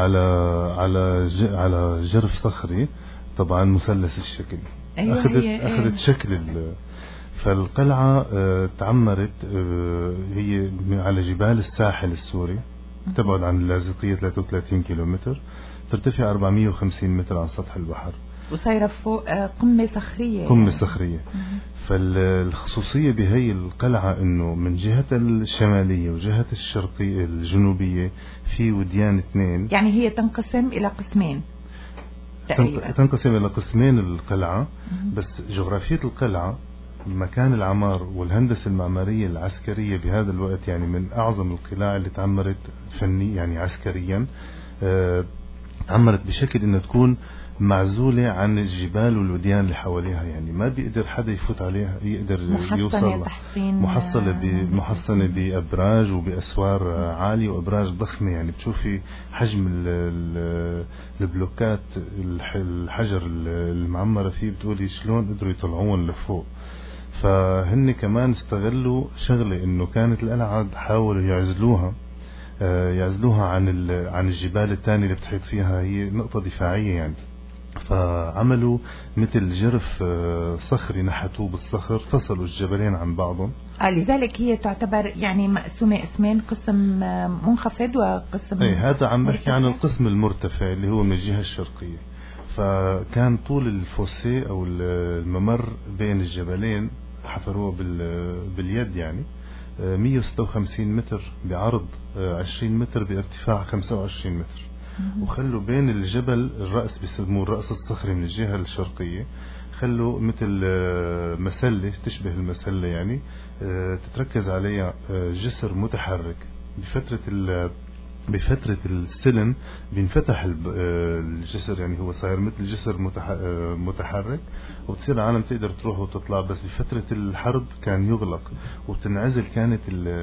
على جرف صخري طبعا مثلث الشكل. أيوة أخذت شكل فالقلعة تعمرت، هي على جبال الساحل السوري، تبعد عن اللاذقية 33 كيلومتر، ترتفع 450 متر عن سطح البحر، وصايرة فوق قمة صخرية. فالخصوصية بهي القلعة انه من جهة الشمالية وجهة الشرقية الجنوبية في وديان اثنين، يعني هي تنقسم إلى قسمين تقريبا. تنقسم إلى قسمين القلعة، بس جغرافية القلعة، مكان العمار والهندسة المعمارية العسكرية بهذا الوقت يعني من أعظم القلاع اللي تعمرت فني يعني عسكريا، تعمرت بشكل إنه تكون معزولة عن الجبال والوديان اللي حواليها، يعني ما بيقدر حدا يفوت عليها، يقدر يوصل. محصنة بأبراج وبأسوار عالية وأبراج ضخمة، يعني بتشوفي حجم البلوكات الحجر المعمرة فيه، بتقولي شلون قدروا يطلعون لفوق. فهن كمان استغلوا شغلة إنه كانت القلعة حاولوا يعزلوها عن الجبال الثانية اللي بتحيط فيها، هي نقطة دفاعية يعني. فعملوا مثل جرف صخري نحتوه بالصخر، فصلوا الجبلين عن بعضهم. لذلك هي تعتبر يعني مقسومة اسمين، قسم منخفض وقسم هذا عم بحكي عن القسم المرتفع اللي هو من الجهة الشرقية. فكان طول الفوسي أو الممر بين الجبلين حفروه باليد يعني 156 متر بعرض 20 متر بارتفاع 25 متر، وخلوا بين الجبل الرأس بيسموه الرأس الصخري من الجهة الشرقية، خلوا مثل مسلة تشبه المسلة يعني تتركز عليها جسر متحرك. بفترة السلم بينفتح الجسر، يعني هو صاير مثل جسر متحرك، وتصير العالم تقدر تروح وتطلع. بس بفترة الحرب كان يغلق وتنعزل كانت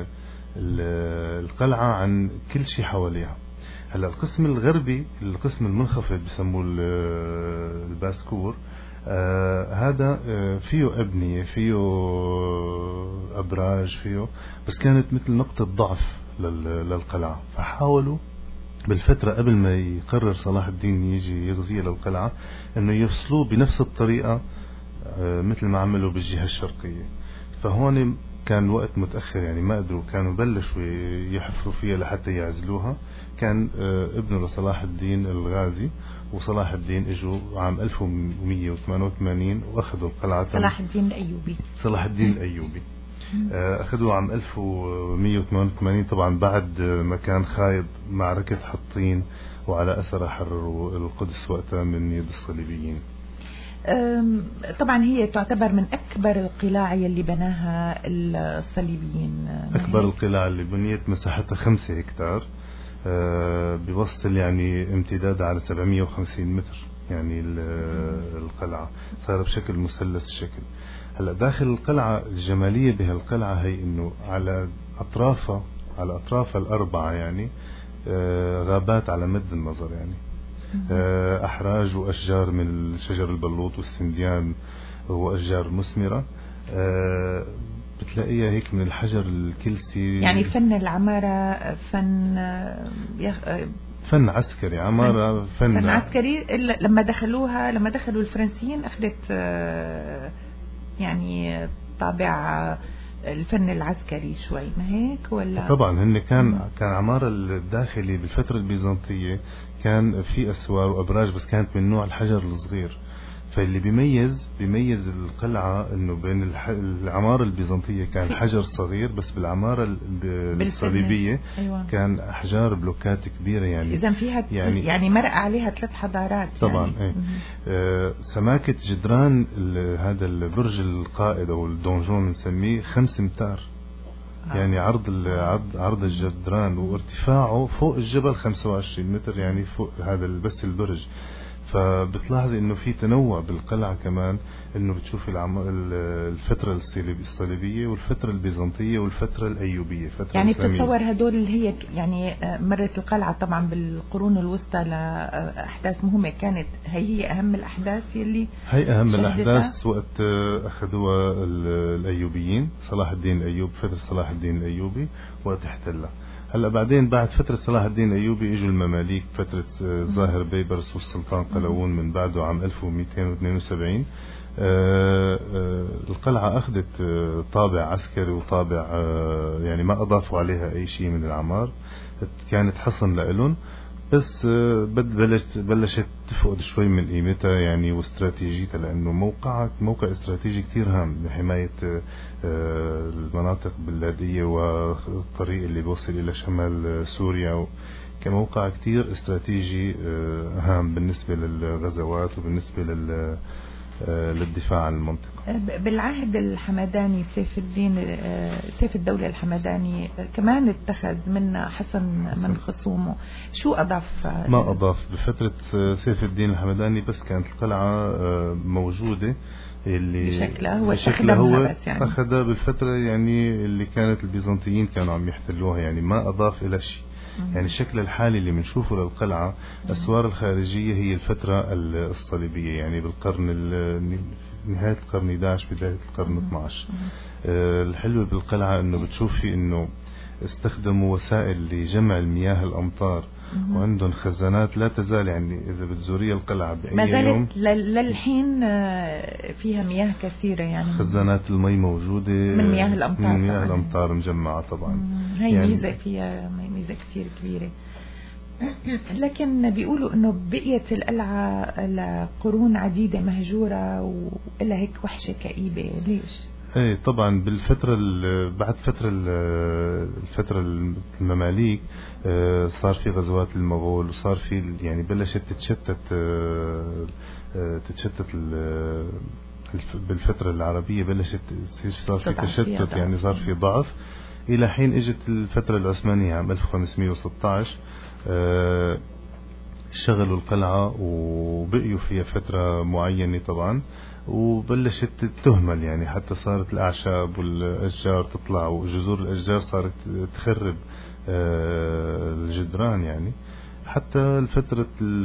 القلعة عن كل شيء حواليها. هلا القسم الغربي، القسم المنخفض بسموه الباسكور، هذا فيه أبنية، فيه أبراج، فيه، بس كانت مثل نقطة ضعف للقلعة. فحاولوا بالفترة قبل ما يقرر صلاح الدين يجي يغزيها للقلعة انه يفصلوه بنفس الطريقة مثل ما عملوا بالجهة الشرقية. فهون كان وقت متأخر يعني ما قدروا، كانوا بلشوا يحفروا فيها لحتى يعزلوها. كان ابنه لصلاح الدين الغازي وصلاح الدين اجوا عام 1188 واخذوا القلعة. صلاح الدين الأيوبي أخذوا عام 1188 طبعا بعد ما كان خايب معركة حطين، وعلى أثر حرروا القدس وقتها من يد الصليبيين. طبعا هي تعتبر من أكبر القلاع اللي بناها الصليبيين. أكبر القلاع اللي بنيت مساحتها 5 هكتار، بوصل يعني امتداد على 750 متر يعني القلعة، صار بشكل مثلث الشكل. هلا داخل القلعة الجمالية بهالقلعة هي إنه على أطرافها الأربعة يعني غابات على مد النظر يعني، أحراج وأشجار من شجر البلوط والسنديان وأشجار مثمرة، بتلاقيها هيك من الحجر الكلسي. يعني فن العمارة فن عسكري، عمارة فن عسكري. لما دخلوا الفرنسيين أخذت يعني طابع الفن العسكري شوي، ما هيك ولا؟ طبعا هن كان عمارة الداخلي بالفترة البيزنطية كان في أسوار وأبراج، بس كانت من نوع الحجر الصغير. فاللي بيميز القلعة انه بين العمارة البيزنطية كان حجر صغير، بس بالعمارة الصليبية أيوة. كان احجار بلوكات كبيرة يعني. اذا فيها يعني مرق عليها 3 حضارات طبعا يعني. سماكة جدران هذا البرج القائد او الدونجون نسميه 5 امتار. يعني عرض الجدران وارتفاعه فوق الجبل 25 متر يعني فوق هذا بس البرج. فبتلاحظي انه في تنوع بالقلعة كمان، انه بتشوفي الفترة الصليبية والفترة البيزنطية والفترة الايوبية، فترة يعني بتتصور هدول اللي هي يعني مرت القلعة طبعا بالقرون الوسطى لأحداث مهمة، كانت هي اهم الاحداث اللي هي اهم الاحداث وقت اخذوها الايوبيين، صلاح الدين الايوب، فترة صلاح الدين الايوبي وقت احتلها. هلا بعدين بعد فترة صلاح الدين الايوبي اجوا المماليك، فترة الظاهر بيبرس والسلطان قلاوون من بعده عام 1272. القلعة اخذت طابع عسكري وطابع يعني ما اضافوا عليها اي شيء من العمار، كانت حصن لإلهم، بس بلشت تفقد شوي من قيمتها يعني واستراتيجيتها، لانه موقع استراتيجي كتير هام لحماية المناطق البلادية والطريق اللي بيوصل الى شمال سوريا، كموقع كتير استراتيجي هام بالنسبة للغزوات وبالنسبة للدفاع عن المنطقة. بالعهد الحمداني سيف الدولة الحمداني كمان اتخذ من حصن من خصومه، شو أضاف؟ ما أضاف بفترة سيف الدين الحمداني، بس كانت القلعة موجودة اللي بشكلها هو يعني أخذها بالفترة يعني اللي كانت البيزنطيين كانوا عم يحتلوها، يعني ما أضاف إلى شيء. يعني الشكل الحالي اللي بنشوفه للقلعة الأسوار الخارجية هي الفترة الصليبية، يعني بالقرن نهاية القرن 11 بداية القرن 12. الحلو بالقلعة انه بتشوفي انه استخدموا وسائل لجمع المياه الأمطار، وعندهم خزانات لا تزال، يعني إذا بتزوري القلعة بأي يوم للحين فيها مياه كثيرة، يعني خزانات المي موجودة من مياه الأمطار، من مياه الأمطار مجمعة طبعا. هي يعني ميزة فيها، ميزة كثير كبيرة. لكن بيقولوا انه بقيت القلعة لقرون عديدة مهجورة وإلها هيك وحشة كئيبة، ليش؟ ايه طبعا بالفترة بعد الفترة المماليك صار في غزوات المغول، وصار في يعني بلشت تتشتت بالفترة العربية، بلشت صار في تشتت، يعني صار في ضعف، الى حين اجت الفترة العثمانية عام 1516 شغلوا القلعة وبقيوا فيها فترة معينة طبعا، وبلشت تهمل، يعني حتى صارت الأعشاب والأشجار تطلع، وجذور الأشجار صارت تخرب الجدران، يعني حتى الفترة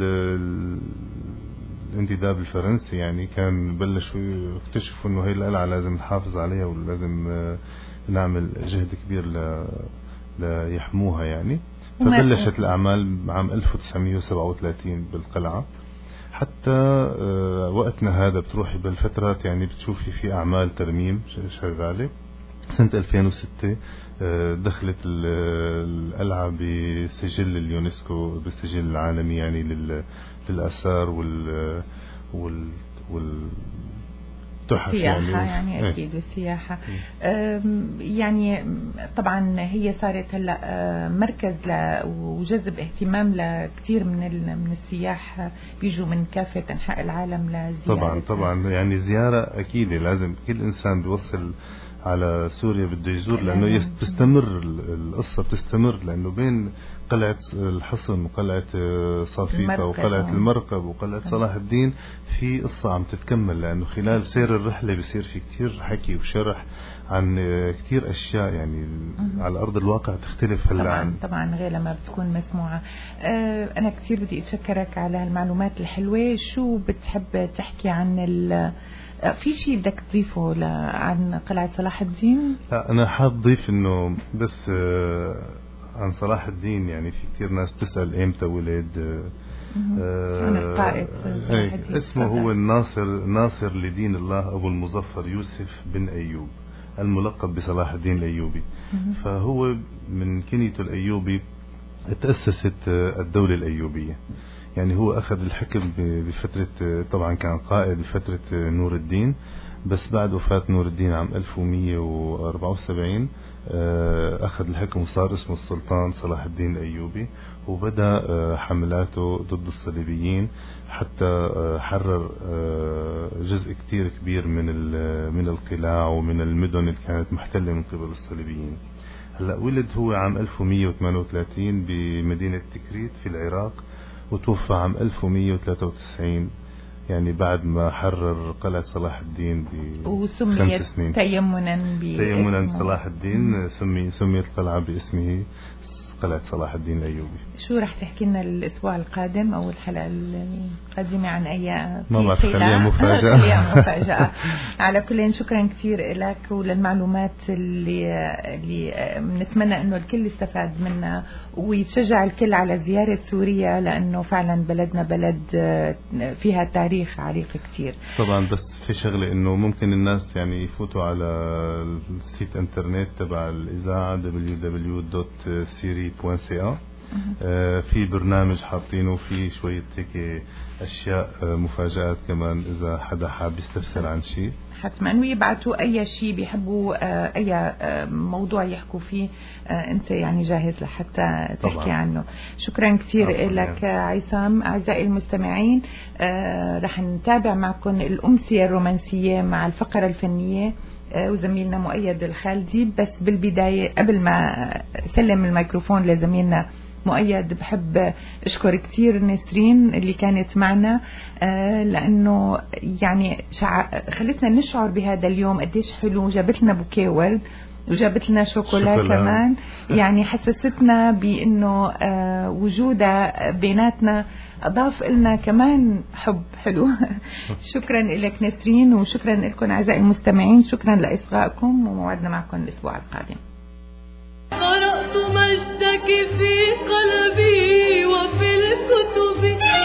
الانتداب الفرنسي يعني كان بلشوا اكتشفوا انه هي القلعة لازم نحافظ عليها ولازم نعمل جهد كبير ليحموها يعني. فبلشت الأعمال عام 1937 بالقلعة، حتى وقتنا هذا بتروحي بالفترات يعني بتشوفي في أعمال ترميم شغالة. سنة 2006 دخلت القلعة بسجل اليونسكو، بالسجل العالمي يعني للآثار والتحف يعني أكيد السياحة. يعني طبعا هي صارت هلا مركز وجذب اهتمام لكثير من السياح بيجوا من كافة أنحاء العالم لزيارة. طبعا يعني زيارة أكيدة، لازم كل إنسان بيوصل على سوريا بده يزور، لأنه تستمر القصة بتستمر، لأنه بين قلعة الحصن وقلعة صافيقة وقلعة المرقب وقلعة صلاح الدين في قصة عم تتكمل، لأنه خلال سير الرحلة بيصير في كتير حكي وشرح عن كتير أشياء يعني على أرض الواقع تختلف هلا طبعا غير لما بتكون مسموعة. أنا كتير بدي أتشكرك على المعلومات الحلوة. شو بتحب تحكي عن في شيء بدك تضيفه عن قلعة صلاح الدين؟ لا أنا حاب ضيف إنه بس عن صلاح الدين، يعني في كتير ناس بتسأل إمتى ولد. عن القائد اسمه هو ناصر لدين الله أبو المظفر يوسف بن أيوب، الملقب بصلاح الدين الأيوبي. فهو من كنيته الأيوبي تأسست الدولة الأيوبية. يعني هو أخذ الحكم بفترة، طبعا كان قائد بفترة نور الدين، بس بعد وفاة نور الدين عام 1174 أخذ الحكم وصار اسمه السلطان صلاح الدين الأيوبي، وبدأ حملاته ضد الصليبيين حتى حرر جزء كتير كبير من القلاع ومن المدن اللي كانت محتلة من قبل الصليبيين. هلا ولد هو عام 1138 بمدينة تكريت في العراق، وتوفى عام 1193 يعني بعد ما حرر قلعة صلاح الدين وسميت تيمنا صلاح الدين. سميت القلعة باسمه قلعة صلاح الدين الأيوبي. شو رح تحكي لنا الأسبوع القادم أو الحلقة القادمة عن أي؟ ما بعرف، خليها مفاجأة. على كل شكرا كثير لك وللمعلومات اللي بنتمنى إنه الكل يستفاد منها ويتشجع الكل على زيارة سوريا، لأنه فعلا بلدنا بلد فيها تاريخ عريق كثير. طبعا بس في شغلة إنه ممكن الناس يعني يفوتوا على السيت انترنت تبع الإذاعة www.siri.ca. في برنامج حاطينه في شوية هيك أشياء مفاجآت كمان إذا حدا حاب يستفسر عن شيء حتما، ويبعتوا أي شيء بيحبوا، أي موضوع يحكوا فيه، أنت يعني جاهز لحتى تحكي طبعا عنه. شكرا كثير لك عصام. أعزائي المستمعين، رح نتابع معكم الأمسية الرومانسية مع الفقرة الفنية وزميلنا مؤيد الخالدي. بس بالبداية قبل ما سلم الميكروفون لزميلنا مؤيد، بحب أشكر كثير نسرين اللي كانت معنا، لأنه يعني خلتنا نشعر بهذا اليوم قديش حلو. جابت لنا بوكيه ورد وجابت لنا شوكولا كمان، يعني حسستنا بأنه وجودها بيناتنا أضاف لنا كمان حب حلو. شكرا لك نسرين، وشكرا لكم أعزائي المستمعين. شكرا لإصغائكم، وموعدنا معكم الأسبوع القادم. قرأت مجدك في قلبي وفي الكتب،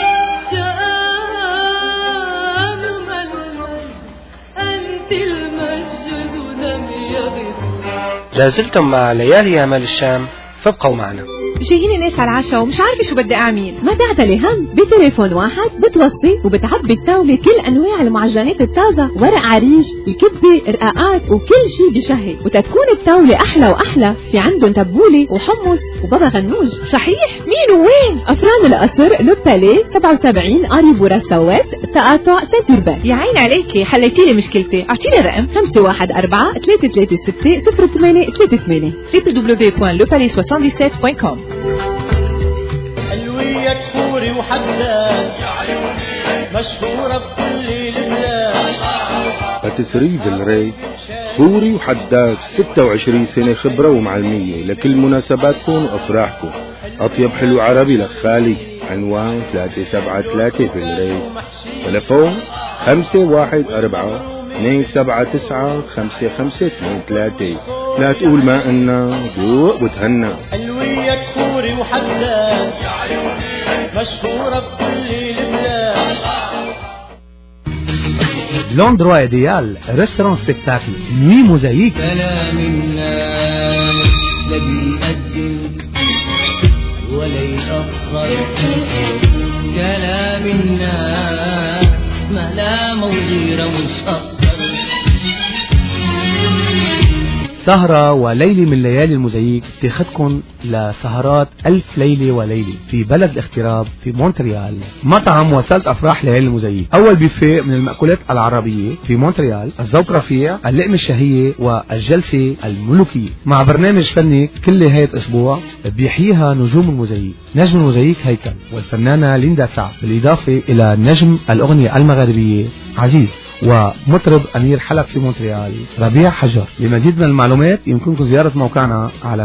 شآن المجد أنت المجد لم يغب. لازلتم مع ليالي أمل الشام، فابقوا معنا. جايين ناس على العشاء ومش عارفة شو بدي أعمل. ما تعتلي هم، بتليفون واحد بتوصي وبتعبي الطاولة كل أنواع المعجنات الطازة، ورق عريش، الكبة، رقاقات، وكل شي بشهي. وتتكون الطاولة أحلى وأحلى، في عندهم تبولة وحمص وبابا غنوج. صحيح؟ مين وين؟ أفران القصر، لوبالي 77 أريبورا سوات، تقاطع سنتوربان. يا عين عليكي، حليتيلي مشكلتي. أعطيني الرقم 514-336-0838 www.lopalais77.com. حلوية كفوري وحداد مشهورة بكل البلاد. باتسري بالري سوري وحداد، 26 سنة خبرة ومعلمية لكل مناسباتكم وأفراحكم. أطيب حلو عربي لخالي. عنوان 373 بالري، تلفون 514-279-5523. لا تقول ما إنا ذوق وتهنى. حلوية كفوري وحداد مشهورة بكل البلاد. لوندروا ايديال ريستوران سبيكتاكل نوي موزايك. كلام الناس لا بيقدم ولا يأخر، كلام الناس ملامة وغيرة مش أكتر. سهرة وليلة من ليالي الموزاييك اتخذكم لسهرات 1000 ليلة وليلة في بلد الاغتراب في مونتريال، مطعم وسالة أفراح ليالي الموزاييك. أول بيفيه من المأكولات العربية في مونتريال، الذوق رفيع، اللقمة الشهية والجلسة الملوكية، مع برنامج فني كل نهاية أسبوع بيحييها نجوم الموزاييك. نجم الموزاييك هيكل والفنانة ليندا سعد، بالإضافة إلى نجم الأغنية المغربية عزيز ومطرب أمير حلب في مونتريال ربيع حجر. لمزيد من المعلومات يمكنكم زيارة موقعنا على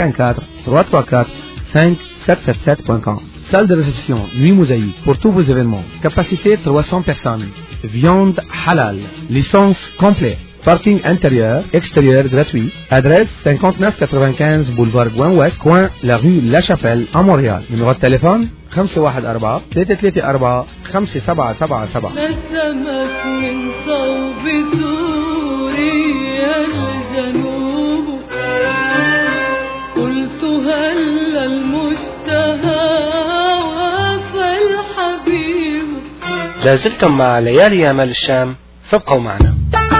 514-334-5777.com. Salle de réception, nuit mosaïque, pour tous vos événements. Capacité 300 personnes. Viande halal. Licence complète. Parking intérieur, extérieur gratuit. Adresse 5995 boulevard Gouin-Ouest, coin la rue La Chapelle à Montréal. Numéro de téléphone 514-334-5777. نسمت من صوب سوريا الجنوب، قلت هل المشتهى وفى الحبيب. لازلتم مع ليالي أمال الشام، فابقوا معنا.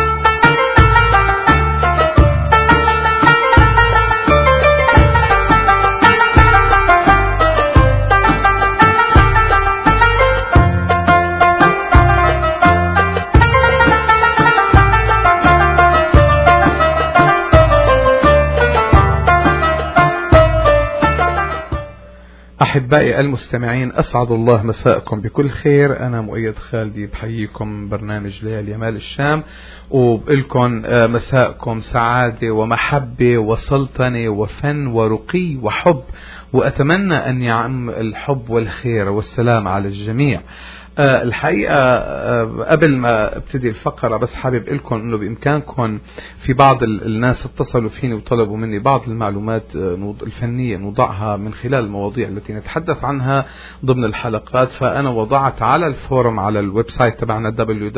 أحبائي المستمعين، أسعد الله مساءكم بكل خير. أنا مؤيد خالدي بحييكم برنامج ليالي أمال الشام، وبقلكم مساءكم سعادة ومحبة وسلطنة وفن ورقي وحب، وأتمنى أن يعم الحب والخير والسلام على الجميع. الحقيقة قبل ما ابتدي الفقرة بس حابب لكم انه بامكانكم، في بعض الناس اتصلوا فيني وطلبوا مني بعض المعلومات الفنية نوضعها من خلال المواضيع التي نتحدث عنها ضمن الحلقات، فانا وضعت على الفورم على الويب سايت تبعنا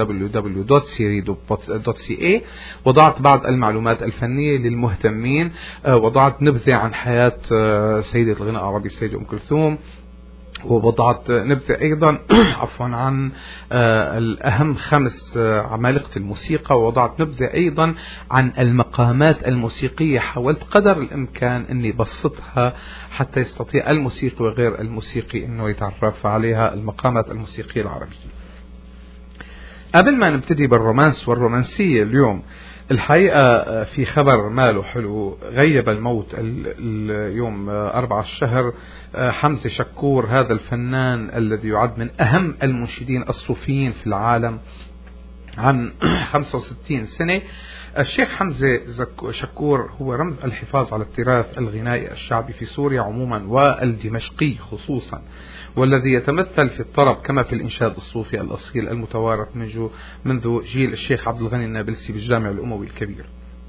www.siri.ca وضعت بعض المعلومات الفنية للمهتمين. وضعت نبذة عن حياة سيدة الغناء العربي السيدة أم كلثوم، ووضعت نبذة أيضا عفوا عن الأهم 5 عمالقة الموسيقى، ووضعت نبذة أيضا عن المقامات الموسيقية. حاولت قدر الإمكان أني بسطها حتى يستطيع الموسيقي وغير الموسيقي أنه يتعرف عليها المقامات الموسيقية العربية. قبل ما نبتدي بالرومانس والرومانسية اليوم، الحقيقة في خبر ماله حلو. غيب الموت اليوم 4 الشهر حمزة شكور، هذا الفنان الذي يعد من أهم المنشدين الصوفيين في العالم عن 65 سنة. الشيخ حمزة شكور هو رمز الحفاظ على التراث الغنائي الشعبي في سوريا عموما والدمشقي خصوصا، والذي يتمثل في الطرب كما في الإنشاد الصوفي الأصيل المتوارث منذ جيل الشيخ عبد الغني النابلسي بالجامع الأموي الكبير.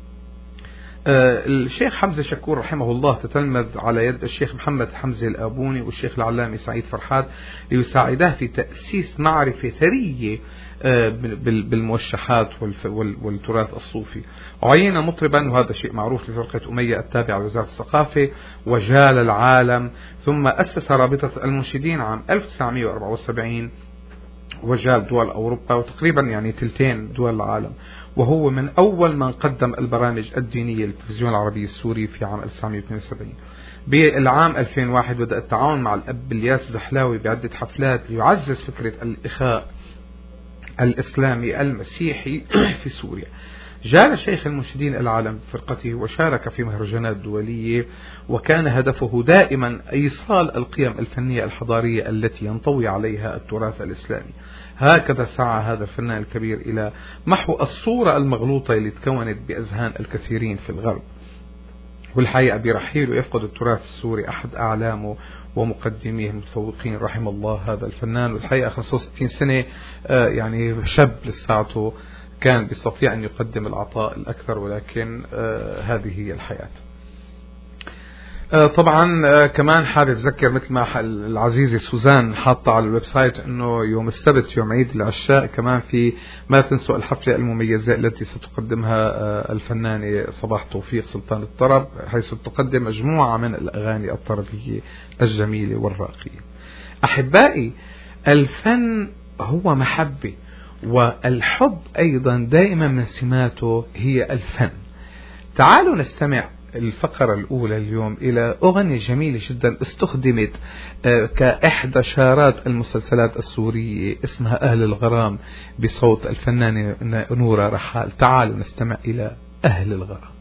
الشيخ حمزة شكور رحمه الله تتلمذ على يد الشيخ محمد حمزة الآبوني والشيخ العلامي سعيد فرحات ليساعده في تأسيس معرفة ثرية بالموشحات والتراث الصوفي. عين مطربا، وهذا شيء معروف، لفرقة أمية التابعة لوزارة الثقافة، وجال العالم، ثم أسس رابطة المنشدين عام 1974 وجال دول أوروبا وتقريبا يعني تلتين دول العالم، وهو من أول من قدم البرامج الدينية للتلفزيون العربي السوري في عام 1972. بالعام 2001 بدأ التعاون مع الأب الياس زحلاوي بعدة حفلات ليعزز فكرة الإخاء الإسلامي المسيحي في سوريا. جال شيخ المنشدين العالم بفرقته وشارك في مهرجانات دولية، وكان هدفه دائما إيصال القيم الفنية الحضارية التي ينطوي عليها التراث الإسلامي. هكذا سعى هذا الفنان الكبير إلى محو الصورة المغلوطة اللي تكونت بأذهان الكثيرين في الغرب. والحقيقة برحيله يفقد التراث السوري أحد أعلامه ومقدميه المتفوقين رحم الله هذا الفنان. والحقيقة 65 سنة يعني شاب لساعته، كان بيستطيع أن يقدم العطاء الأكثر، ولكن هذه هي الحياة. طبعا كمان حابب أذكر مثل ما العزيزة سوزان حاطة على الويب سايت أنه يوم السبت يوم عيد العشاء كمان في ما تنسوا الحفلة المميزة التي ستقدمها الفنانة صباح توفيق سلطان الطرب، حيث تقدم مجموعة من الأغاني الطربية الجميلة والراقية. أحبائي، الفن هو محبة، والحب أيضا دائما من سماته هي الفن. تعالوا نستمع الفقرة الأولى اليوم إلى أغنية جميلة جدا استخدمت كإحدى شارات المسلسلات السورية اسمها أهل الغرام بصوت الفنانة نورة رحال. تعالوا نستمع إلى أهل الغرام.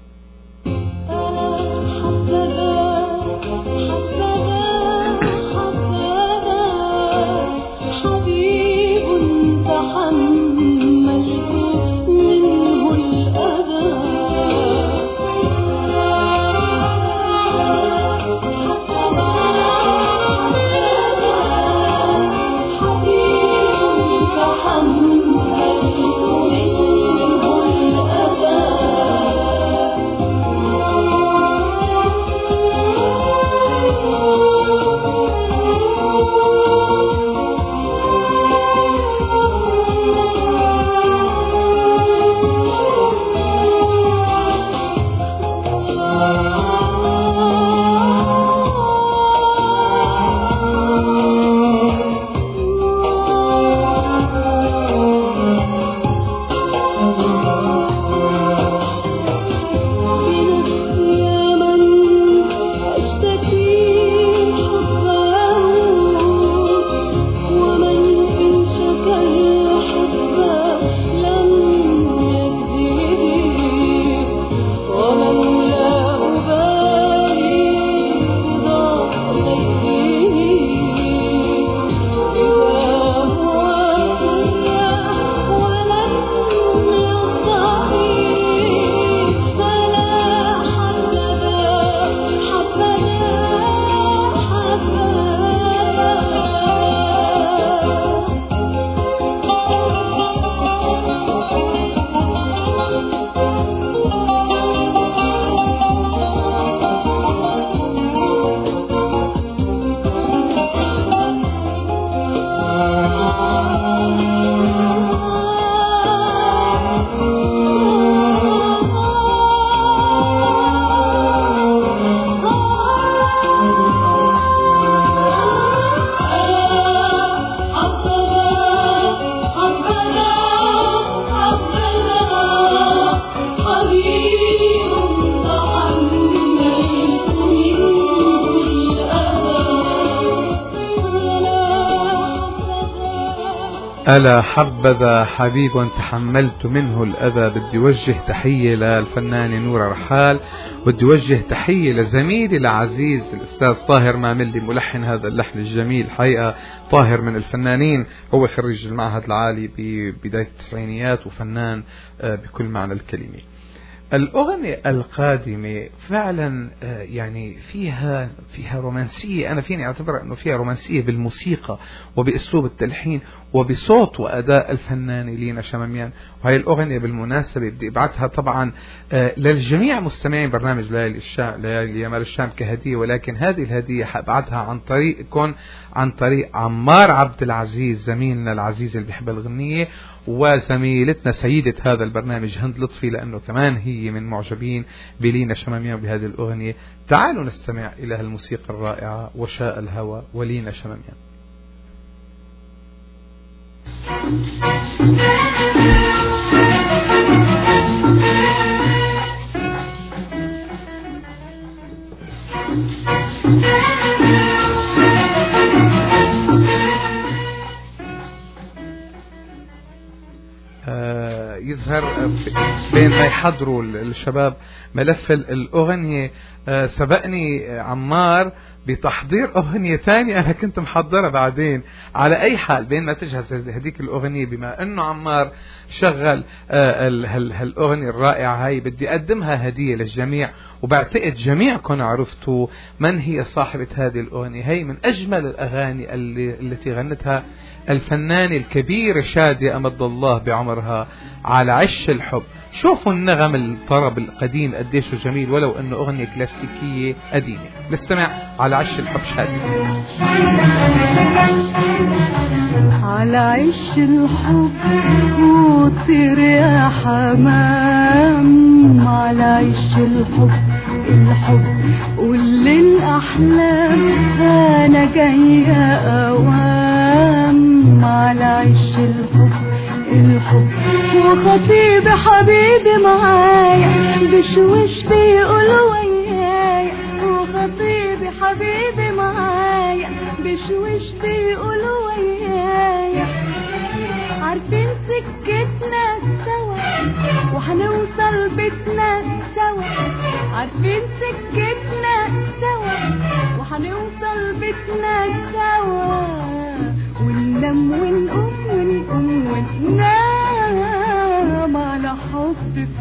ألا حبذا حبيب تحملت منه الأذى. بدي وجه تحية للفنانة نورة رحال، بدي وجه تحية لزميلي العزيز الأستاذ طاهر ماملي ملحن هذا اللحن الجميل. حقيقة طاهر من الفنانين، هو خريج المعهد العالي ببداية التسعينيات وفنان بكل معنى الكلمة. الأغنية القادمة فعلا يعني فيها رومانسية، أنا فيني أعتبر أنه فيها رومانسية بالموسيقى وبأسلوب التلحين وبصوت وأداء الفنان لينا شماميان. وهي الأغنية بالمناسبة بدي أبعتها طبعا للجميع مستمعين برنامج ليالي يمال الشام كهدية، ولكن هذه الهدية حأبعتها عن طريق عمار عبد العزيز زميلنا العزيز اللي بيحب الغنية، وزميلتنا سيدة هذا البرنامج هند لطفي، لأنه كمان هي من معجبين بلينا شماميان بهذه الأغنية. تعالوا نستمع إلى الموسيقى الرائعة وشاء الهوى ولينا شماميان. يظهر بين ما يحضروا الشباب ملف الأغنية. سبقني عمار بتحضير أغنية ثانية أنا كنت محضرة بعدين. على أي حال بين ما تجهز هذيك الأغنية، بما أنه عمار شغل هالأغنية الرائعة هاي، بدي أقدمها هدية للجميع، وبعتقد جميعكم عرفتوا من هي صاحبة هذه الأغنية. هي من أجمل الأغاني التي غنتها الفنانة الكبيرة شادية أمد الله بعمرها، على عش الحب. شوفوا النغم الطرب القديم قديش جميل، ولو أنه أغنية كلاسيكية قديمة. نستمع على عش الحب شادية. على عش الحب وطير يا حمام، على عش الحب قول الأحلام أنا جاية أوام. على عش الحب وخطيب حبيبي معايا بشوي عارفين سكتنا سوا وحنوصل بيتنا سوا وننام ونقوم ونقوم وننام على حب في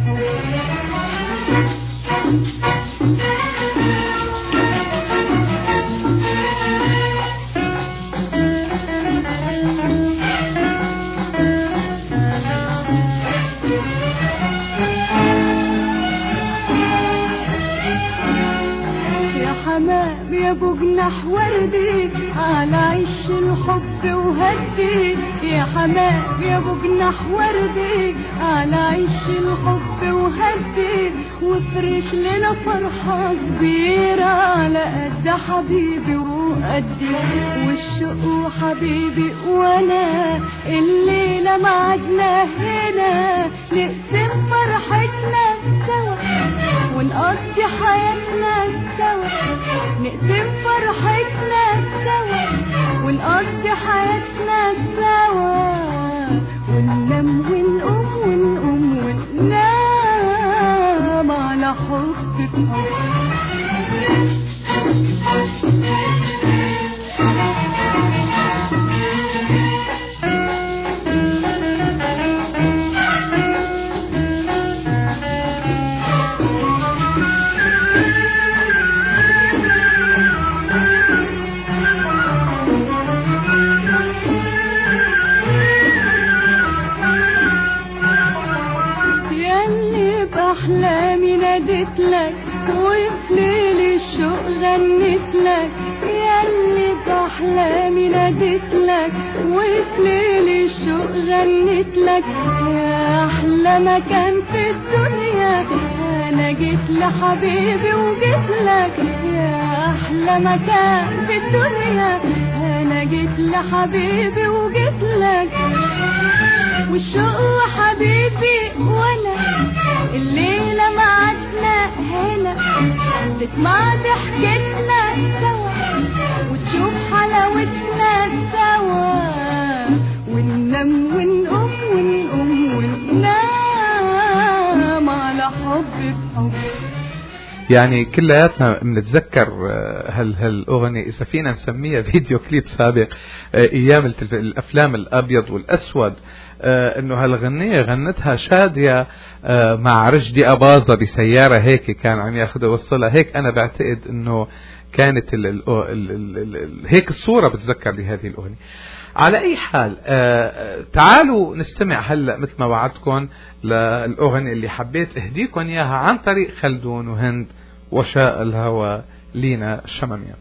يا ابو جناح وردي على عش الحب وهدي يا حمام يا ابو جناح وردي على عش الحب وهدي وافرش لنا فرحة كبيرة على قد حبيبي وقدي والشوق حبيبي وانا الليلة معدنا هنا نقسم فرحتنا سوا ونقضي حياتنا سوا نقسم فرحتنا سوا ونقضي حياتنا سوا وننام ونقوم ونقوم وننام على حب في أحلامي نادت لك وفي ليل الشوق غنت لك ياللي بأحلامي نادت لك وفي ليل الشوق غنت لك يا أحلى مكان في الدنيا أنا جيت لحبيبي وجيت لك يا أحلى مكان في الدنيا أنا جيت لحبيبي وجيت لك والشوق حبيبي ولا الليلة معدنا هنا تسمع ضحكتنا سوا وتشوف حلاوتنا سوا وننام ونقوم ونقوم وننام على حب بحب. يعني كلياتنا بنتذكر هالأغنية إذا فينا نسميها فيديو كليب سابق أيام الأفلام الأبيض والأسود، إنه هالغنية غنتها شادية مع رشدي أباظة بسيارة هيك كان عم ياخذها وصلها هيك. أنا بعتقد إنه كانت هيك الصورة بتذكر لهذه الأغنية. على أي حال تعالوا نستمع هلأ مثل ما وعدتكم للأغنية اللي حبيت أهديكم إياها عن طريق خلدون وهند وشاء الهوى لينا الشمامية.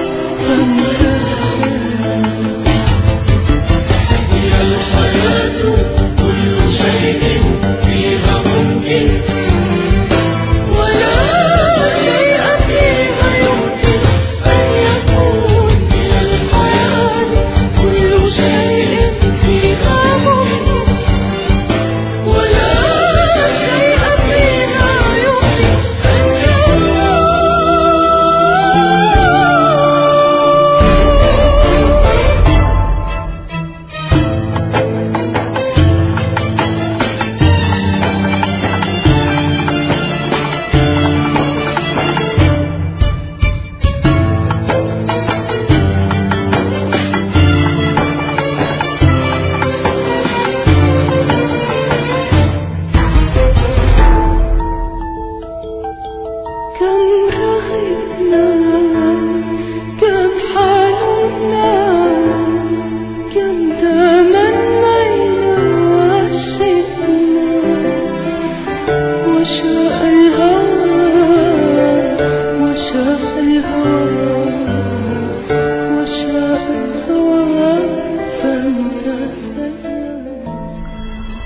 الحياة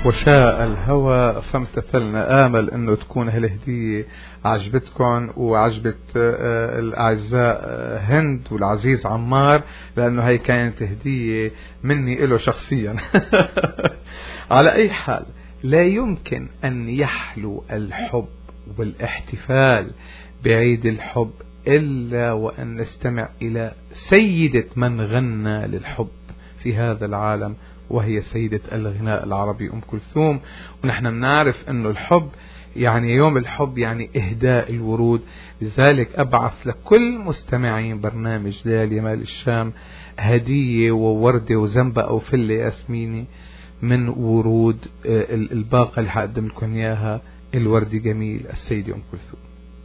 وشاء الهوى فامتثلنا. آمل أنه تكون هالهدية عجبتكم وعجبت الأعزاء هند والعزيز عمار، لأنه هي كانت هدية مني له شخصيا. على أي حال، لا يمكن أن يحلو الحب والاحتفال بعيد الحب إلا وأن نستمع إلى سيدة من غنى للحب في هذا العالم، وهي سيدة الغناء العربي أم كلثوم. ونحن بنعرف أنه الحب يعني يوم الحب يعني إهداء الورود. لذلك أبعث لكل مستمعين برنامج ليالي مال الشام هدية ووردة وزنبقة أو فلة ياسميني من ورود الباقة اللي حقدم لكم إياها، الورد جميل السيدة أم كلثوم.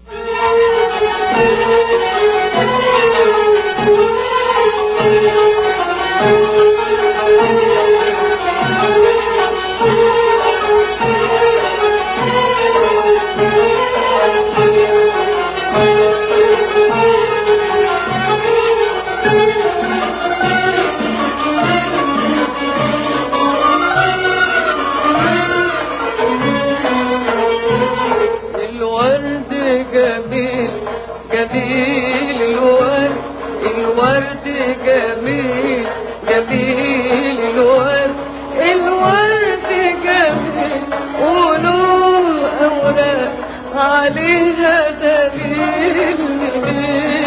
عليها دليل من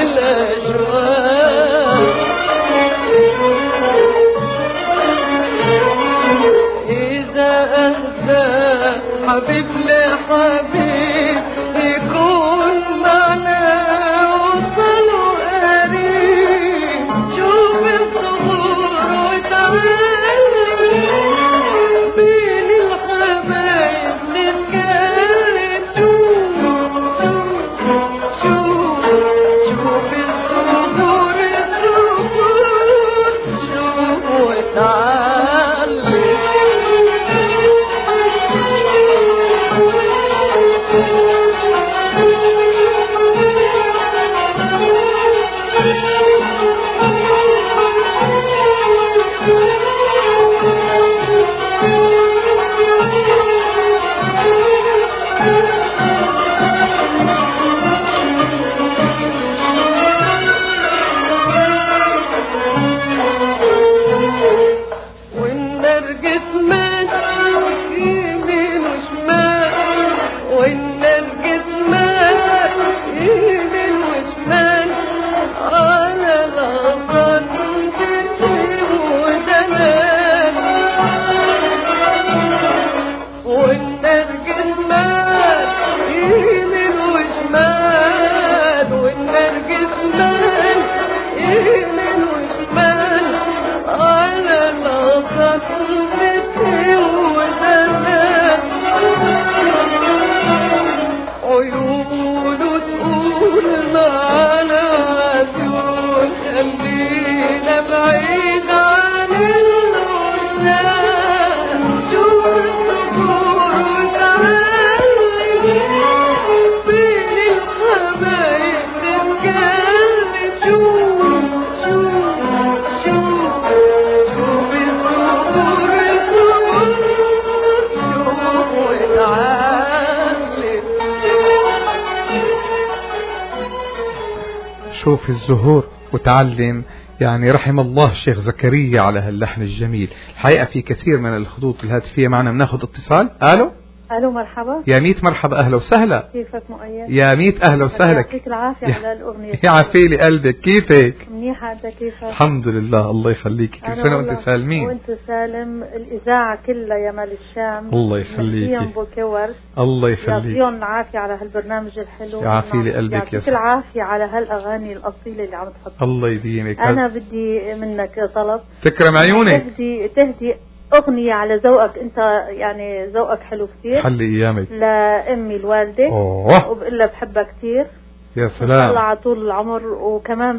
الأشواق، إذا أهدى حبيب لحبيب يكون معنا وصل قريب. شوف الصبور وتعالي بين الحبايب نتكلم. شوف الصبور شوف وتعالي. شوف الزهور وتعلم. يعني رحم الله الشيخ زكريا على هاللحن الجميل. الحقيقة في كثير من الخطوط الهاتفية معنا، بناخذ اتصال. الو الو مرحبا. يا ميت مرحبا، اهلا وسهلا. كيفك مؤيد؟ يا ميت اهلا وسهلا. يعطيك العافية على الاغنية. يعافيلي قلبك، كيفك؟ منيحة، انت كيفك؟ الحمد لله، الله يخليك. كل سنة وانت سالمين. وانت سالم. الاذاعة كلها يا مال الشام الله يخليك. الله يخليك. يعطيهم العافية على هالبرنامج الحلو. يعافيلي قلبك. يعطيك العافية على هالاغاني الاصيلة اللي عم تحطها. الله يديمك. انا بدي منك طلب. تكرم عيونك. تهدي أغنية على ذوقك أنت، يعني ذوقك حلو كثير. حلي أيامك. لأمي الوالدة. وبقول لها بحبها كثير. يا سلام. الله على طول العمر. وكمان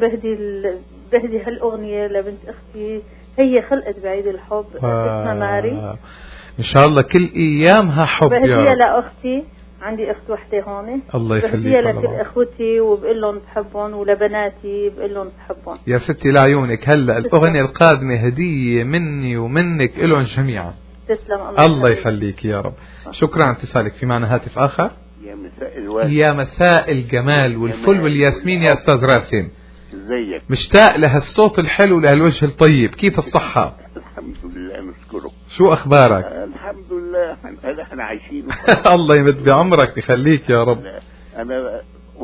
بهدي هالأغنية لبنت أختي، هي خلقت بعيد الحب، اسمها ماري. إن شاء الله كل أيامها حب. بهديها لأختي، عندي أخت وحدة هون. الله يخليك. بهديها لكل إخوتي وبقول لهم بحبهم، ولبناتي بقول لهم بحبهم. يا ستي لعيونك. هلا الأغنية القادمة هدية مني ومنك إلهم جميعا. تسلم. الله يخليك يا رب. شكرا على اتصالك. في معنا هاتف آخر. يا مساء الورد. يا مساء الجمال والفل والياسمين يا أستاذ راسم. ازيك؟ مشتاق لهالصوت الحلو لهالوجه الطيب. كيف الصحة؟ الحمد لله نشكره. شو أخبارك؟ الحمد لله احنا عايشين. الله يمد بعمرك يخليك يا رب. أنا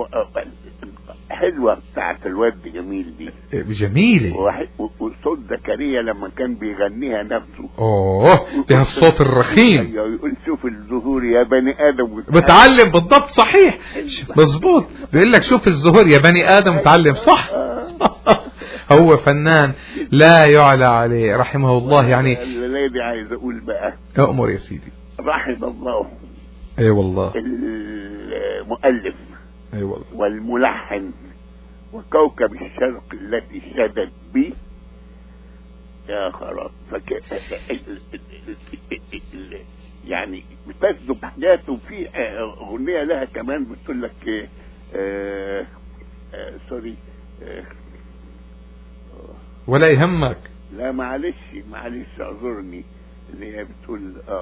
حلوة بتاعت الواد جميل دي. جميلة. وصوت زكريا لما كان بيغنيها نفسه. ده الصوت الرخيم. يقول شوف الزهور يا بني آدم. بتعلم بالضبط صحيح. مظبوط. بيقول لك شوف الزهور يا بني آدم متعلم صح. هو فنان لا يعلى عليه رحمه الله. يعني الليلة عايز أقول بقى. أؤمر يا سيدي. رحم الله. أي والله. المؤلف. أي والله. والملحن وكوكب الشرق التي شدت بي يا خراب. يعني بتسلب حاجات. وفي أغنية لها كمان بتقول لك سوري ولا يهمك. لا معلش اعذرني. اللي هي بتقول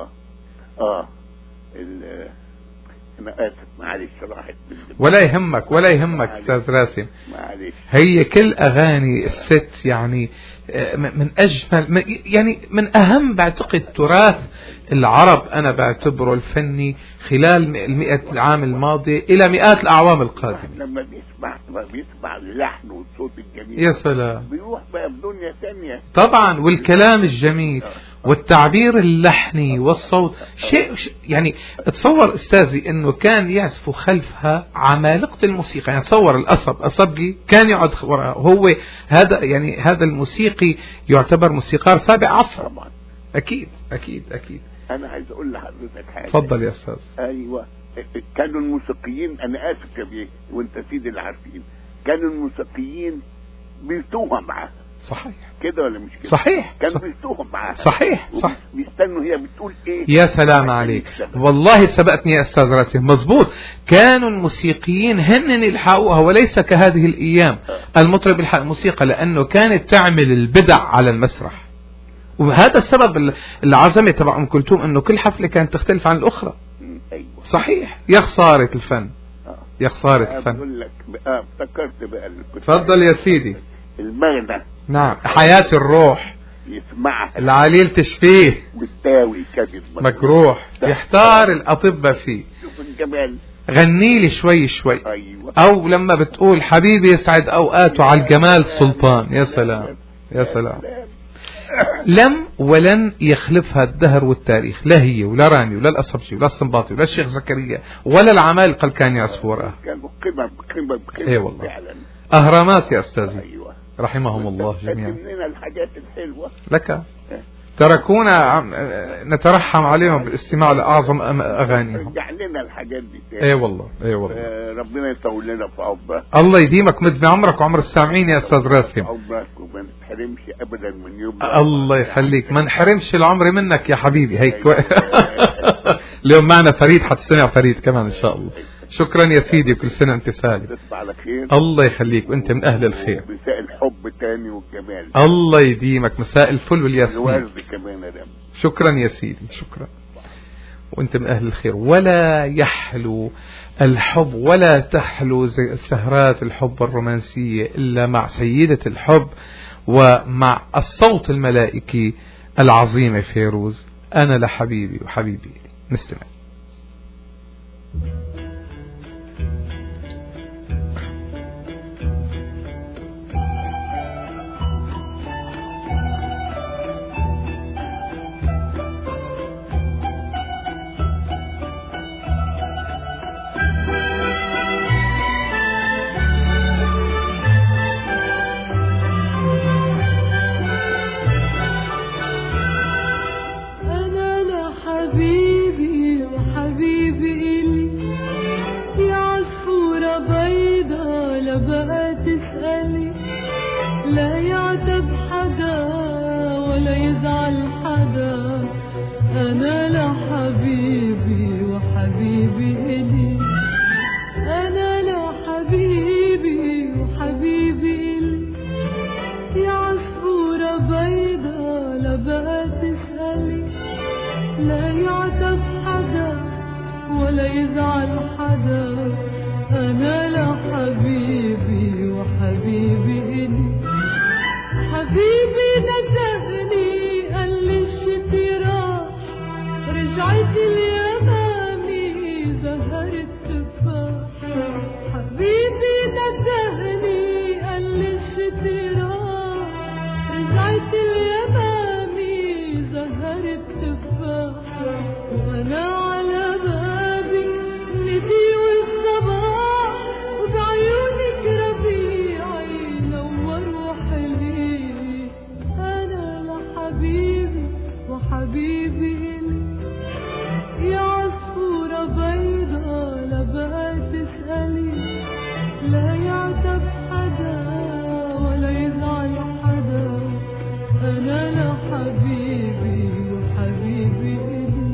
انا اسف معلش راحت. ولا يهمك استاذ راسم. معلش. هي كل اغاني الست يعني من اجمل يعني من اهم بعتقد تراث العرب. انا بعتبره الفني خلال 100 العام الماضي الى مئات الاعوام القادمه. لما بيسمع اللحن والصوت الجميل يا سلام بيروح بقى بدنيا ثانيه طبعا. والكلام الجميل والتعبير اللحني والصوت شيء يعني تصور استاذي انه كان يعزفوا خلفها عمالقة الموسيقى. يعني تصور الأصبجي كان يقعد وراء. هو هذا يعني هذا الموسيقي يعتبر موسيقار سابع عصر طبعا. اكيد. انا عايز اقول لحضرتك حاجه. اتفضل يا استاذ. ايوه كانوا الموسيقيين انا اسف كبير وانت سيدي اللي عارفين كانوا الموسيقيين بيلتوها معاها. صحيح كده ولا مش كده؟ صحيح. كانوا بيلتوهم معاها. صحيح. بيستنوا هي بتقول ايه. يا سلام عليك والله سبقتني يا استاذ راسم. مظبوط. كانوا الموسيقيين هن يلحقوها وليس كهذه الايام المطرب يلحق الموسيقى لانه كانت تعمل البدع على المسرح. وهذا السبب العظمه تبع ام كلثوم انه كل حفله كانت تختلف عن الاخرى. ايوه صحيح. يا خساره الفن. يا خساره الفن. بقول لك افتكرت بقى تفضل يا سيدي. المغنى. نعم حياة الروح يسمعها العليل تشفيه والداوي كذب مجروح يحتار الأطباء فيه. شوف الجمال. غني لي شوي أيوة. أو لما بتقول حبيبي يسعد أوقاته على الجمال سلطان. يا سلام يا سلام. لم ولن يخلفها الدهر والتاريخ. لا هي ولا رامي ولا الأصبجي ولا السنباطي ولا الشيخ زكريا ولا العمالقة اللي كان يعزفوا وراها. كانوا قمم اي والله فعلا. أهرامات يا أستاذي. أيوة. رحمهم الله جميعا. لنا الحاجات الحلوة لك تركونا نترحم عليهم بالاستماع لأعظم أغانيهم. رجع لنا الحاجات دي. اي والله ربنا يطول لنا في عمرك. الله يديمك مد بعمرك وعمر السامعين يا استاذ راسم. عمرك وما نحرمش ابدا من يوم. الله يخليك ما نحرمش العمر منك يا حبيبي. هيك اليوم معنا فريد حتسمع فريد كمان ان شاء الله. شكرا يا سيدي وكل سنة انت سالم. تصبح على خير. الله يخليك وانت من اهل الخير. مساء الحب تاني والجمال. الله يديمك مساء الفل والياسمين. الورد كمان يا رب. شكرا يا سيدي شكرا. وانت من اهل الخير. ولا يحلو الحب ولا تحلو سهرات الحب الرومانسية الا مع سيدة الحب ومع الصوت الملائكي العظيم فيروز. انا لحبيبي وحبيبي. نستمع. لا يعتب حدا ولا يزعل حدا، أنا لحبيبي وحبيبي إلي. حبيبي ندهني قال لي الشتي راح، رجعت اليمامي زهر التفاح. حبيبي ندهني قال لي الشتي راح، رجعت اليمامي زهر التفاح. وانا على بابك ندي والصباح، وبعيونك ربيعي نور وحلي. انا لحبيبي وحبيبي إلي. يا عصفورة بيضة لبقى تسألي، لا يعتب حدا ولا يزعل حدا، أنا لحبيبي وحبيبي إلي.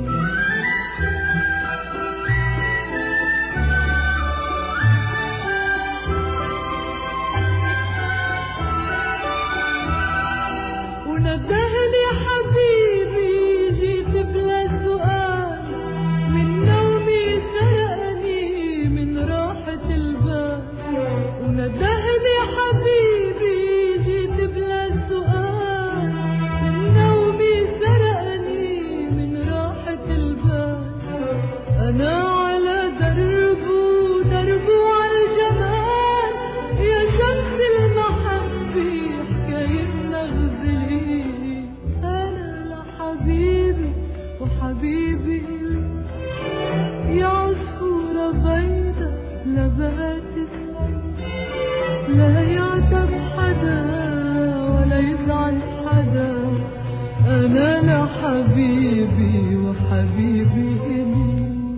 وندهني حبيبي جيت بلا سؤال، من نومي سرقني من راحة البال. وندهني حبيبي جيت بلا سؤال، من نومي سرقني من راحة البال. أنا على دربه دربه عالجمال، يا شمس المحبة حكايتنا غزلي. أنا لحبيبي وحبيبي إلي. يا عصفورة بيضة لبقى تسأل، لا يعتب حدا ولا يزعل حدا، أنا لحبيبي وحبيبي إلي.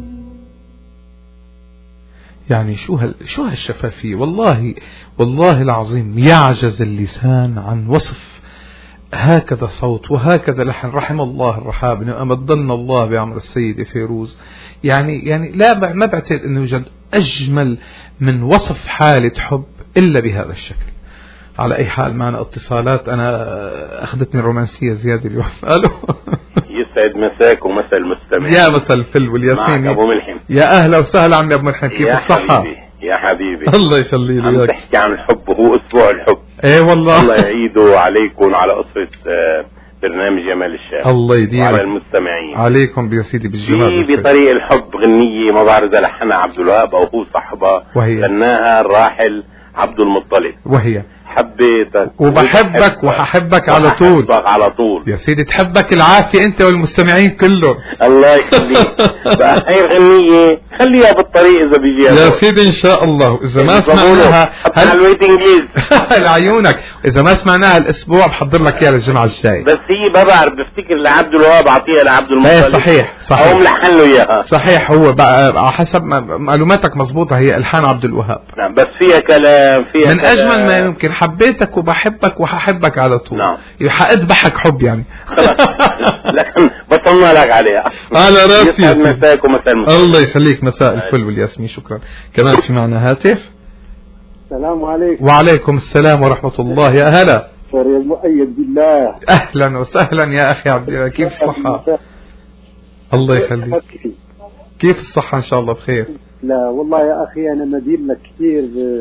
يعني شو هالشفافية، والله العظيم يعجز اللسان عن وصف هكذا صوت وهكذا لحن. رحم الله الرحاب، أمدنا الله بعمر السيدة فيروز. يعني لا ما بعتقد أنه يوجد أجمل من وصف حالة حب إلا بهذا الشكل. على أي حال معنا اتصالات، أنا أخذتني الرومانسية زيادة اليوم. ألو. يسعد مساك ومساء المستمعين. يا مساء الفل والياسمين. أبو ملحم. يا أهلا وسهلا عمي أبو ملحم، كيف الصحة؟ يا حبيبي الله يخلي لي. عم تحكي عن الحب وهو أسبوع الحب. ايه والله. الله يعيده عليكم على أسرة برنامج جمال الشام. الله يديمك. وعلى المستمعين. عليكم يا سيدي بالجهاد. في بطريق الحب غنية ما بعرف إذا لحنها عبد الوهاب أو هو صاحبها، وهي غناها الراحل عبد المطلب، وهي حبيتك وبحبك وححبك على طول. على طول يا سيدي، تحبك العافية انت والمستمعين كلهم. الله يخليك. بقى هاي الغنية خليها بالطريق اذا بيجي يا سيدي ان شاء الله. اذا ما سمعناها لعيونك، اذا ما سمعناها الاسبوع بحضر لك اياها للجمعة الجاية. بس هي ما بعرف، بفتكر لعبد الوهاب اعطيها لعبد المطلب. صحيح او ملحن له اياها. صحيح، هو بقى على حسب معلوماتك مضبوطة، هي الحان عبد الوهاب. نعم، بس فيها كلام، فيها من كلام. اجمل ما يمكن. حبيتك وبحبك وححبك على طول. نعم. حأذبحك حب يعني. خلاص. لكن بطلنا لك عليها. على راسي. يسعد مساك ومساء المساء. الله يخليك، مساء الفل والياسمين. شكرا. كمان في معنا هاتف. السلام عليكم. وعليكم السلام ورحمة الله. يا هلا. سوري المؤيد بالله. أهلا وسهلا يا أخي عبد الله، كيف الصحة؟ الله يخليك. كيف الصحة؟ إن شاء الله بخير. لا والله يا أخي أنا مدين لك كثير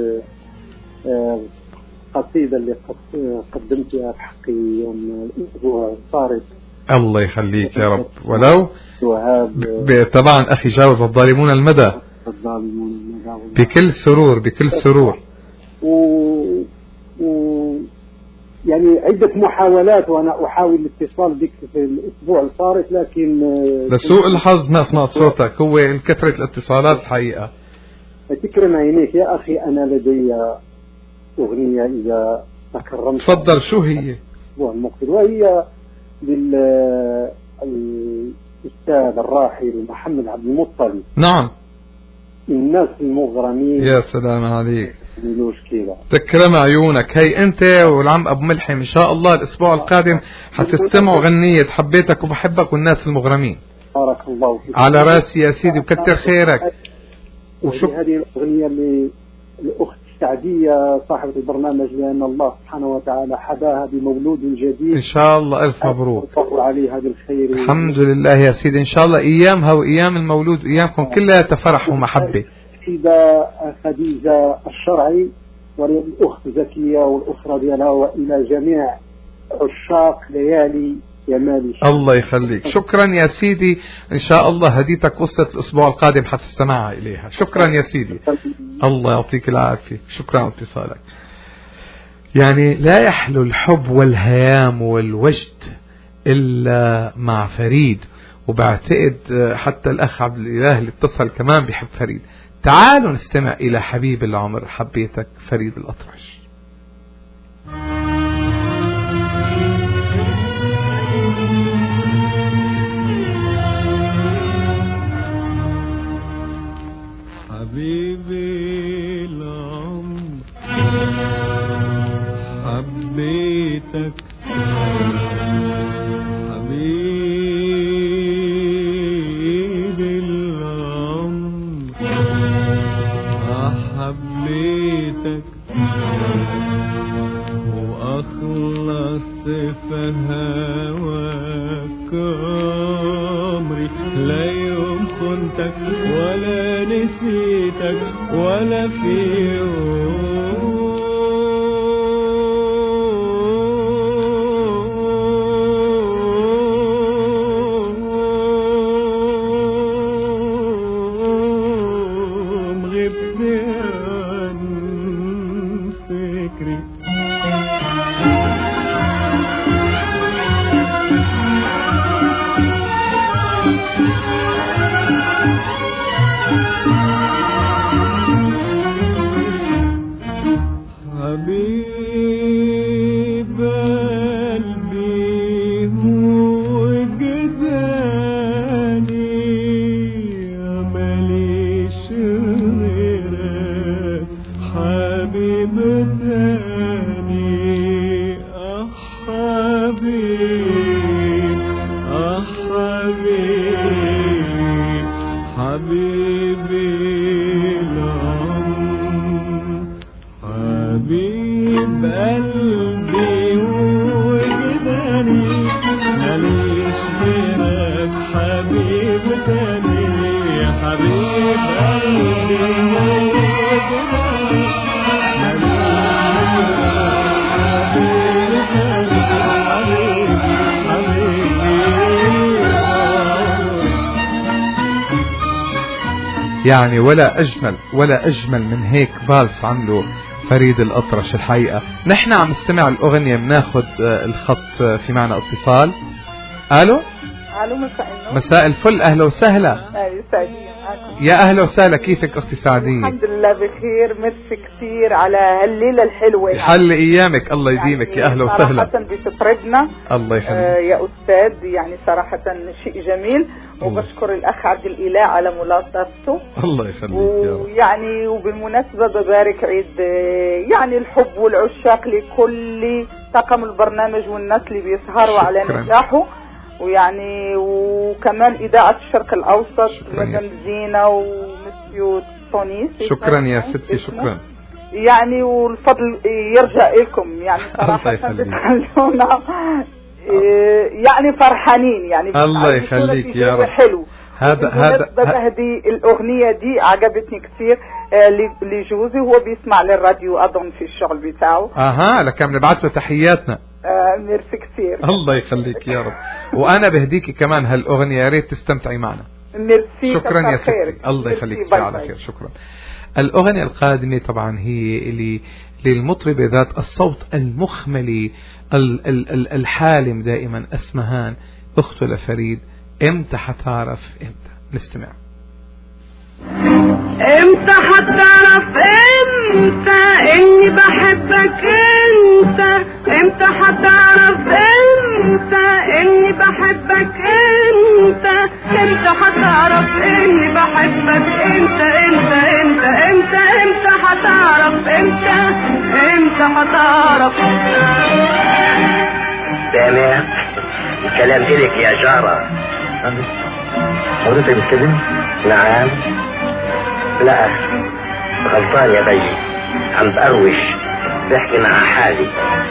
قصيدة اللي قدمتها بحقي يوم الأسبوع صارت. الله يخليك يا رب. ولو وهاب طبعا أخي جاوز الظالمون المدى. بكل سرور بكل سرور. يعني عدة محاولات وأنا أحاول الاتصال بك في الأسبوع الفارط، لكن لسوء الحظ ما سمعت صوتك. هو كثرة الاتصالات الحقيقة. تكرم عينيك يا أخي، أنا لدي أغنية إذا تكرمت. تفضل. شو هي؟ وهي للأستاذ الراحل محمد عبد المطلب. نعم. الناس المغرمين. يا سلام عليك. كذا. تكرم عيونك. هي انت والعم ابو ملحم ان شاء الله الاسبوع القادم حتستمعوا غنية حبيتك وبحبك والناس المغرمين. بارك الله فيك. على راسي يا سيدي وكتر خيرك. وشو هذه الاغنية للاخت سعدية صاحبة البرنامج، لأن الله سبحانه وتعالى حباها بمولود جديد إن شاء الله. ألف مبروك. عليه هذا الخير. الحمد لله يا سيدي. إن شاء الله أيامها وأيام المولود وأيامكم كلها تفرح ومحبة. سيدة خديجة الشرعي والأخت زكية والأسرة ديالها، وإلى جميع عشاق ليالي يمالي. الله يخليك. شكرا يا سيدي. إن شاء الله هديتك قصة الأسبوع القادم حتستمع إليها. شكرا يا سيدي. الله يعطيك العافية. شكرا على اتصالك. يعني لا يحلو الحب والهيام والوجد إلا مع فريد، وبعتقد حتى الأخ عبد الإله اللي اتصل كمان بيحب فريد. تعالوا نستمع إلى حبيب العمر حبيتك فريد الأطرش. حبيبي العمر حبيتك، حبيبي العمر حبيتك، وأخلصت في هواك عمري، لا يوم خنتك ولا نسيتك ولا في يوم غبت عن فكري. حبيب قلبي وجداني، ماليش غيرك حبيب تاني. حبيب حبيب حبيبي العمر حبيب قلبي وجداني، ماليش غيرك حبيب تاني. حبيب قلبي وجداني، يعني ولا أجمل من هيك فالس عمله فريد الأطرش. الحقيقة نحن عم نستمع الأغنية، بناخد الخط في معنا اتصال. ألو مساء الفل. أهلا وسهلا. يا أهلا وسهلا. كيفك أختي سعدية؟ الحمد لله بخير. ميرسي كثير على هالليلة الحلوة. يحل أيامك. الله يديمك. يا أهلا وسهلا. صراحة بتطربنا. الله يخليك يا أستاذ. يعني صراحة شيء جميل، وبشكر الأخ عبد الإله على ملاطفته. الله يخليك يا رب. ويعني وبالمناسبة ببارك عيد يعني الحب والعشاق لكل طاقم البرنامج والناس اللي بيسهروا على نجاحه، ويعني وكمان إذاعة الشرق الأوسط مدام زينة ومسيو تونيس. شكرا يا ستي. شكرا. يعني والفضل يرجع لكم. يعني صراحة بتخلونا يعني فرحانين. يعني الله يخليك يا رب. حلو. هذا بهدي الأغنية دي عجبتني كثير لجوزي، هو بيسمع للراديو أظن في الشغل بتاعه. لك نبعث له تحياتنا. ميرسي كثير. الله يخليك يا رب. وأنا بهديكي كمان هالأغنية، يا ريت تستمتعي معنا. ميرسي. شكرا يا ستي. الله يخليك. على خير. شكرا. الأغنية القادمة طبعا هي للمطربة ذات الصوت المخملي الحالم دائما، أسمهان أخته لفريد. امتى حتعرف امتى؟ نستمع. امتى حتعرف امتى اني بحبك انت؟ امتى حتعرف امتى اني بحبك انت؟ امتى حتعرف اني بحبك انت؟ امتى حتعرف امتى حتعرف؟ سامع الكلام إليك يا جارة. حضرتك بتكلم؟ نعم. لا غلطان يا بيي، عم بقروش بحكي مع حالي.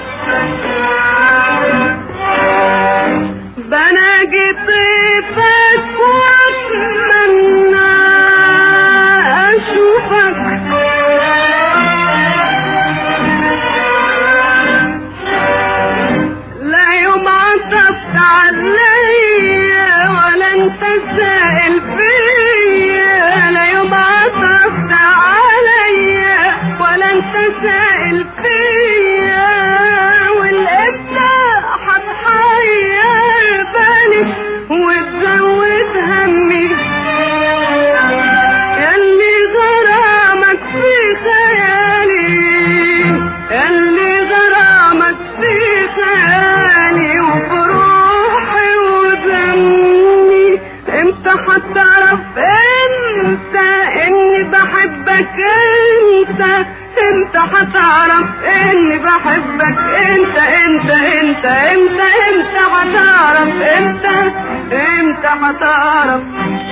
بناجي طيفك واتمنى اشوفك، لا يوم عطفت عليا ولا انت سائل فيا، لا يوم عطفت عليا ولا انت سائل فيا، والابدا هتحير بالي وتزود همي، ياللي غرامك في خيالي، ياللي غرامك في خيالي وفروحي ودمي. امتى هتعرف انت اني بحبك انت، امتى هتعرف اني بحبك انت انت انت انت امتى هتعرف انت، امتى هتعرف.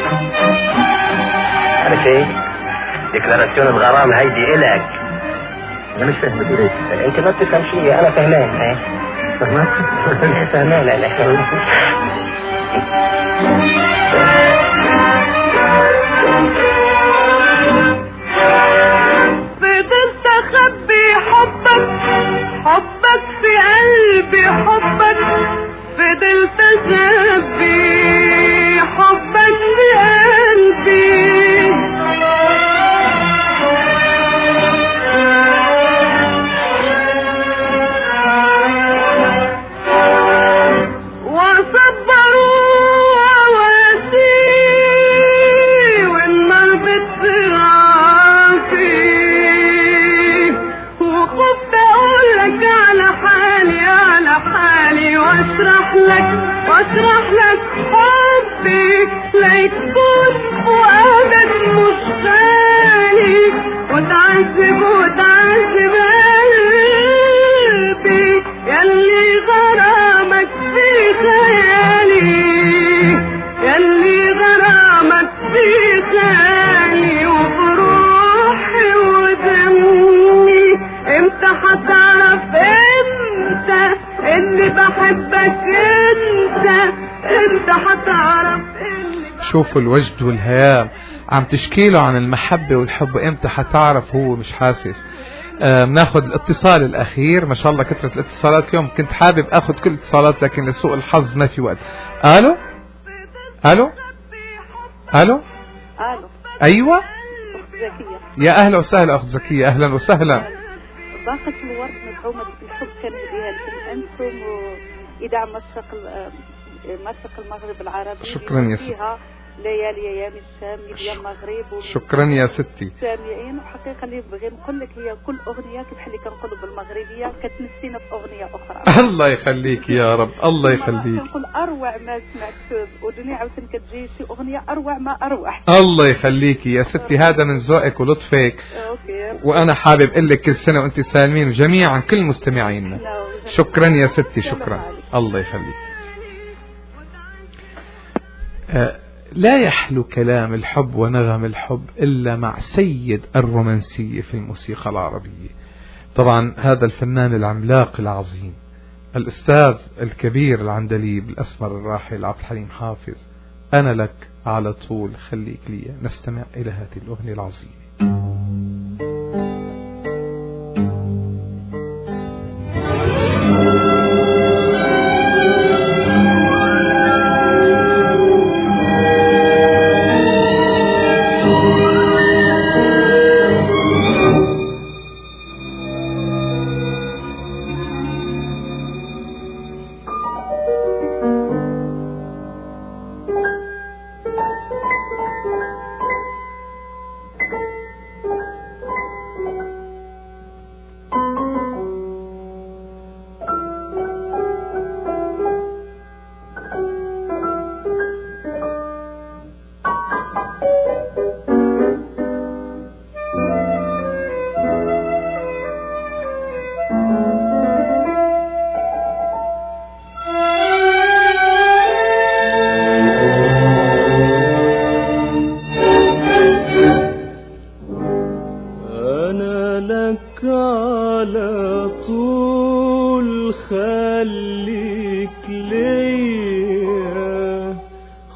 عارف ايه؟ ديكلاراسيون الغرام هيدي الك. انا مش فاهم ليش انت ما بتفهم شيء، انا فهمان. ايه فهمان؟ فهمان انا. فضلت اخبي حبك، حبك في قلبي حبك، فضلت اخبي حبك في قلبي، وصبروا وواسي والنار بتصرافي، وخفت اقولك على حالي على حالي، واشرح لك حبي ليكون فؤادك مش غالي، وتعذب قلبي ياللي غرامك في خيالي، ياللي غرامك في خيالي وفروحي ودمي. امتى هتعرف انت اني بحبك انت، امتى هتعرف شوفوا الوجد والهيام عم تشكيله عن المحبة والحب. امتى حتعرف هو مش حاسس. بناخد الاتصال الاخير. ما شاء الله كثرة الاتصالات اليوم. كنت حابب اخذ كل الاتصالات لكن لسوء الحظ ما في وقت. الو الو الو الو ايوه زكية. يا اهلا وسهلا اخت زكية، اهلا وسهلا. باقة الورد مدعومة بالحب كان بها لكم انتم واذاعة مشرق المغرب العربي. شكرا يا ستي. ليالي ايام الشام يا المغرب. شكرا يا ستي. سامعين وحقيقه اللي بغي نقول لك هي كل اغنيه كيف اللي كنقولوا بالمغربيه كتنسينا في اغنيه اخرى. الله يخليك يا رب، الله يخليك. كنقول اروع ما سمعت ودنيا عاوتاني كتجي شي اغنيه اروع ما اروع. الله يخليك يا ستي، هذا من ذوقك ولطفك. اوكي. وانا حابب اقول لك كل سنه وانت سالمين وجميعا كل مستمعينا. شكرا يا ستي، شكرا. الله يخليك. لا يحلو كلام الحب ونغم الحب إلا مع سيد الرومانسية في الموسيقى العربية. طبعا هذا الفنان العملاق العظيم الأستاذ الكبير العندليب الأسمر الراحل عبد الحليم حافظ. أنا لك على طول خليك لي. نستمع إلى هذه الأغنية العظيمة.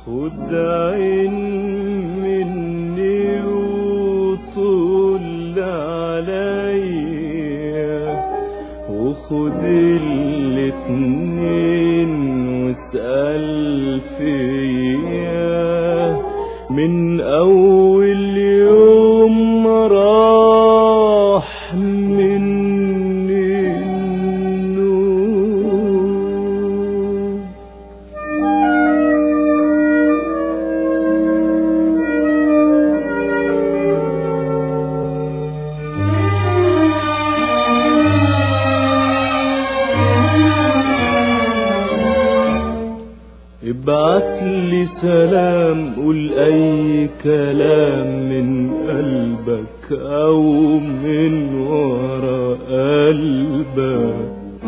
خد عين مني وطول عليا وخد الاتنين واسأل فيا من أول يوم راح مني النور. ابعت لي سلام قول اي كلام من قلبك او من ورا قلبك.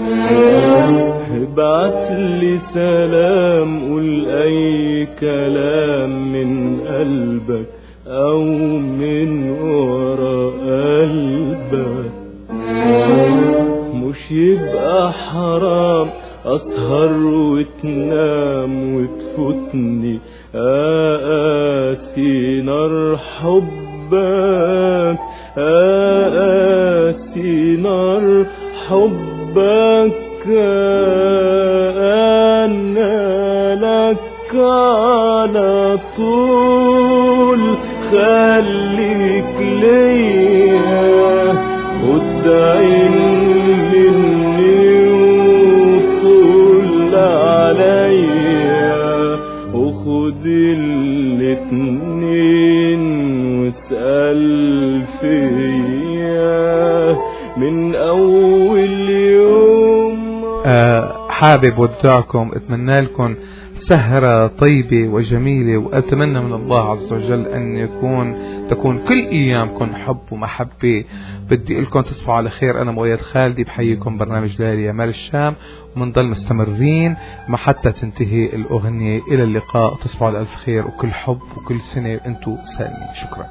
ابعت لي سلام قول اي كلام من قلبك او من ورا قلبك. مش يبقى حرام أسهر وتنام وتفوتني أقاسي نار حبك أقاسي نار حبك. أنا لك على طول خليك ليا خد عين عليا وخد الاتنين واسأل فيا من أول يوم. حابب ودعكم، اتمنى لكم سهرة طيبة وجميلة، وأتمنى من الله عز وجل أن تكون كل أيامكم حب ومحبة. بدي لكم تصبحوا على خير. أنا مؤيد خالدي بحييكم برنامج ليالي يا مال الشام، ومنضل مستمرين ما حتى تنتهي الأغنية. إلى اللقاء، تصبحوا على ألف خير وكل حب وكل سنة أنتم سالمين. شكرا.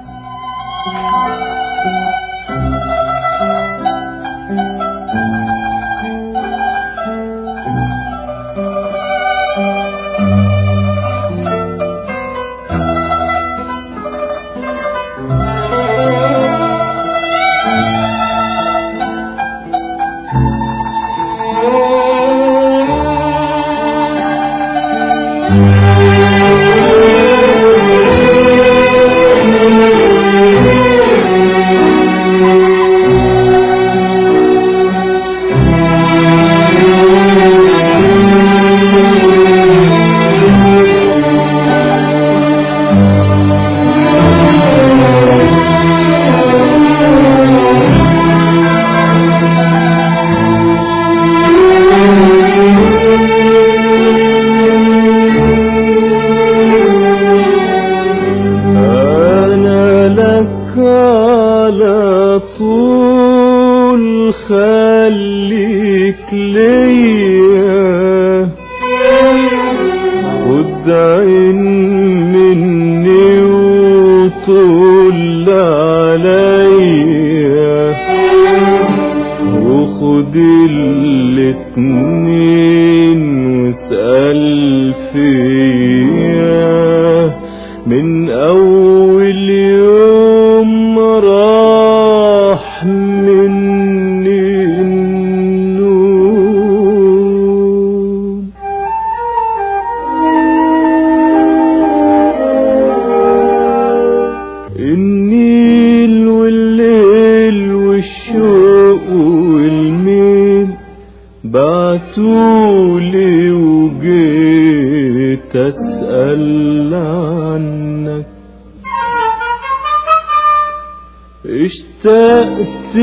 اشتقت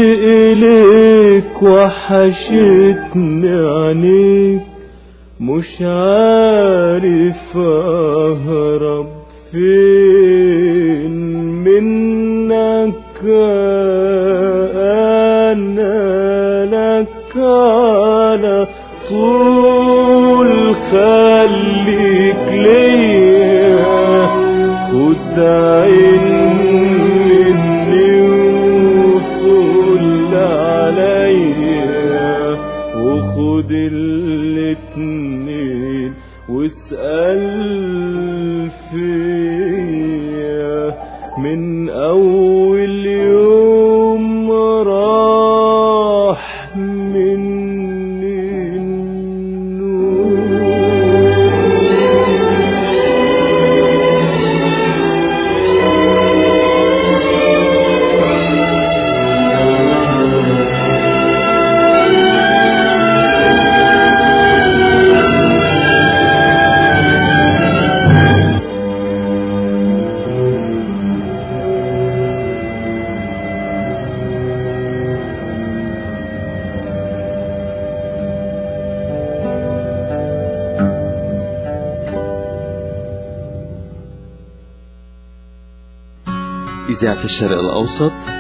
إليك وحشتني عينيك مش عارف أهرب فين منك أنا لك على طول خليك ليا خد عين مني وطول عليا وخد الاتنين واسأل إذاعة الشرق الأوسط